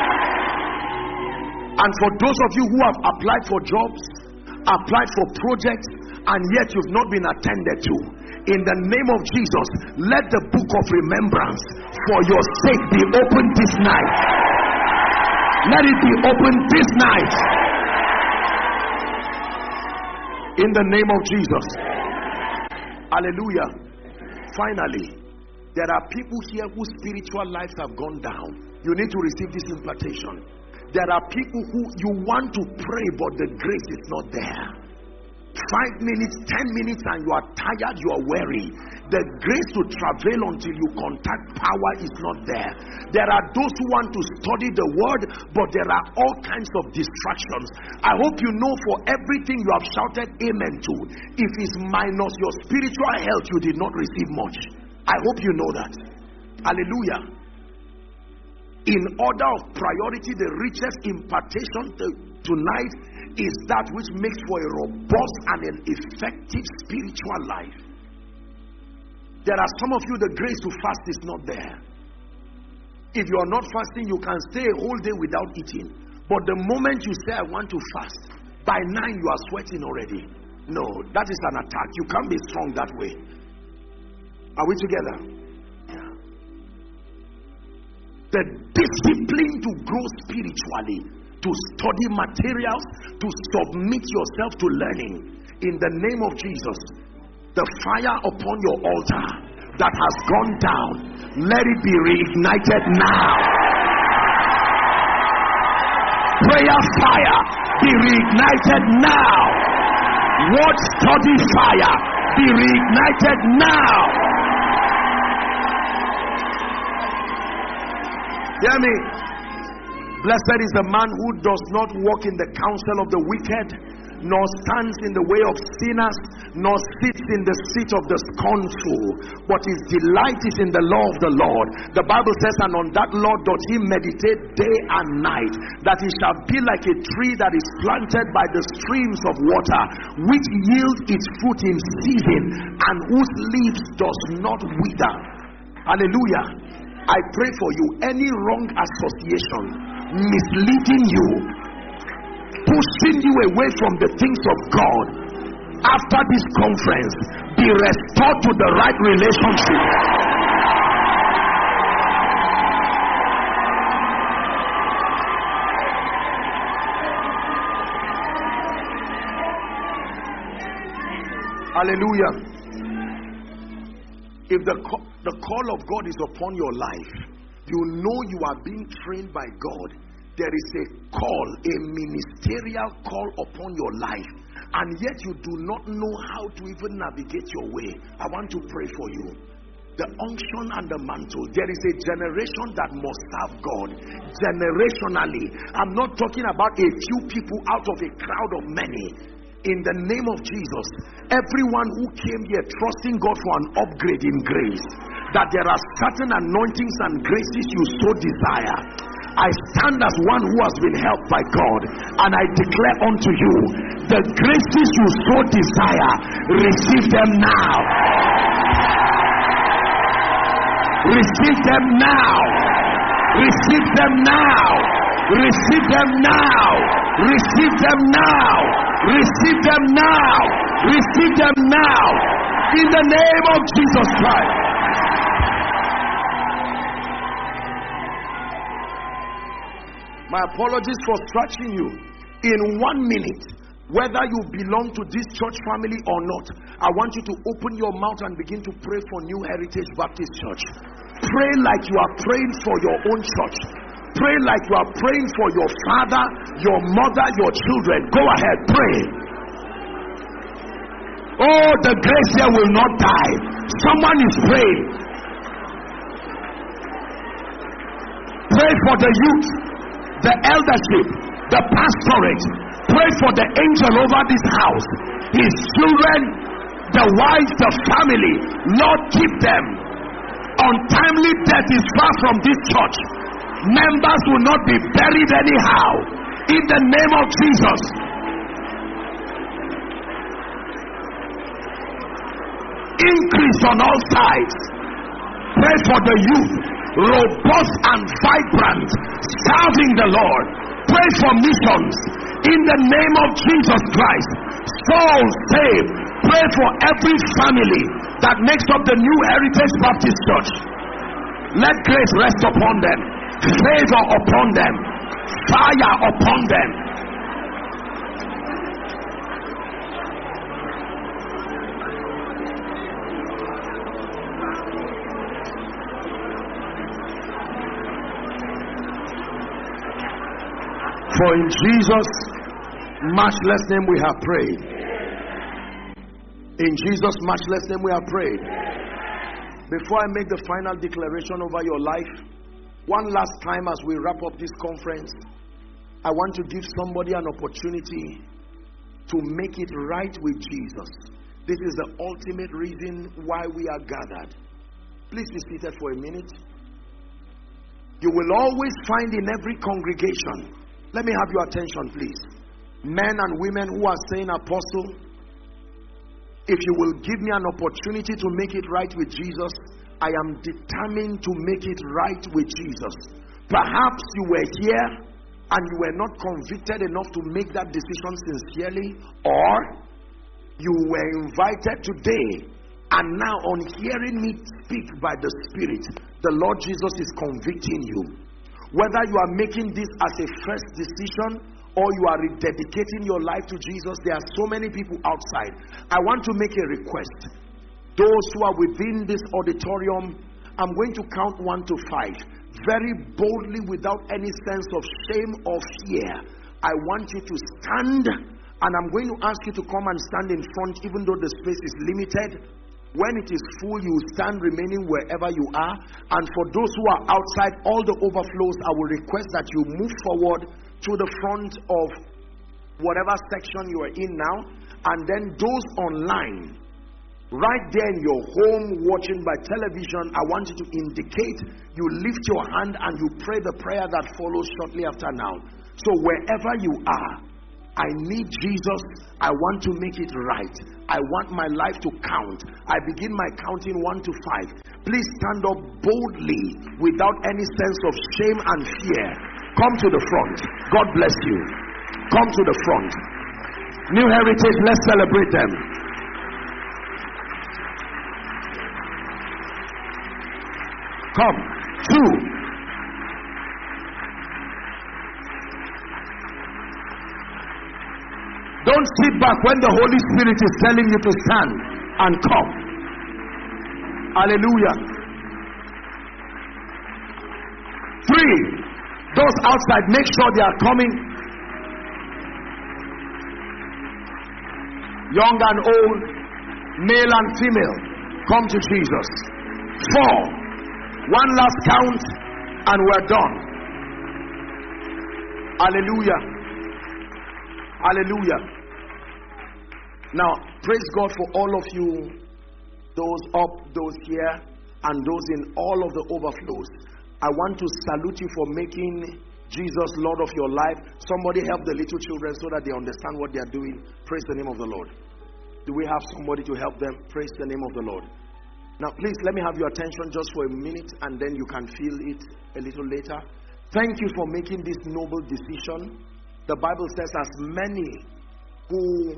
Speaker 3: And for those of you who have applied for jobs, applied for projects, and yet you've not been attended to, in the name of Jesus, let the book of remembrance for your sake be opened this night. Let it be opened this night. In the name of Jesus. Hallelujah. Finally, there are people here whose spiritual lives have gone down. You need to receive this impartation. There are people who you want to pray, but the grace is not there. 5 minutes, 10 minutes, and you are tired, you are weary. The grace to travail until you contact power is not there. There are those who want to study the word, but there are all kinds of distractions. I hope you know, for everything you have shouted amen to, if it's minus your spiritual health, you did not receive much. I hope you know that. Hallelujah. In order of priority, the richest impartation tonight is that which makes for a robust and an effective spiritual life. There are some of you, the grace to fast is not there. If you are not fasting, you can stay a whole day without eating. But the moment you say, I want to fast, by 9 you are sweating already. No, that is an attack. You can't be strong that way. Are we together? Yeah. The discipline to grow spiritually, to study materials, to submit yourself to learning, in the name of Jesus. The fire upon your altar that has gone down, let it be reignited now. Prayer fire, be reignited now. Word study fire, be reignited now. Hear me. Blessed is the man who does not walk in the counsel of the wicked, nor stands in the way of sinners, nor sits in the seat of the scornful, but his delight is in the law of the Lord. The Bible says, and on that law doth he meditate day and night, that he shall be like a tree that is planted by the streams of water, which yields its fruit in season, and whose leaves does not wither. Hallelujah. I pray for you, any wrong association misleading you, pushing you away from the things of God, after this conference, be restored to the right relationship. Hallelujah. If the call of God is upon your life, you know you are being trained by God. There is a call, a ministerial call upon your life, and yet you do not know how to even navigate your way. I want to pray for you. The unction and the mantle. There is a generation that must serve God generationally. I'm not talking about a few people out of a crowd of many. In the name of Jesus, everyone who came here trusting God for an upgrade in grace, that there are certain anointings and graces you so desire. I stand as one who has been helped by God, and I declare unto you, the graces you so desire, receive them now. Receive them now. Receive them now. Receive them now. Receive them now. Receive them now. Receive them now. In the name of Jesus Christ. My apologies for stretching you. In 1 minute, whether you belong to this church family or not, I want you to open your mouth and begin to pray for New Heritage Baptist Church. Pray like you are praying for your own church. Pray like you are praying for your father, your mother, your children. Go ahead, pray. Oh, the grace here will not die. Someone is praying. Pray for the youth, the eldership, the pastorate. Pray for the angel over this house, his children, the wife, the family. Lord, keep them. Untimely death is far from this church. Members will not be buried anyhow. In the name of Jesus. Increase on all sides. Pray for the youth, robust and vibrant, serving the Lord. pray for missions in the name of Jesus Christ. Souls saved. Pray for every family that makes up the New Heritage Baptist Church. Let grace rest upon them, favor upon them, fire upon them. For in Jesus' matchless name we have prayed. In Jesus' matchless name we have prayed. Before I make the final declaration over your life, one last time as we wrap up this conference, I want to give somebody an opportunity to make it right with Jesus. This is the ultimate reason why we are gathered. Please be seated for a minute. You will always find in every congregation, let me have your attention please, men and women who are saying, Apostle, if you will give me an opportunity to make it right with Jesus, I am determined to make it right with Jesus. Perhaps you were here and you were not convicted enough to make that decision sincerely, or you were invited today and now on hearing me speak by the Spirit, the Lord Jesus is convicting you. Whether you are making this as a first decision or you are rededicating your life to Jesus, there are so many people outside. I want to make a request. Those who are within this auditorium, I'm going to count 1 to 5. Very boldly, without any sense of shame or fear, I want you to stand, and I'm going to ask you to come and stand in front, even though the space is limited. When it is full, you stand remaining wherever you are. And for those who are outside, all the overflows, I will request that you move forward to the front of whatever section you are in now. And then those online, right there in your home watching by television, I want you to indicate, you lift your hand and you pray the prayer that follows shortly after now. So wherever you are, I need Jesus. I want to make it right. I want my life to count. I begin my counting 1 to 5. Please stand up boldly without any sense of shame and fear. Come to the front. God bless you. Come to the front. New Heritage, let's celebrate them. Come. 2. Don't sit back when the Holy Spirit is telling you to stand and come. Hallelujah. 3. Those outside, make sure they are coming. Young and old, male and female, come to Jesus. 4. One last count and we're done. Hallelujah. Hallelujah. Now, praise God for all of you, those up, those here, and those in all of the overflows. I want to salute you for making Jesus Lord of your life. Somebody help the little children so that they understand what they are doing. Praise the name of the Lord. Do we have somebody to help them? Praise the name of the Lord. Now, please, let me have your attention just for a minute, and then you can feel it a little later. Thank you for making this noble decision. The Bible says, as many who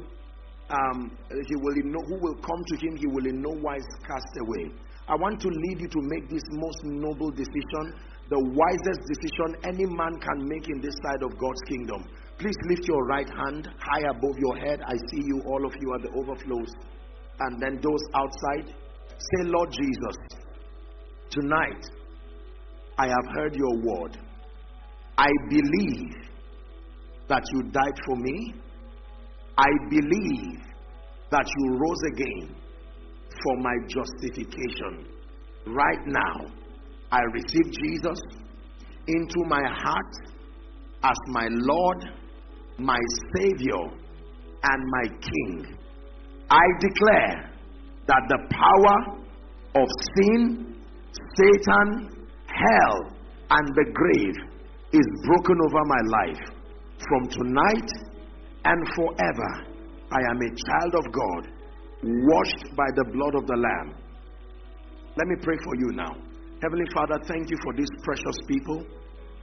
Speaker 3: will come to him, he will in no wise cast away. I want to lead you to make this most noble decision, the wisest decision any man can make in this side of God's kingdom. Please lift your right hand high above your head. I see you, all of you, at the overflows. And then those outside, say, Lord Jesus, tonight I have heard your word. I believe that you died for me. I believe that you rose again for my justification. Right now, I receive Jesus into my heart as my Lord, my Savior, and my King. I declare that the power of sin, Satan, hell, and the grave is broken over my life. From tonight and forever, I am a child of God, washed by the blood of the Lamb. Let me pray for you now. Heavenly Father, thank you for these precious people.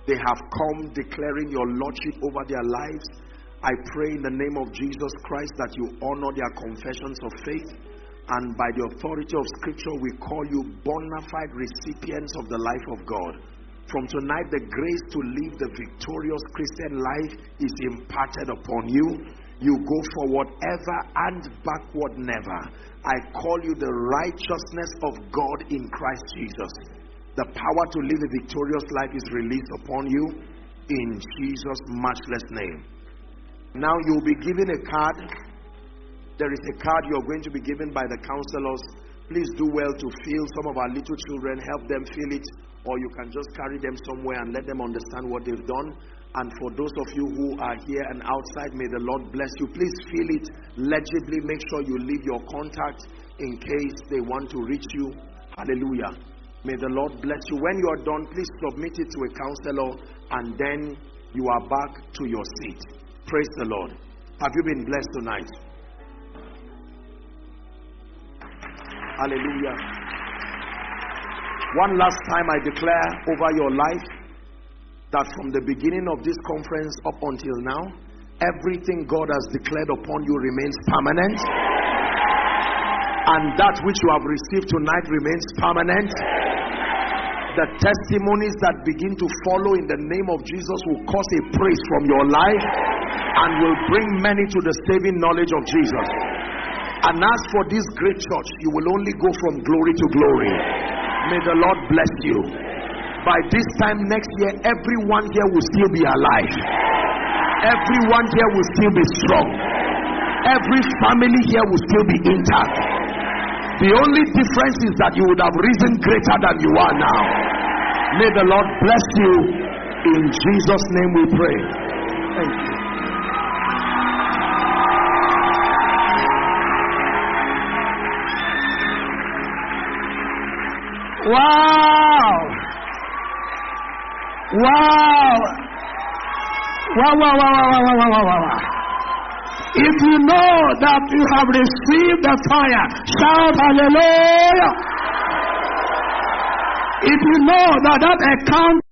Speaker 3: They have come declaring your lordship over their lives. I pray in the name of Jesus Christ that you honor their confessions of faith, and by the authority of Scripture we call you bona fide recipients of the life of God. From tonight, the grace to live the victorious Christian life is imparted upon you. You go forward ever and backward never. I call you the righteousness of God in Christ Jesus. The power to live a victorious life is released upon you in Jesus' matchless name. Now you'll be given a card. There is a card you're going to be given by the counselors. Please do well to fill. Some of our little children, help them fill it, or you can just carry them somewhere and let them understand what they've done. And for those of you who are here and outside, may the Lord bless you. Please fill it legibly. Make sure you leave your contact in case they want to reach you. Hallelujah. May the Lord bless you. When you are done, please submit it to a counselor, and then you are back to your seat. Praise the Lord. Have you been blessed tonight? Hallelujah. One last time I declare over your life that from the beginning of this conference up until now, everything God has declared upon you remains permanent, and that which you have received tonight remains permanent. The testimonies that begin to follow in the name of Jesus will cause a praise from your life and will bring many to the saving knowledge of Jesus. And as for this great church, you will only go from glory to glory. May the Lord bless you. By this time next year, everyone here will still be alive. Everyone here will still be strong. Every family here will still be intact. The only difference is that you would have risen greater than you are now. May the Lord bless you. In Jesus' name we pray. Thank you. Wow! Wow! Wow, wow, wow, wow, wow, wow, wow, wow. If you know that you have received the fire, shout hallelujah. If you know that account